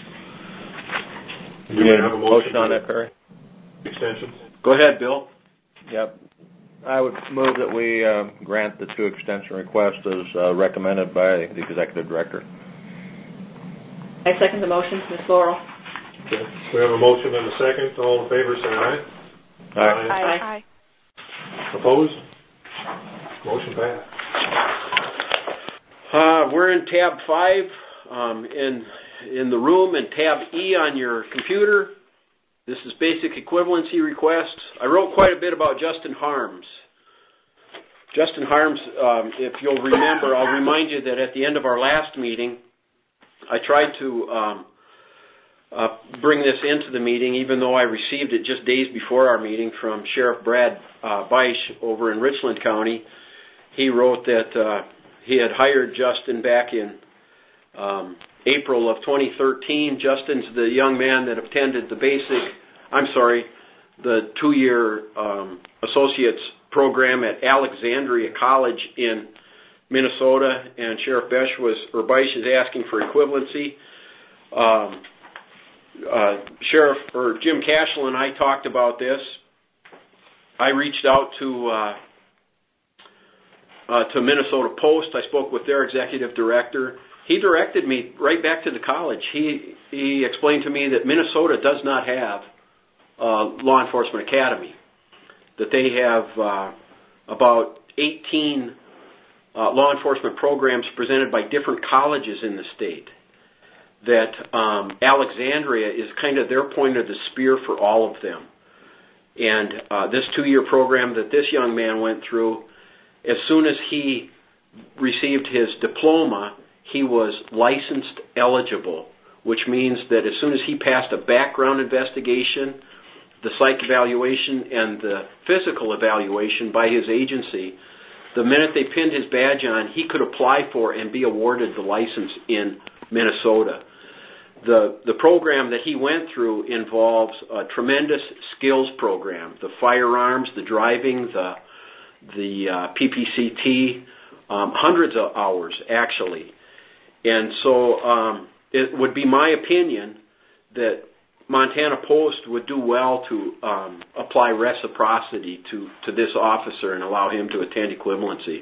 Do we have a motion on that, Perry? Extension? Go ahead, Bill. Yep. I would move that we uh, grant the two extension requests as uh, recommended by the executive director. I second the motion, Miz Laurel. Okay. We have a motion and a second. All in favor, say aye. Aye. Aye. Aye. Opposed? Motion passed. Uh, we're in tab five um, in in the room, and tab E on your computer. This is basic equivalency requests. I wrote quite a bit about Justin Harms. Justin Harms, um, if you'll remember, I'll remind you that at the end of our last meeting, I tried to um, uh, bring this into the meeting, even though I received it just days before our meeting from Sheriff Brad uh, Beisch over in Richland County. He wrote that uh, he had hired Justin back in um, April of twenty thirteen. Justin's the young man that attended the basic, I'm sorry, the two-year um, associate's program at Alexandria College in Minnesota, and Sheriff Beisch was, or Beisch is asking for equivalency. Um, uh, Sheriff, or Jim Cashel and I talked about this. I reached out to uh, uh, to Minnesota Post. I spoke with their executive director. He directed me right back to the college. He he explained to me that Minnesota does not have a law enforcement academy, that they have uh, about eighteen uh, law enforcement programs presented by different colleges in the state, that um, Alexandria is kind of their point of the spear for all of them. And uh, this two-year program that this young man went through, as soon as he received his diploma, he was licensed eligible, which means that as soon as he passed a background investigation, the psych evaluation, and the physical evaluation by his agency, the minute they pinned his badge on, he could apply for and be awarded the license in Minnesota. The, the program that he went through involves a tremendous skills program, the firearms, the driving, the, the uh, P P C T, um, hundreds of hours actually. And so um, it would be my opinion that Montana Post would do well to um, apply reciprocity to, to this officer and allow him to attend equivalency.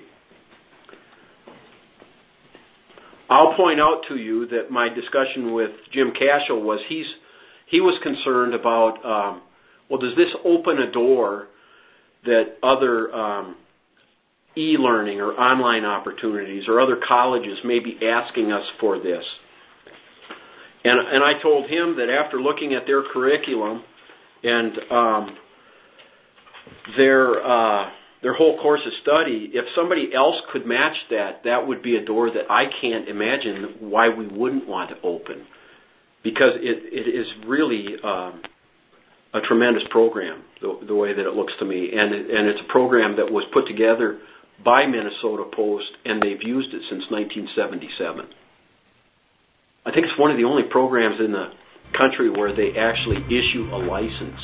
I'll point out to you that my discussion with Jim Cashel was he's he was concerned about, um, well, does this open a door that other um, e-learning or online opportunities or other colleges may be asking us for this? And, and I told him that after looking at their curriculum and um, their uh, their whole course of study, if somebody else could match that, that would be a door that I can't imagine why we wouldn't want to open, because it, it is really um, a tremendous program, the, the way that it looks to me. And, it, and it's a program that was put together by Minnesota Post, and they've used it since nineteen seventy-seven. I think it's one of the only programs in the country where they actually issue a license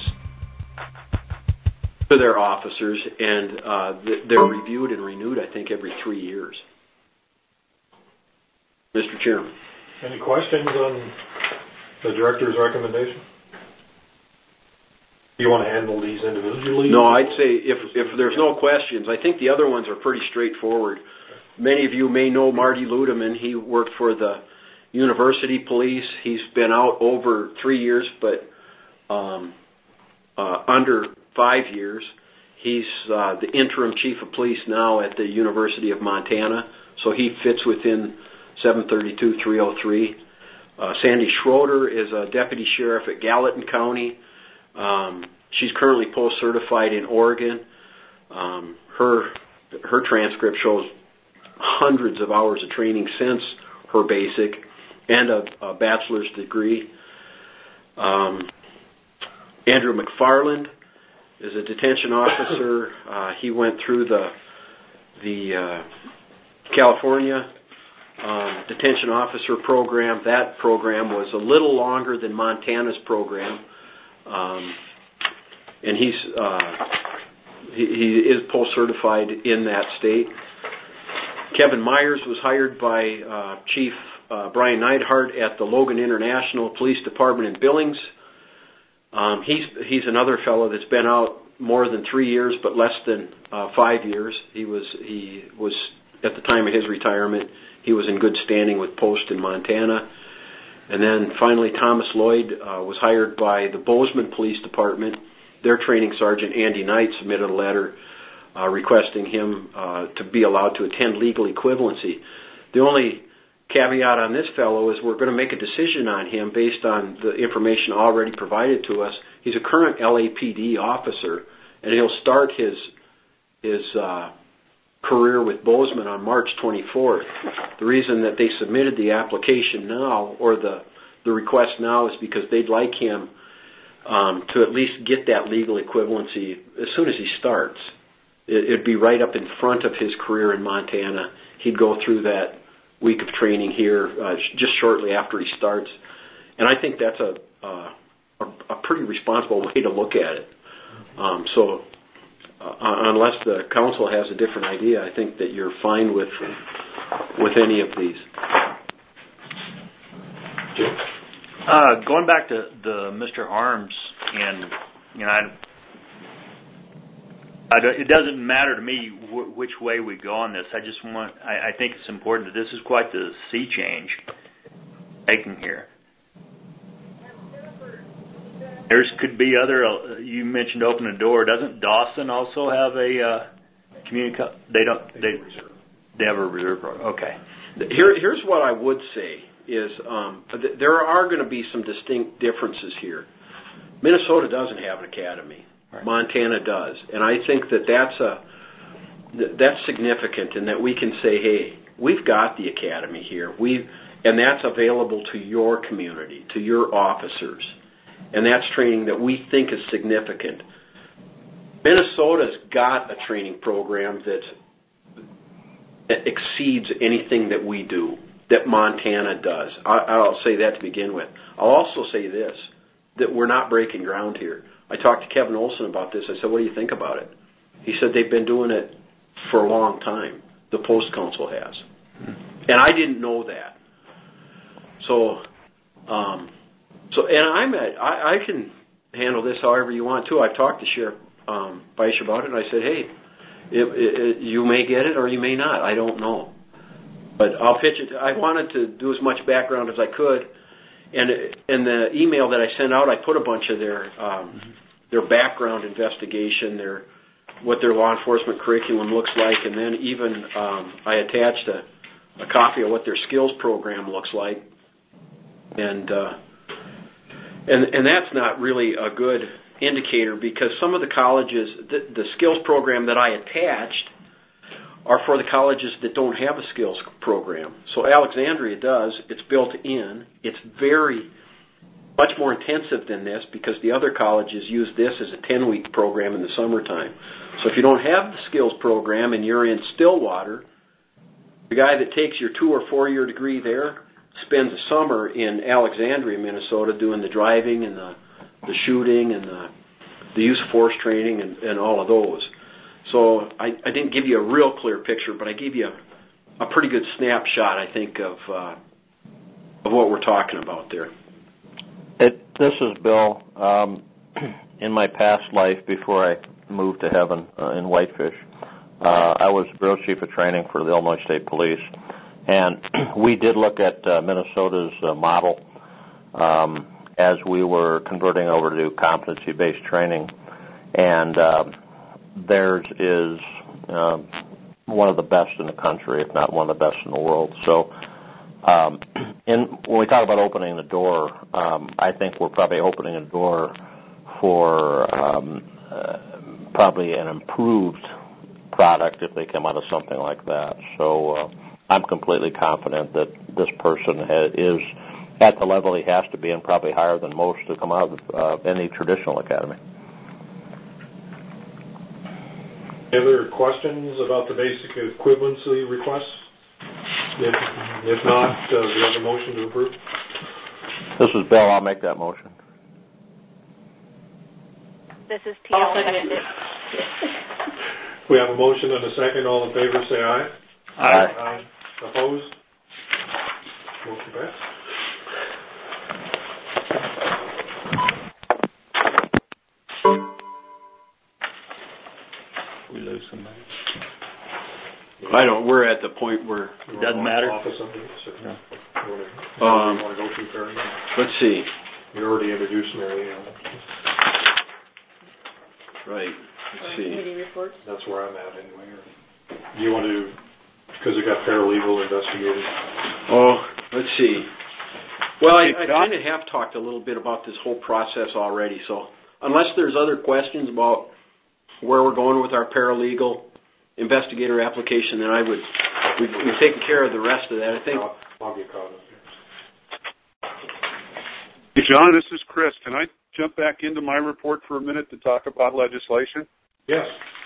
to their officers, and uh, they're reviewed and renewed, I think, every three years. Mister Chairman. Any questions on the director's recommendation? Do you want to handle these individually? No, I'd say if if there's no questions, I think the other ones are pretty straightforward. Many of you may know Marty Ludeman. He worked for the University Police. He's been out over three years, but um, uh, under five years. He's uh, the interim chief of police now at the University of Montana, so he fits within seven thirty-two three oh three. Uh, Sandy Schroeder is a deputy sheriff at Gallatin County. Um, she's currently post-certified in Oregon. Um, her her transcript shows hundreds of hours of training since her basic and a, a bachelor's degree. Um, Andrew McFarland is a detention officer. Uh, he went through the the uh, California um, detention officer program. That program was a little longer than Montana's program, um, and he's uh, he, he is post certified in that state. Kevin Myers was hired by uh, Chief uh, Brian Neidhart at the Logan International Police Department in Billings. Um, he's he's another fellow that's been out more than three years, but less than uh, five years. He was he was at the time of his retirement. He was in good standing with Post in Montana. And then finally, Thomas Lloyd uh, was hired by the Bozeman Police Department. Their training sergeant Andy Knight submitted a letter uh, requesting him uh, to be allowed to attend legal equivalency. The only caveat on this fellow is we're going to make a decision on him based on the information already provided to us. He's a current L A P D officer, and he'll start his his uh, career with Bozeman on March twenty-fourth. The reason that they submitted the application now, or the the request now, is because they'd like him um, to at least get that legal equivalency as soon as he starts. It, it'd be right up in front of his career in Montana. He'd go through that week of training here uh, just shortly after he starts, and I think that's a uh, a, a pretty responsible way to look at it. Um, so, uh, unless the council has a different idea, I think that you're fine with with any of these. Uh, going back to the Mister Harms, and you know, I, I don't, it doesn't matter to me w- which way we go on this. I just want, I, I think it's important that this is quite the sea change taking here. There's could be other. Uh, you mentioned open a door. Doesn't Dawson also have a uh, community? Co- they don't. They they have a reserve program. Okay. Here, here's what I would say is um, th- there are going to be some distinct differences here. Minnesota doesn't have an academy. Right. Montana does, and I think that that's a that's significant in that we can say, hey, we've got the academy here. We and that's available to your community, to your officers. And that's training that we think is significant. Minnesota's got a training program that, that exceeds anything that we do, that Montana does. I, I'll say that to begin with. I'll also say this, that we're not breaking ground here. I talked to Kevin Olson about this. I said, what do you think about it? He said they've been doing it for a long time. The Post Council has. And I didn't know that. So... Um, So, and I'm at, I, I can handle this however you want to. I've talked to Sheriff um, Beisch about it, and I said, hey, it, it, it, you may get it or you may not. I don't know. But I'll pitch it. I wanted to do as much background as I could, And in the email that I sent out, I put a bunch of their um, their background investigation, their what their law enforcement curriculum looks like, and then even um, I attached a, a copy of what their skills program looks like. And uh, and and that's not really a good indicator, because some of the colleges, the, the skills program that I attached are for the colleges that don't have a skills program. So Alexandria does. It's built in. It's very much more intensive than this, because the other colleges use this as a ten-week program in the summertime. So if you don't have the skills program and you're in Stillwater, the guy that takes your two or four-year degree there spends a summer in Alexandria, Minnesota, doing the driving and the, the shooting and the, the use of force training and, and all of those. So I, I didn't give you a real clear picture, but I gave you a, a pretty good snapshot, I think, of uh, of what we're talking about there. It, this is Bill. Um, in my past life, before I moved to heaven uh, in Whitefish, uh, I was Bureau Chief of Training for the Illinois State Police, and we did look at uh, Minnesota's uh, model um, as we were converting over to competency-based training, and uh, theirs is uh, one of the best in the country, if not one of the best in the world. So um, in, when we talk about opening the door, um, I think we're probably opening a door for um, uh, probably an improved product if they come out of something like that. So uh, I'm completely confident that this person has, is at the level he has to be, and probably higher than most to come out of uh, any traditional academy. Any other questions about the basic equivalency request? If, if not, uh, do you have a motion to approve? This is Bill. I'll make that motion. This is T L. We have a motion and a second. All in favor, say aye. Aye. Aye. Opposed? Motion passed. We lose somebody. I don't. We're at the point where it doesn't matter. Office under so no. Um, you want to go through Perry? Let's see. You already introduced Mary Ann. Right. Let's see. Committee reports. That's where I'm at anyway. Do you want to, because we got paralegal investigators? Oh, let's see. Well, I, I kind of have talked a little bit about this whole process already. So unless there's other questions about where we're going with our paralegal investigator application, then I would, we've, we've taken care of the rest of that. I think. I'll, I'll get caught up here. Hey, John, this is Chris. Can I jump back into my report for a minute to talk about legislation? Yes.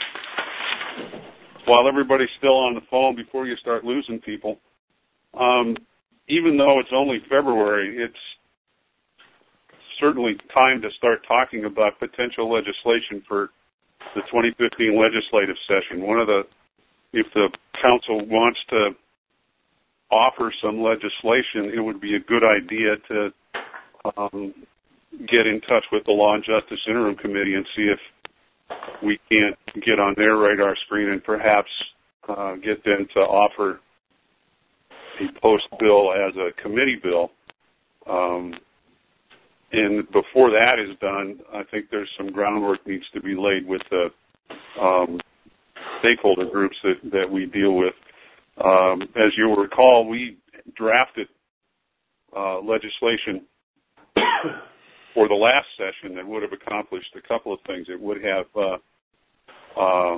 While everybody's still on the phone, before you start losing people, um, even though it's only February, it's certainly time to start talking about potential legislation for the twenty fifteen legislative session. One of the, if the council wants to offer some legislation, it would be a good idea to um, get in touch with the Law and Justice Interim Committee and see if we can't get on their radar screen and perhaps uh, get them to offer a post bill as a committee bill. Um, and before that is done, I think there's some groundwork needs to be laid with the um, stakeholder groups that, that we deal with. Um, as you'll recall, we drafted uh, legislation for the last session that would have accomplished a couple of things. It would have uh, uh,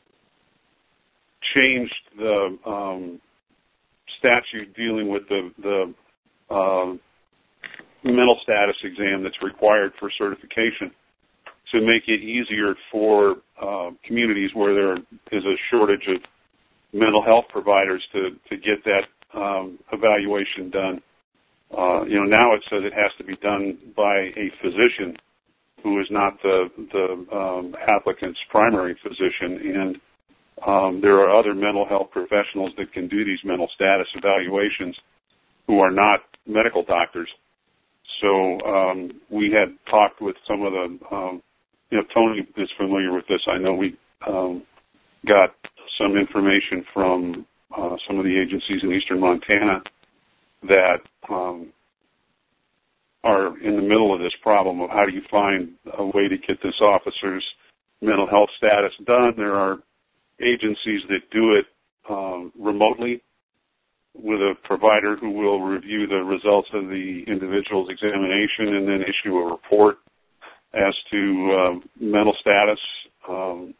changed the um, statute dealing with the, the uh, mental status exam that's required for certification to make it easier for uh, communities where there is a shortage of mental health providers to, to get that um, evaluation done. Uh, you know, now it says it has to be done by a physician who is not the, the um, applicant's primary physician, and um, there are other mental health professionals that can do these mental status evaluations who are not medical doctors. So um, we had talked with some of the, um, you know, Tony is familiar with this. I know we um, got some information from uh, some of the agencies in eastern Montana that um, are in the middle of this problem of how do you find a way to get this officer's mental health status done. There are agencies that do it um, remotely with a provider who will review the results of the individual's examination and then issue a report as to uh, mental status. Um,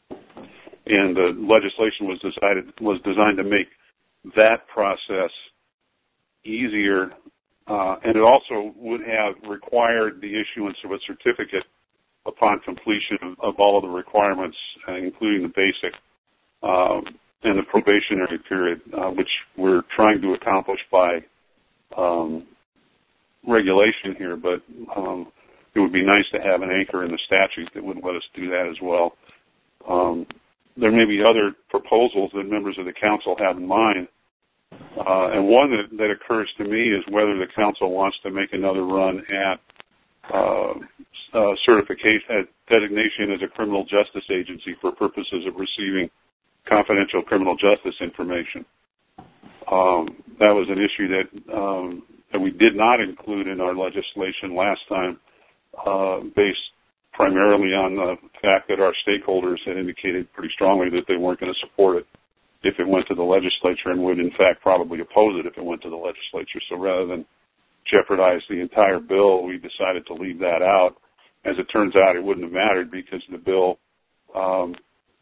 and the legislation was decided was designed to make that process easier, uh, and it also would have required the issuance of a certificate upon completion of, of all of the requirements, uh, including the basic um, and the probationary period, uh, which we're trying to accomplish by um, regulation here, but um, it would be nice to have an anchor in the statute that would let us do that as well. Um, there may be other proposals that members of the council have in mind, uh, and one that, that occurs to me is whether the council wants to make another run at uh, uh, certification, at designation as a criminal justice agency for purposes of receiving confidential criminal justice information. Um, that was an issue that um, that we did not include in our legislation last time, uh, based primarily on the fact that our stakeholders had indicated pretty strongly that they weren't going to support it if it went to the legislature, and would in fact probably oppose it if it went to the legislature. So rather than jeopardize the entire bill, we decided to leave that out. As it turns out, it wouldn't have mattered because the bill um,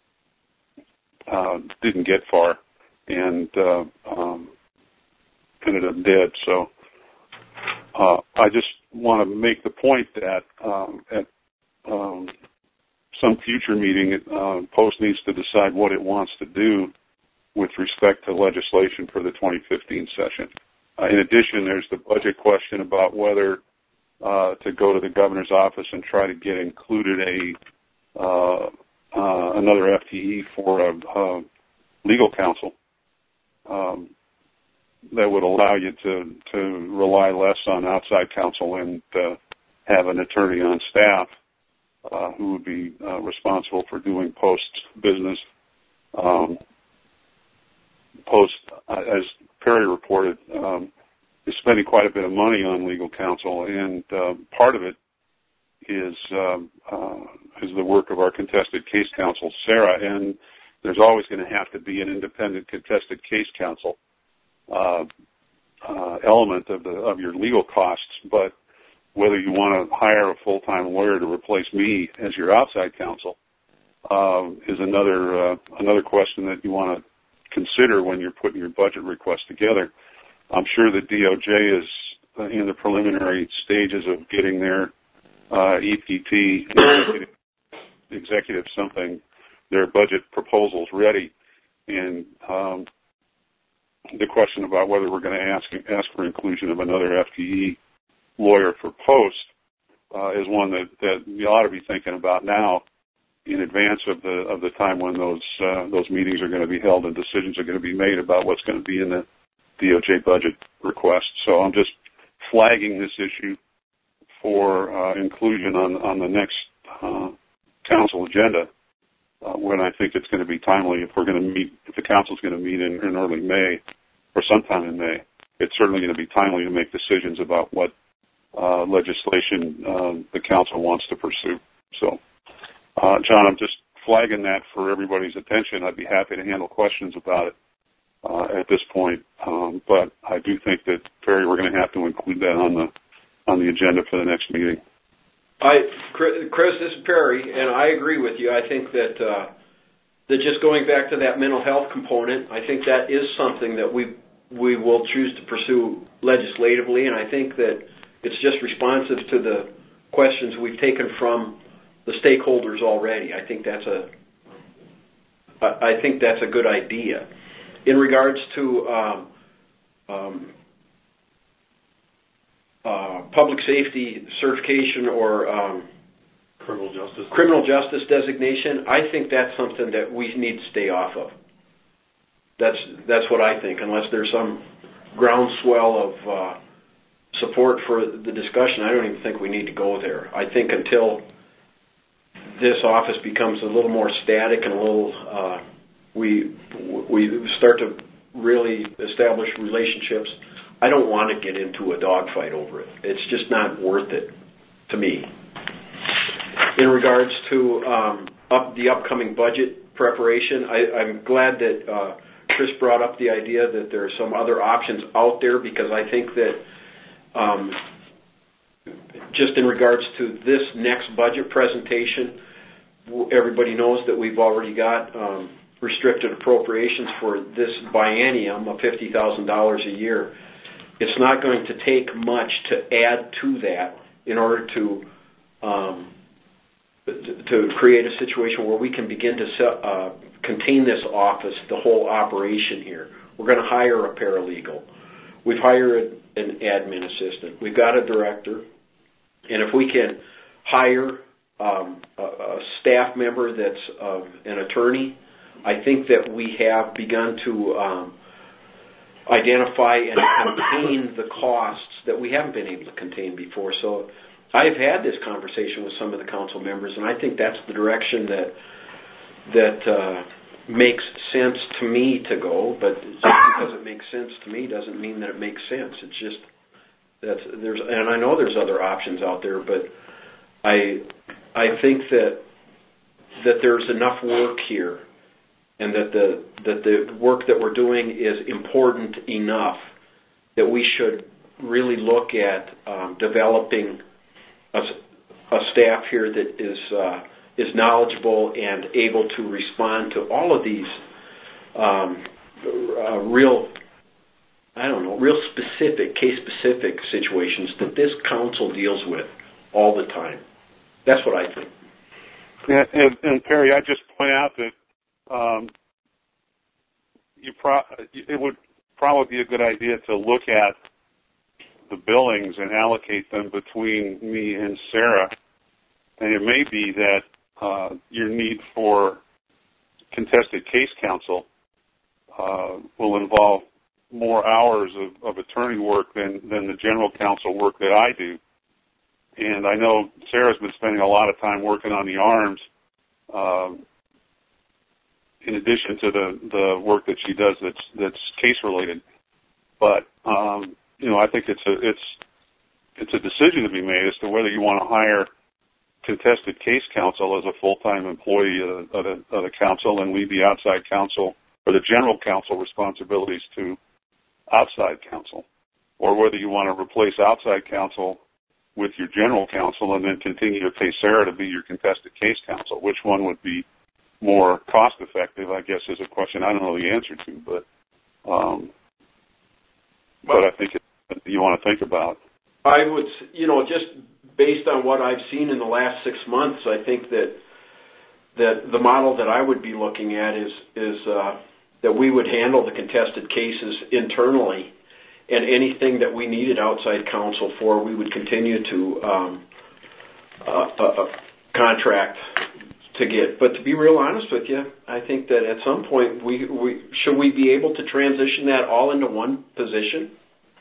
uh, didn't get far and uh, um, ended up dead. So uh, I just want to make the point that um, at um, some future meeting, uh, Post needs to decide what it wants to do with respect to legislation for the twenty fifteen session. Uh, in addition, there's the budget question about whether uh, to go to the governor's office and try to get included a uh, uh, another F T E for a, a legal counsel um, that would allow you to, to rely less on outside counsel and uh, have an attorney on staff uh, who would be uh, responsible for doing Post business. Um, Post, uh, as Perry reported, um, is spending quite a bit of money on legal counsel, and uh, part of it is um, uh, is the work of our contested case counsel, Sarah, and there's always going to have to be an independent contested case counsel uh, uh, element of the of your legal costs, but whether you want to hire a full-time lawyer to replace me as your outside counsel uh, is another uh, another question that you want to consider when you're putting your budget request together. I'm sure the D O J is uh, in the preliminary stages of getting their uh, E P T, executive, executive something, their budget proposals ready. And um, the question about whether we're going to ask ask for inclusion of another F T E lawyer for Post uh, is one that, that you ought to be thinking about now, in advance of the of the time when those uh, those meetings are going to be held and decisions are going to be made about what's going to be in the D O J budget request. So I'm just flagging this issue for uh, inclusion on on the next uh, council agenda uh, when I think it's going to be timely. If we're going to meet, if the council's going to meet in, in early May or sometime in May, it's certainly going to be timely to make decisions about what uh, legislation uh, the council wants to pursue. So. Uh, John, I'm just flagging that for everybody's attention. I'd be happy to handle questions about it uh, at this point, um, but I do think that, Perry, we're going to have to include that on the on the agenda for the next meeting. I, Chris, this is Perry, and I agree with you. I think that uh, that just going back to that mental health component, I think that is something that we we will choose to pursue legislatively, and I think that it's just responsive to the questions we've taken from the stakeholders already. I think that's a, I think that's a good idea. In regards to um, um, uh, public safety certification or um, criminal justice criminal justice designation, I think that's something that we need to stay off of. That's that's what I think. Unless there's some groundswell of uh, support for the discussion, I don't even think we need to go there. I think until this office becomes a little more static and a little, uh, we we start to really establish relationships I don't want to get into a dogfight over it. It's just not worth it to me. In regards to um, up the upcoming budget preparation, I, I'm glad that uh, Chris brought up the idea that there are some other options out there, because I think that um, just in regards to this next budget presentation, everybody knows that we've already got um, restricted appropriations for this biennium of fifty thousand dollars a year. It's not going to take much to add to that in order to um, to create a situation where we can begin to set, uh, contain this office, the whole operation here. We're going to hire a paralegal. We've hired an admin assistant. We've got a director. And if we can hire um, a, a staff member that's uh, an attorney, I think that we have begun to um, identify and contain the costs that we haven't been able to contain before. So I've had this conversation with some of the council members, and I think that's the direction that that uh, makes sense to me to go. But just because it makes sense to me doesn't mean that it makes sense. It's just that's there's, and I know there's other options out there, but I I think that that there's enough work here, and that the that the work that we're doing is important enough that we should really look at um, developing a, a staff here that is uh, is knowledgeable and able to respond to all of these um, uh, real, I don't know, real specific, case-specific situations that this council deals with all the time. That's what I think. Yeah, and, and Perry, I just point out that um, you pro- it would probably be a good idea to look at the billings and allocate them between me and Sarah. And it may be that uh, your need for contested case counsel uh, will involve more hours of, of attorney work than, than the general counsel work that I do. And I know Sarah's been spending a lot of time working on the arms um, in addition to the, the work that she does that's, that's case-related. But um, you know, I think it's a it's it's a decision to be made as to whether you want to hire contested case counsel as a full-time employee of the, of the, of the council and leave the outside counsel or the general counsel responsibilities to outside counsel, or whether you want to replace outside counsel with your general counsel and then continue to pay Sarah to be your contested case counsel. Which one would be more cost-effective, I guess, is a question I don't know the answer to, but um, but I think it's you want to think about. I would, you know, just based on what I've seen in the last six months, I think that that the model that I would be looking at is is uh, that we would handle the contested cases internally, and anything that we needed outside counsel for, we would continue to um, uh, uh, contract to get. But to be real honest with you, I think that at some point we, we should we be able to transition that all into one position?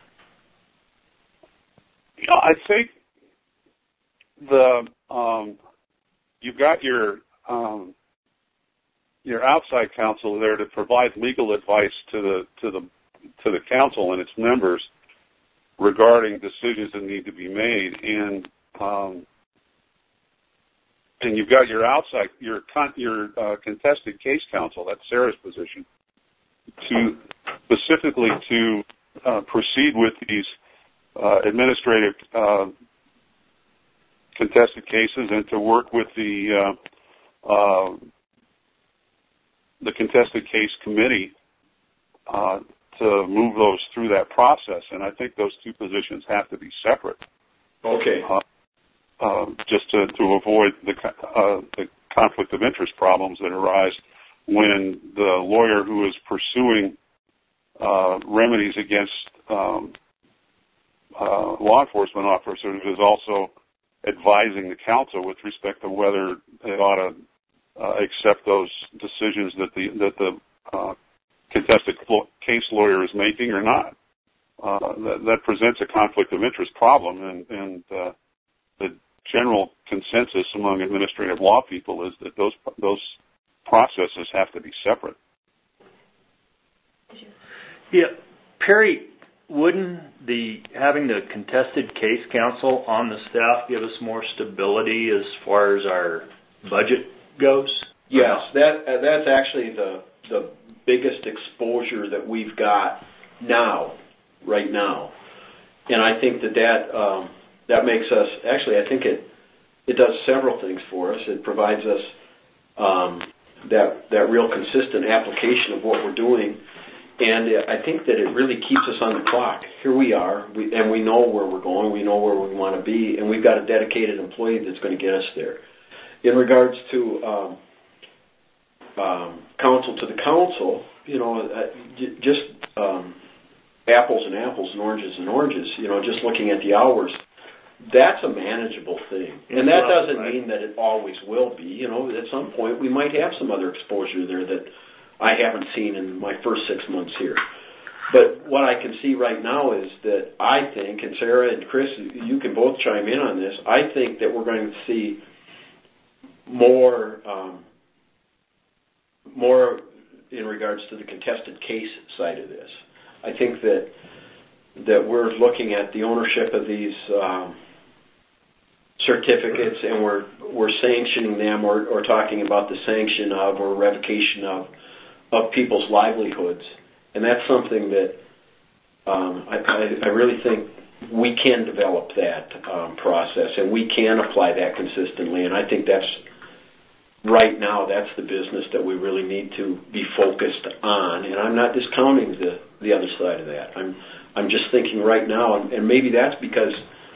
You know, I think the um, you've got your um, your outside counsel there to provide legal advice to the to the to the council and its members regarding decisions that need to be made, and um, and you've got your outside your con- your uh, contested case counsel. That's Sarah's position, to specifically to uh, proceed with these uh, administrative uh, contested cases and to work with the uh, uh, the contested case committee uh, to move those through that process. And I think those two positions have to be separate. Okay. Uh, uh, just to, to avoid the, uh, the conflict of interest problems that arise when the lawyer who is pursuing uh, remedies against um, uh, law enforcement officers is also advising the council with respect to whether they ought to uh, accept those decisions that the that the uh, contested case lawyer is making or not. Uh, that, that presents a conflict of interest problem, and, and uh, the general consensus among administrative law people is that those those processes have to be separate. Yeah, Perry, wouldn't the having the contested case counsel on the staff give us more stability as far as our budget goes? Yes, that uh, that's actually the the biggest exposure that we've got now, right now, and I think that that um, that makes us actually. I think it it does several things for us. It provides us um, that that real consistent application of what we're doing. And I think that it really keeps us on the clock. Here we are, we, and we know where we're going, we know where we want to be, and we've got a dedicated employee that's going to get us there. In regards to um, um, counsel to the council, you know, uh, j- just um, apples and apples and oranges and oranges, you know, just looking at the hours, that's a manageable thing. And that doesn't mean that it always will be. You know, at some point we might have some other exposure there that I haven't seen in my first six months here. But what I can see right now is that I think, and Sarah and Chris, you can both chime in on this, I think that we're going to see more, um, more in regards to the contested case side of this. I think that that we're looking at the ownership of these um, certificates, and we're we're sanctioning them, or, or talking about the sanction of or revocation of of people's livelihoods, and that's something that um, I, I, I really think we can develop that um, process, and we can apply that consistently. And I think that's right now that's the business that we really need to be focused on. And I'm not discounting the the other side of that. I'm I'm just thinking right now, and, and maybe that's because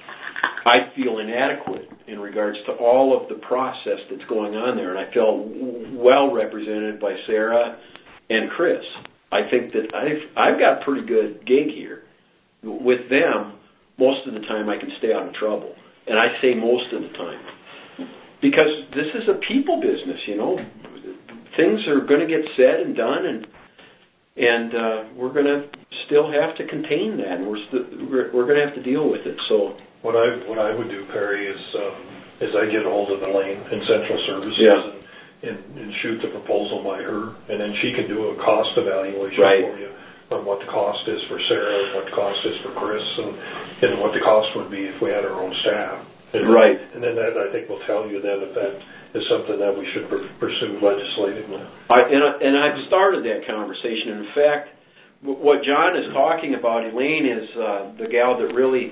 I feel inadequate in regards to all of the process that's going on there, and I feel well represented by Sarah and Chris. I think that I've I've got a pretty good gig here. With them, most of the time I can stay out of trouble. And I say most of the time. Because this is a people business, you know. Things are going to get said and done, and and uh, we're going to still have to contain that, and we're st- we're, we're going to have to deal with it. So what I what I would do, Perry, is um, is I get a hold of Elaine in Central Services yeah. and And, and shoot the proposal by her, and then she can do a cost evaluation right. for you on what the cost is for Sarah, and what the cost is for Chris, and, and what the cost would be if we had our own staff. And right. Then, and then that, I think, will tell you then if that is something that we should pr- pursue legislatively. I, and, I, and I've started that conversation. In fact, w- what John is talking about, Elaine, is uh, the gal that really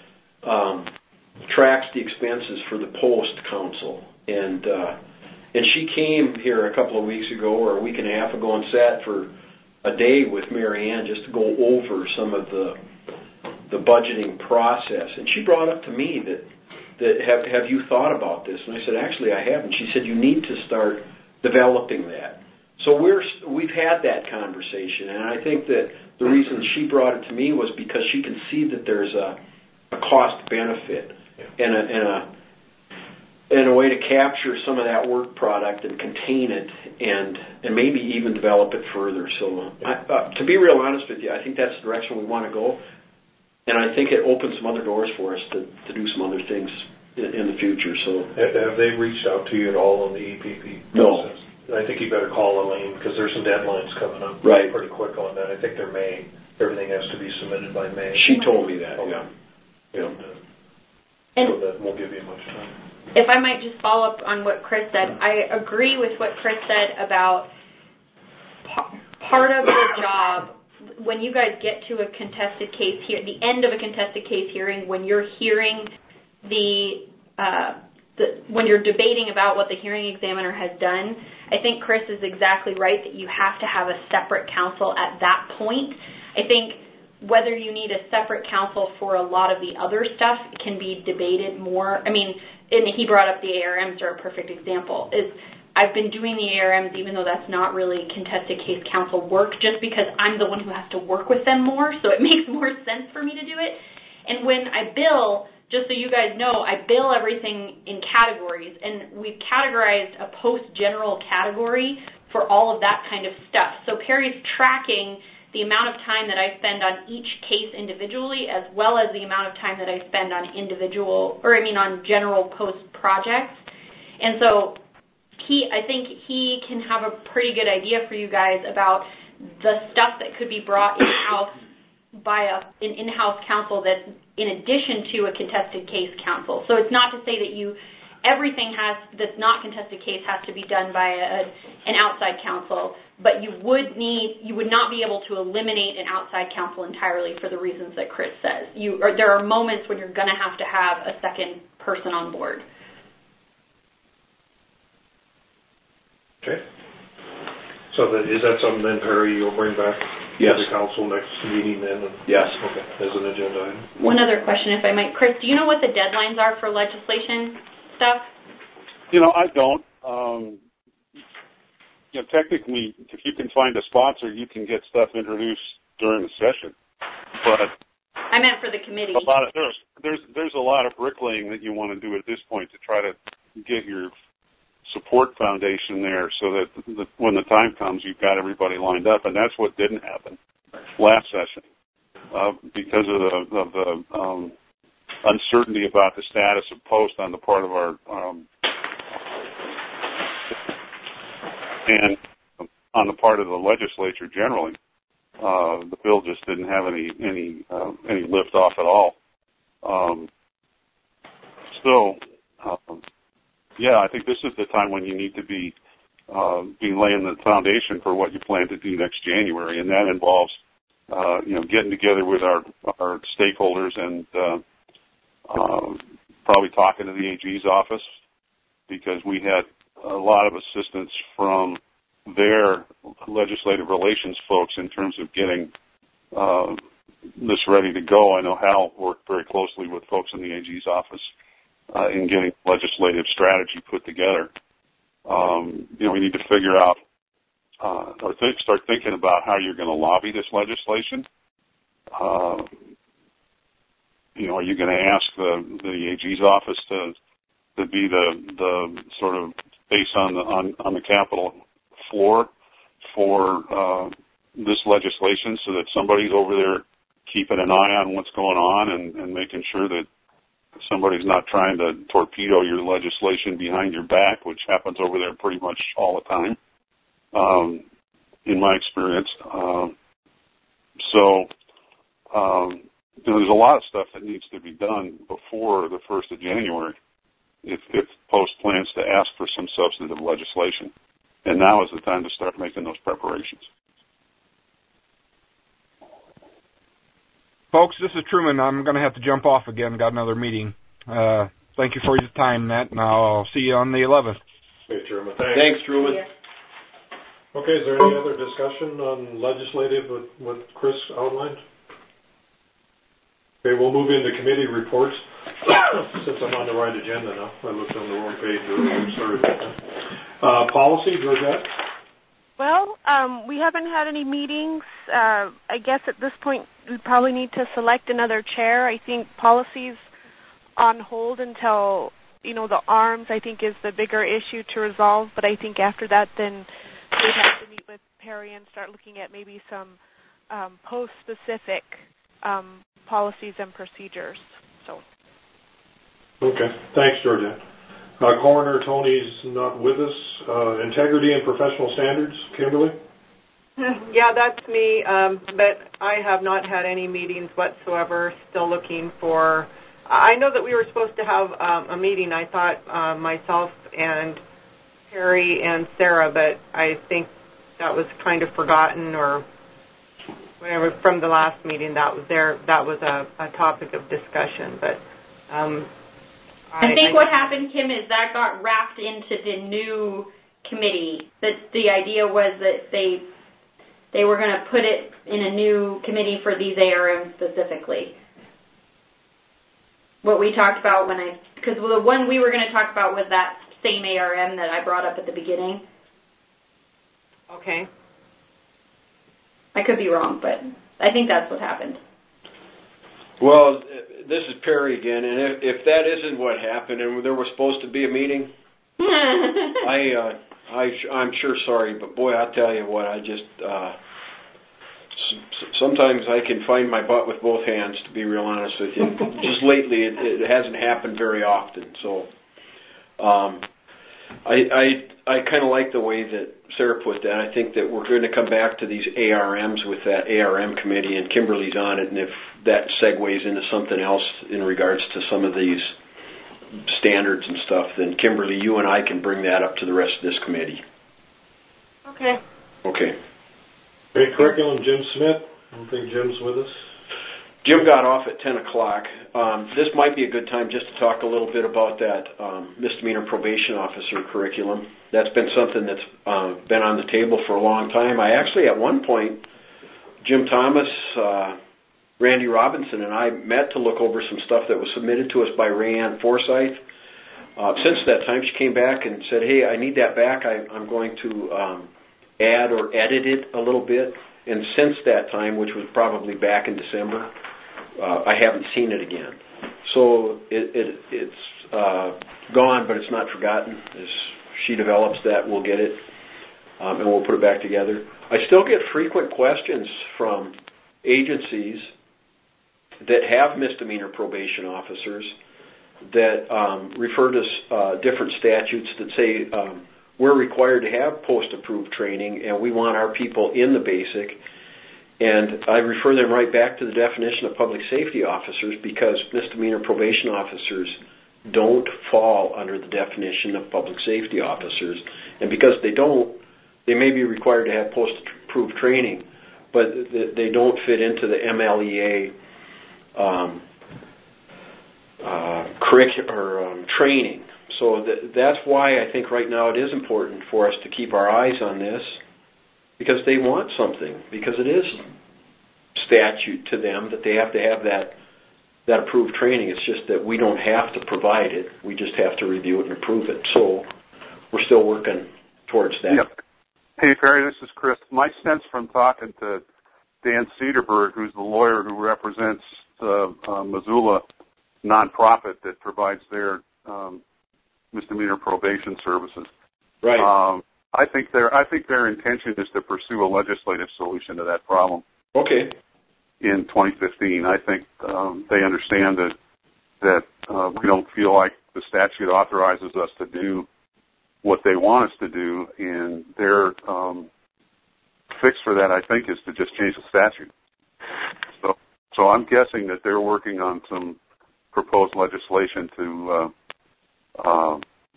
um, tracks the expenses for the post council. And uh, And she came here a couple of weeks ago, or a week and a half ago, and sat for a day with Mary Ann just to go over some of the the budgeting process. And she brought up to me that that have have you thought about this? And I said, actually, I haven't. She said, you need to start developing that. So we're we've had that conversation, and I think that the reason she brought it to me was because she can see that there's a, a cost benefit and a, and a in a way to capture some of that work product and contain it, and and maybe even develop it further. So I, uh, to be real honest with you, I think that's the direction we want to go, and I think it opens some other doors for us to, to do some other things in, in the future. So have they reached out to you at all on the E P P process? No. I think you better call Elaine, because there's some deadlines coming up right. pretty quick on that. I think they're May. Everything has to be submitted by May. She told me that, okay. yeah. yeah. And, and so that won't give you much time. If I might just follow up on what Chris said, I agree with what Chris said about p- part of the job, when you guys get to a contested case here, the end of a contested case hearing, when you're hearing the, uh, the, when you're debating about what the hearing examiner has done, I think Chris is exactly right that you have to have a separate counsel at that point. I think whether you need a separate counsel for a lot of the other stuff can be debated more. I mean, and he brought up the A R Ms are a perfect example. Is I've been doing the A R Ms even though that's not really contested case counsel work, just because I'm the one who has to work with them more, so it makes more sense for me to do it. And when I bill, just so you guys know, I bill everything in categories, and we've categorized a post-general category for all of that kind of stuff. So Perry's tracking the amount of time that I spend on each case individually, as well as the amount of time that I spend on individual, or I mean on general post projects. And so he, I think he can have a pretty good idea for you guys about the stuff that could be brought in-house by a, an in-house counsel that's in addition to a contested case counsel. So it's not to say that you everything has that's not contested case has to be done by a, an outside counsel, but you would need you would not be able to eliminate an outside counsel entirely for the reasons that Chris says. You or there are moments when you're going to have to have a second person on board. Okay. So that, is that something then, Perry, you'll bring back yes. to the council next meeting then? Yes. Okay, as an agenda item. One other question, if I might. Chris, do you know what the deadlines are for legislation stuff? You know, I don't. Um, you know, technically, if you can find a sponsor, you can get stuff introduced during the session. But I meant for the committee. A lot of, there's, there's, there's a lot of bricklaying that you want to do at this point to try to get your support foundation there so that the, when the time comes, you've got everybody lined up, and that's what didn't happen last session uh, because of the, of the um, uncertainty about the status of post on the part of our um, and on the part of the legislature generally. Uh, the bill just didn't have any any uh, any lift off at all. Um, so. Um, Yeah, I think this is the time when you need to be uh, be laying the foundation for what you plan to do next January, and that involves uh, you know getting together with our our stakeholders and uh, uh, probably talking to the A G's office, because we had a lot of assistance from their legislative relations folks in terms of getting uh, this ready to go. I know Hal worked very closely with folks in the A G's office Uh, in getting legislative strategy put together. Um, you know, we need to figure out uh, or think, start thinking about how you're going to lobby this legislation. Uh, you know, are you going to ask the, the A G's office to to be the the sort of face on the on, on the Capitol floor for uh, this legislation, so that somebody's over there keeping an eye on what's going on and, and making sure that somebody's not trying to torpedo your legislation behind your back, which happens over there pretty much all the time, um, in my experience. Um, so, um, you know, there's a lot of stuff that needs to be done before the first of January if, if Post plans to ask for some substantive legislation. And now is the time to start making those preparations. Folks, this is Truman. I'm going to have to jump off again. Got another meeting. Uh, thank you for your time, Matt, and I'll see you on the eleventh. Hey, Truman. Thanks. Thanks, Truman. Yeah. Okay, is there any other discussion on legislative with what Chris outlined? Okay, we'll move into committee reports. Since I'm on the right agenda now. I looked on the wrong page earlier. Sorry about that. Uh, policy, Georgette? Well, um, we haven't had any meetings. Uh, I guess at this point we probably need to select another chair. I think policy's on hold until, you know, the arms, I think, is the bigger issue to resolve. But I think after that, then we'd have to meet with Perry and start looking at maybe some um, post-specific um, policies and procedures. So. Okay. Thanks, Georgette. Uh, Coroner Tony's not with us. Uh, integrity and professional standards, Kimberly? Yeah, that's me, um, but I have not had any meetings whatsoever. Still looking for... I know that we were supposed to have um, a meeting, I thought, uh, myself and Perry and Sarah, but I think that was kind of forgotten or whatever from the last meeting. That was there. That was a, a topic of discussion, but... Um, I, I think I, what happened, Kim, is that got wrapped into the new committee. That the idea was that they they were going to put it in a new committee for these A R Ms specifically. What we talked about when I, because the one we were going to talk about was that same A R M that I brought up at the beginning. Okay. I could be wrong, but I think that's what happened. Well, this is Perry again, and if, if that isn't what happened, and there was supposed to be a meeting, I, uh, I, I'm sure sorry, but boy, I'll tell you what, I just, uh, s- sometimes I can find my butt with both hands, to be real honest with you. Just lately, it, it hasn't happened very often, so, um, I I, I kind of like the way that Sarah put that. I think that we're going to come back to these A R Ms with that A R M committee, and Kimberly's on it, and if that segues into something else in regards to some of these standards and stuff, then Kimberly, you and I can bring that up to the rest of this committee. Okay. Okay. Great curriculum, Jim Smith. I don't think Jim's with us. Jim got off at ten o'clock. Um, this might be a good time just to talk a little bit about that um, misdemeanor probation officer curriculum. That's been something that's uh, been on the table for a long time. I actually, at one point, Jim Thomas, uh, Randy Robinson, and I met to look over some stuff that was submitted to us by Rayanne Forsyth. Uh, since that time, she came back and said, hey, I need that back. I, I'm going to um, add or edit it a little bit. And since that time, which was probably back in December, uh, I haven't seen it again. So it, it, it's uh, gone, but it's not forgotten. As she develops that, we'll get it, um, and we'll put it back together. I still get frequent questions from agencies that have misdemeanor probation officers that um, refer to uh, different statutes that say um, we're required to have post-approved training, and we want our people in the basic. And I refer them right back to the definition of public safety officers, because misdemeanor probation officers don't fall under the definition of public safety officers. And because they don't, they may be required to have post-approved training, but they don't fit into the M L E A um, uh, curriculum or um, training. So th- that's why I think right now it is important for us to keep our eyes on this, because they want something, because it is statute to them that they have to have that that approved training. It's just that we don't have to provide it. We just have to review it and approve it. So we're still working towards that. Yep. Hey, Perry, this is Chris. My sense from talking to Dan Cederberg, who's the lawyer who represents the uh, Missoula nonprofit that provides their um, misdemeanor probation services. Right. Um, I think their I think their intention is to pursue a legislative solution to that problem. Okay. In twenty fifteen, I think um, they understand that that uh, we don't feel like the statute authorizes us to do what they want us to do, and their um, fix for that, I think, is to just change the statute. So, so I'm guessing that they're working on some proposed legislation to uh, uh,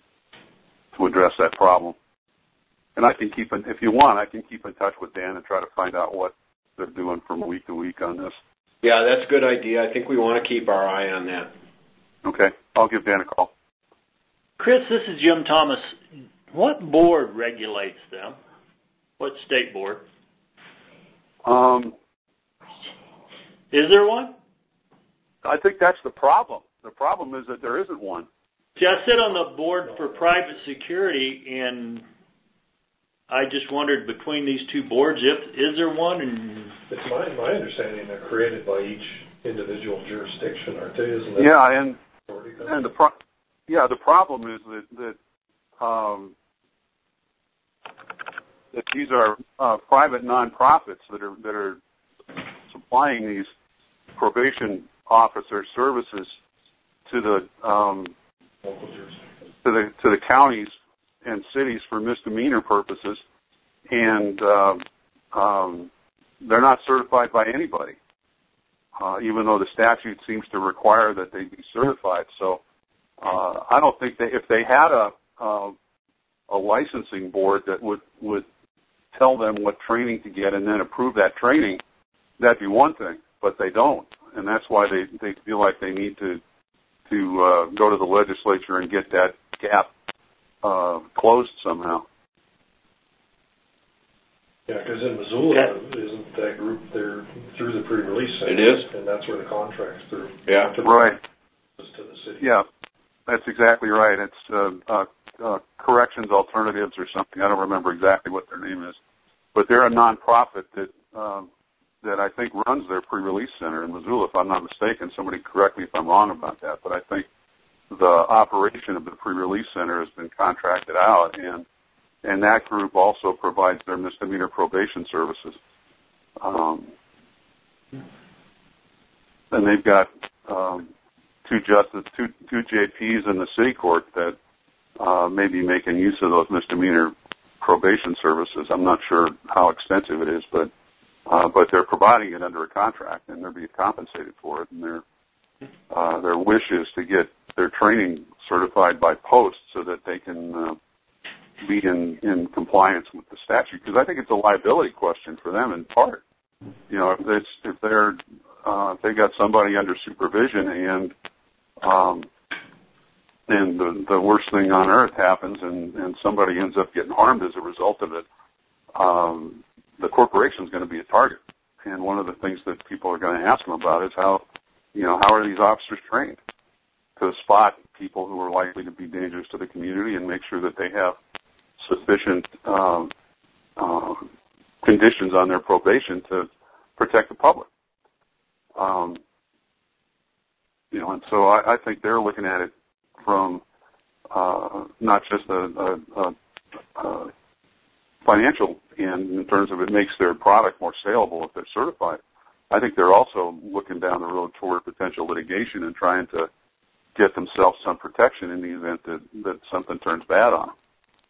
to address that problem. And I can keep, in, if you want, I can keep in touch with Dan and try to find out what they're doing from week to week on this. Yeah, that's a good idea. I think we want to keep our eye on that. Okay, I'll give Dan a call. Chris, this is Jim Thomas. What board regulates them? What state board? Um, is there one? I think that's the problem. The problem is that there isn't one. See, I sit on the board for private security, and I just wondered between these two boards, if is there one? And it's my my understanding they're created by each individual jurisdiction, aren't they? Isn't that yeah, and and the pro- yeah the problem is that that um, that these are uh, private nonprofits that are that are supplying these probation officer services to the um, to the to the counties and cities for misdemeanor purposes, and uh, um, they're not certified by anybody, uh, even though the statute seems to require that they be certified. So uh, I don't think that if they had a uh, a licensing board that would would tell them what training to get and then approve that training, that'd be one thing. But they don't, and that's why they, they feel like they need to to uh, go to the legislature and get that gap uh, closed somehow. Yeah, because in Missoula, yeah. isn't that group there through the pre-release center? It is, and that's where the contract's through. Yeah, to right. To the city. Yeah, that's exactly right. It's uh, uh, uh, Corrections Alternatives or something. I don't remember exactly what their name is, but they're a nonprofit that. Um, that I think runs their pre-release center in Missoula, if I'm not mistaken. Somebody correct me if I'm wrong about that, but I think the operation of the pre-release center has been contracted out, and and that group also provides their misdemeanor probation services. Um, and they've got um, two justices, two, two J Ps in the city court that uh, maybe making use of those misdemeanor probation services. I'm not sure how extensive it is, but uh, but they're providing it under a contract, and they're being compensated for it. And their uh, their wish is to get their training certified by post so that they can uh, be in, in compliance with the statute. Because I think it's a liability question for them in part. You know, if it's if they're uh, if they got somebody under supervision and um, and the, the worst thing on earth happens and, and somebody ends up getting harmed as a result of it, um, the corporation's going to be a target. And one of the things that people are going to ask them about is how, you know, how are these officers trained to spot people who are likely to be dangerous to the community and make sure that they have sufficient um, uh, conditions on their probation to protect the public. Um, you know, and so I, I think they're looking at it from uh, not just a, a, a, a financial end in terms of it makes their product more saleable if they're certified. I think they're also looking down the road toward potential litigation and trying to get themselves some protection in the event that, that something turns bad on them.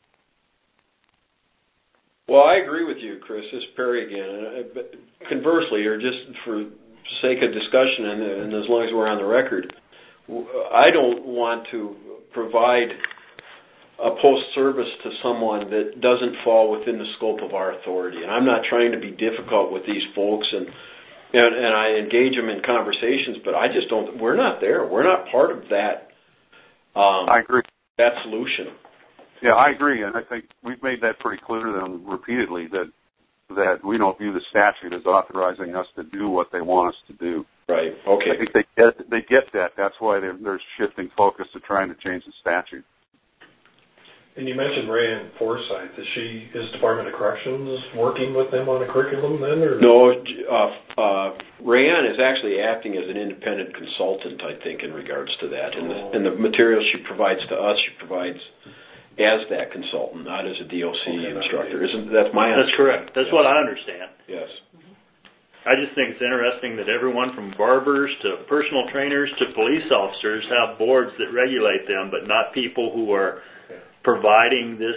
Well, I agree with you, Chris. This is Perry again. But conversely, or just for sake of discussion and, and as long as we're on the record, I don't want to provide a post-service to someone that doesn't fall within the scope of our authority. And I'm not trying to be difficult with these folks, and and, and I engage them in conversations, but I just don't, we're not there. We're not part of that. Um, I agree. That solution. Yeah, I agree, and I think we've made that pretty clear to them repeatedly that that we don't view the statute as authorizing us to do what they want us to do. Right. Okay. I think they get they get that. That's why they're, they're shifting focus to trying to change the statute. And you mentioned Rayanne Forsyth. Is she is Department of Corrections working with them on a curriculum then, or no? Uh, uh, Rayanne is actually acting as an independent consultant, I think, in regards to that. And the, and the materials she provides to us, she provides as that consultant, not as a D O C okay, instructor. Isn't that's my That's correct. That's yes. what I understand. Yes. I just think it's interesting that everyone from barbers to personal trainers to police officers have boards that regulate them, but not people who are providing this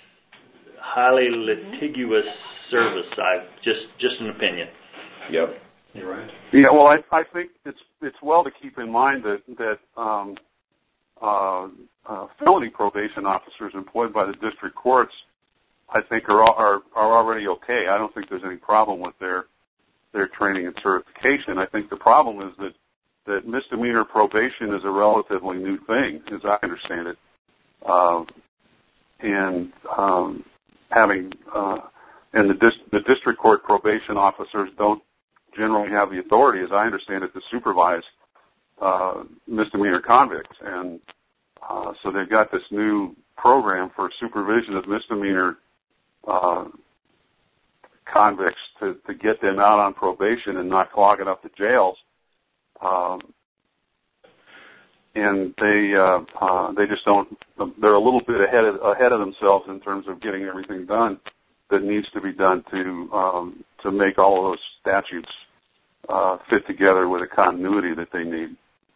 highly litigious service. I just just an opinion. Yep. You're right. Yeah, well, I, I think it's it's well to keep in mind that that um, uh, uh, felony probation officers employed by the district courts, I think, are are are already okay. I don't think there's any problem with their their training and certification. I think the problem is that that misdemeanor probation is a relatively new thing, as I understand it, uh, and um, having uh, and the dis- the district court probation officers don't generally have the authority, as I understand it, to supervise uh, misdemeanor convicts. And uh, so they've got this new program for supervision of misdemeanor uh, convicts to, to get them out on probation and not clogging up the jails. Um, and they uh, uh, they just don't. They're a little bit ahead of, ahead of themselves in terms of getting everything done that needs to be done to um, to make all of those statutes uh, fit together with the continuity that they need.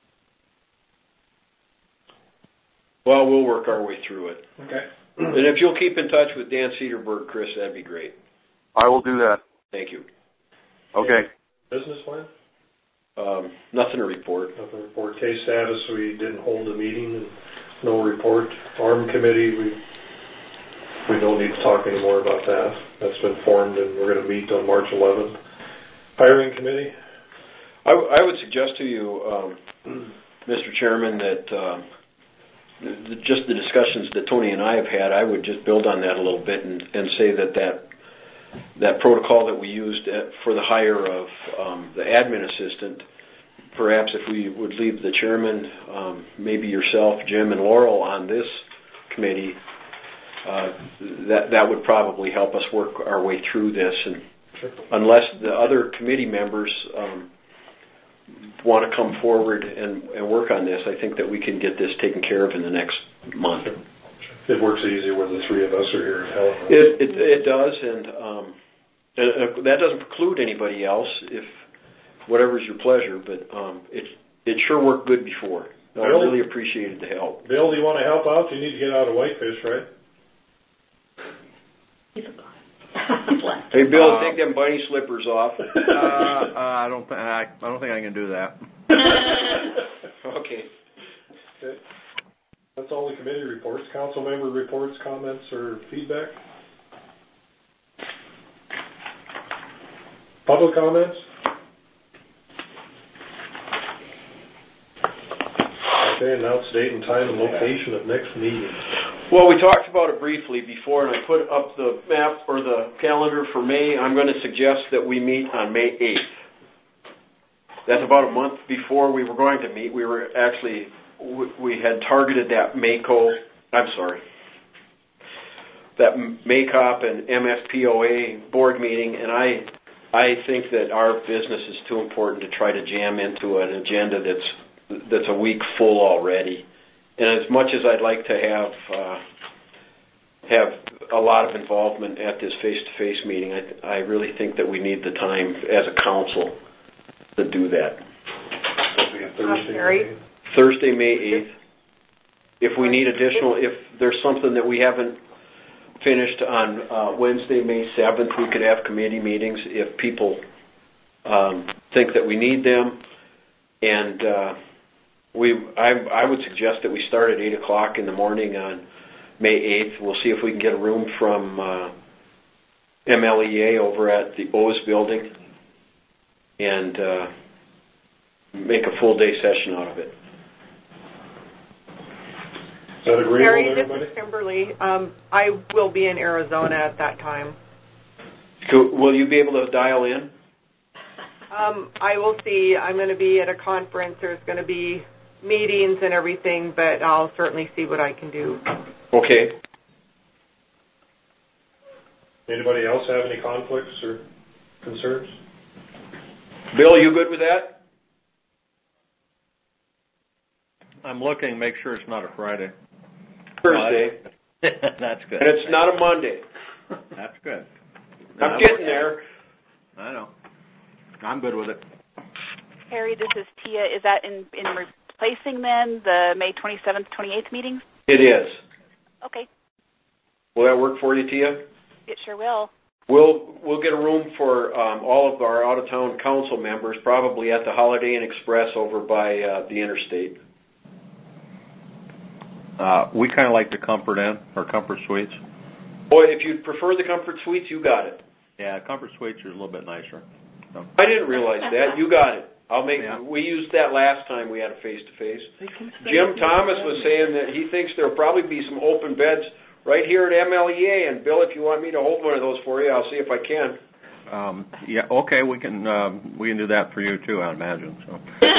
Well, we'll work our way through it. Okay. And if you'll keep in touch with Dan Cedarberg, Chris, that'd be great. I will do that. Thank you. Okay. Business plan? Um, nothing to report. Nothing to report. Case status, we didn't hold a meeting and no report. Arm committee, we we don't need to talk anymore about that. That's been formed and we're going to meet on March eleventh. Hiring committee? I, w- I would suggest to you, um, Mister Chairman, that uh, the, just the discussions that Tony and I have had, I would just build on that a little bit and, and say that, that that protocol that we used at, for the hire of um, the admin assistant, perhaps if we would leave the chairman, um, maybe yourself, Jim, and Laurel on this committee, uh, that that would probably help us work our way through this. And sure. Unless the other committee members um, want to come forward and, and work on this, I think that we can get this taken care of in the next month. Sure. It works easier when the three of us are here in Helen. It, it it does, and um, uh, that doesn't preclude anybody else if whatever's your pleasure. But um, it it sure worked good before. No, I really appreciated the help. Bill, do you want to help out? You need to get out of Whitefish, right? Hey, Bill, Uh, take them bunny slippers off. uh, uh, I don't think I, I don't think I can do that. Okay. Okay. That's all the committee reports. Council member reports, comments, or feedback? Public comments? Okay, announce date and time and location of next meeting. Well, we talked about it briefly before, and I put up the map or the calendar for May. I'm going to suggest that we meet on May eighth. That's about a month before we were going to meet. We were actually, we had targeted that MACO, I'm sorry, that MACOP and M S P O A board meeting, and I I think that our business is too important to try to jam into an agenda that's that's a week full already. And as much as I'd like to have uh, have a lot of involvement at this face-to-face meeting, I, I really think that we need the time as a council to do that. Thursday, Thursday, May eighth. If we need additional, if there's something that we haven't finished on uh, Wednesday, May seventh, we could have committee meetings if people um, think that we need them. And uh, we, I, I would suggest that we start at eight o'clock in the morning on May eighth. We'll see if we can get a room from uh, M L E A over at the O's building and uh, make a full day session out of it. Is that agreeable Mary, to this everybody? is Kimberly. Um, I will be in Arizona at that time. Cool. Will you be able to dial in? Um, I will see. I'm going to be at a conference. There's going to be meetings and everything, but I'll certainly see what I can do. Okay. Anybody else have any conflicts or concerns? Bill, you good with that? I'm looking, make sure it's not a Friday. Thursday. That's good. And it's not a Monday. That's good. I'm getting there. I know. I'm good with it. Harry, this is Tia. Is that in, in replacing then the May twenty-seventh, twenty-eighth meetings? It is. Okay. Will that work for you, Tia? It sure will. We'll we'll get a room for um, all of our out-of-town council members, probably at the Holiday Inn Express over by uh, the interstate. Uh, we kind of like the Comfort Inn or Comfort Suites. Boy, if you prefer the Comfort Suites, you got it. Yeah, Comfort Suites are a little bit nicer. So. I didn't realize that. You got it. I'll make. Yeah. We used that last time we had a face-to-face. Jim Thomas was saying that he thinks there'll probably be some open beds right here at M L E A. And Bill, if you want me to hold one of those for you, I'll see if I can. Um, yeah, okay, we can um, we can do that for you too, I imagine. So.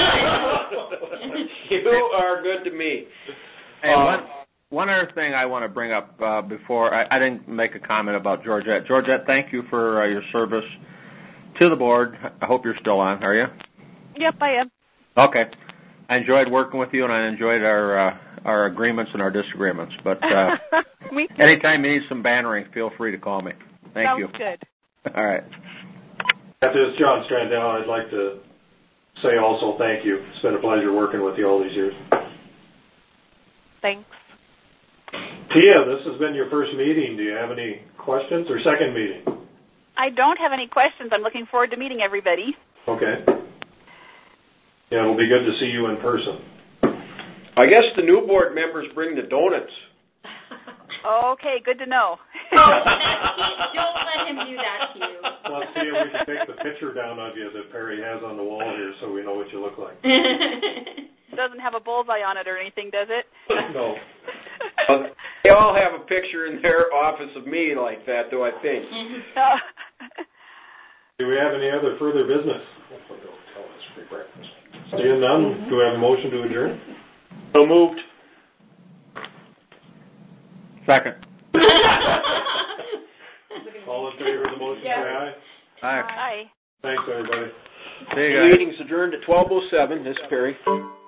You are good to me. Hey, one, one other thing I want to bring up uh, before I, I didn't make a comment about Georgette. Georgette, thank you for uh, your service to the board. I hope you're still on. Are you? Yep, I am. Okay. I enjoyed working with you, and I enjoyed our uh, our agreements and our disagreements. But uh, Me too. anytime you need some bannering, feel free to call me. Thank Sounds you. good. All right. This is John Strandell. I'd like to say also thank you. It's been a pleasure working with you all these years. Thanks. Tia, this has been your first meeting. Do you have any questions, or second meeting? I don't have any questions. I'm looking forward to meeting everybody. Okay. Yeah, it'll be good to see you in person. I guess the new board members bring the donuts. Okay, good to know. Don't let him do that to you. Well, Tia, we can take the picture down of you that Perry has on the wall here so we know what you look like. It doesn't have a bullseye on it or anything, does it? No. Well, they all have a picture in their office of me like that, though, I think. Do we have any other further business? Seeing none, do we have a motion to adjourn? So moved. Second. All in favor of the motion, Yeah. say aye. Aye. Hi. Thanks, everybody. See you The guys. meeting's adjourned at twelve oh seven. This is Perry.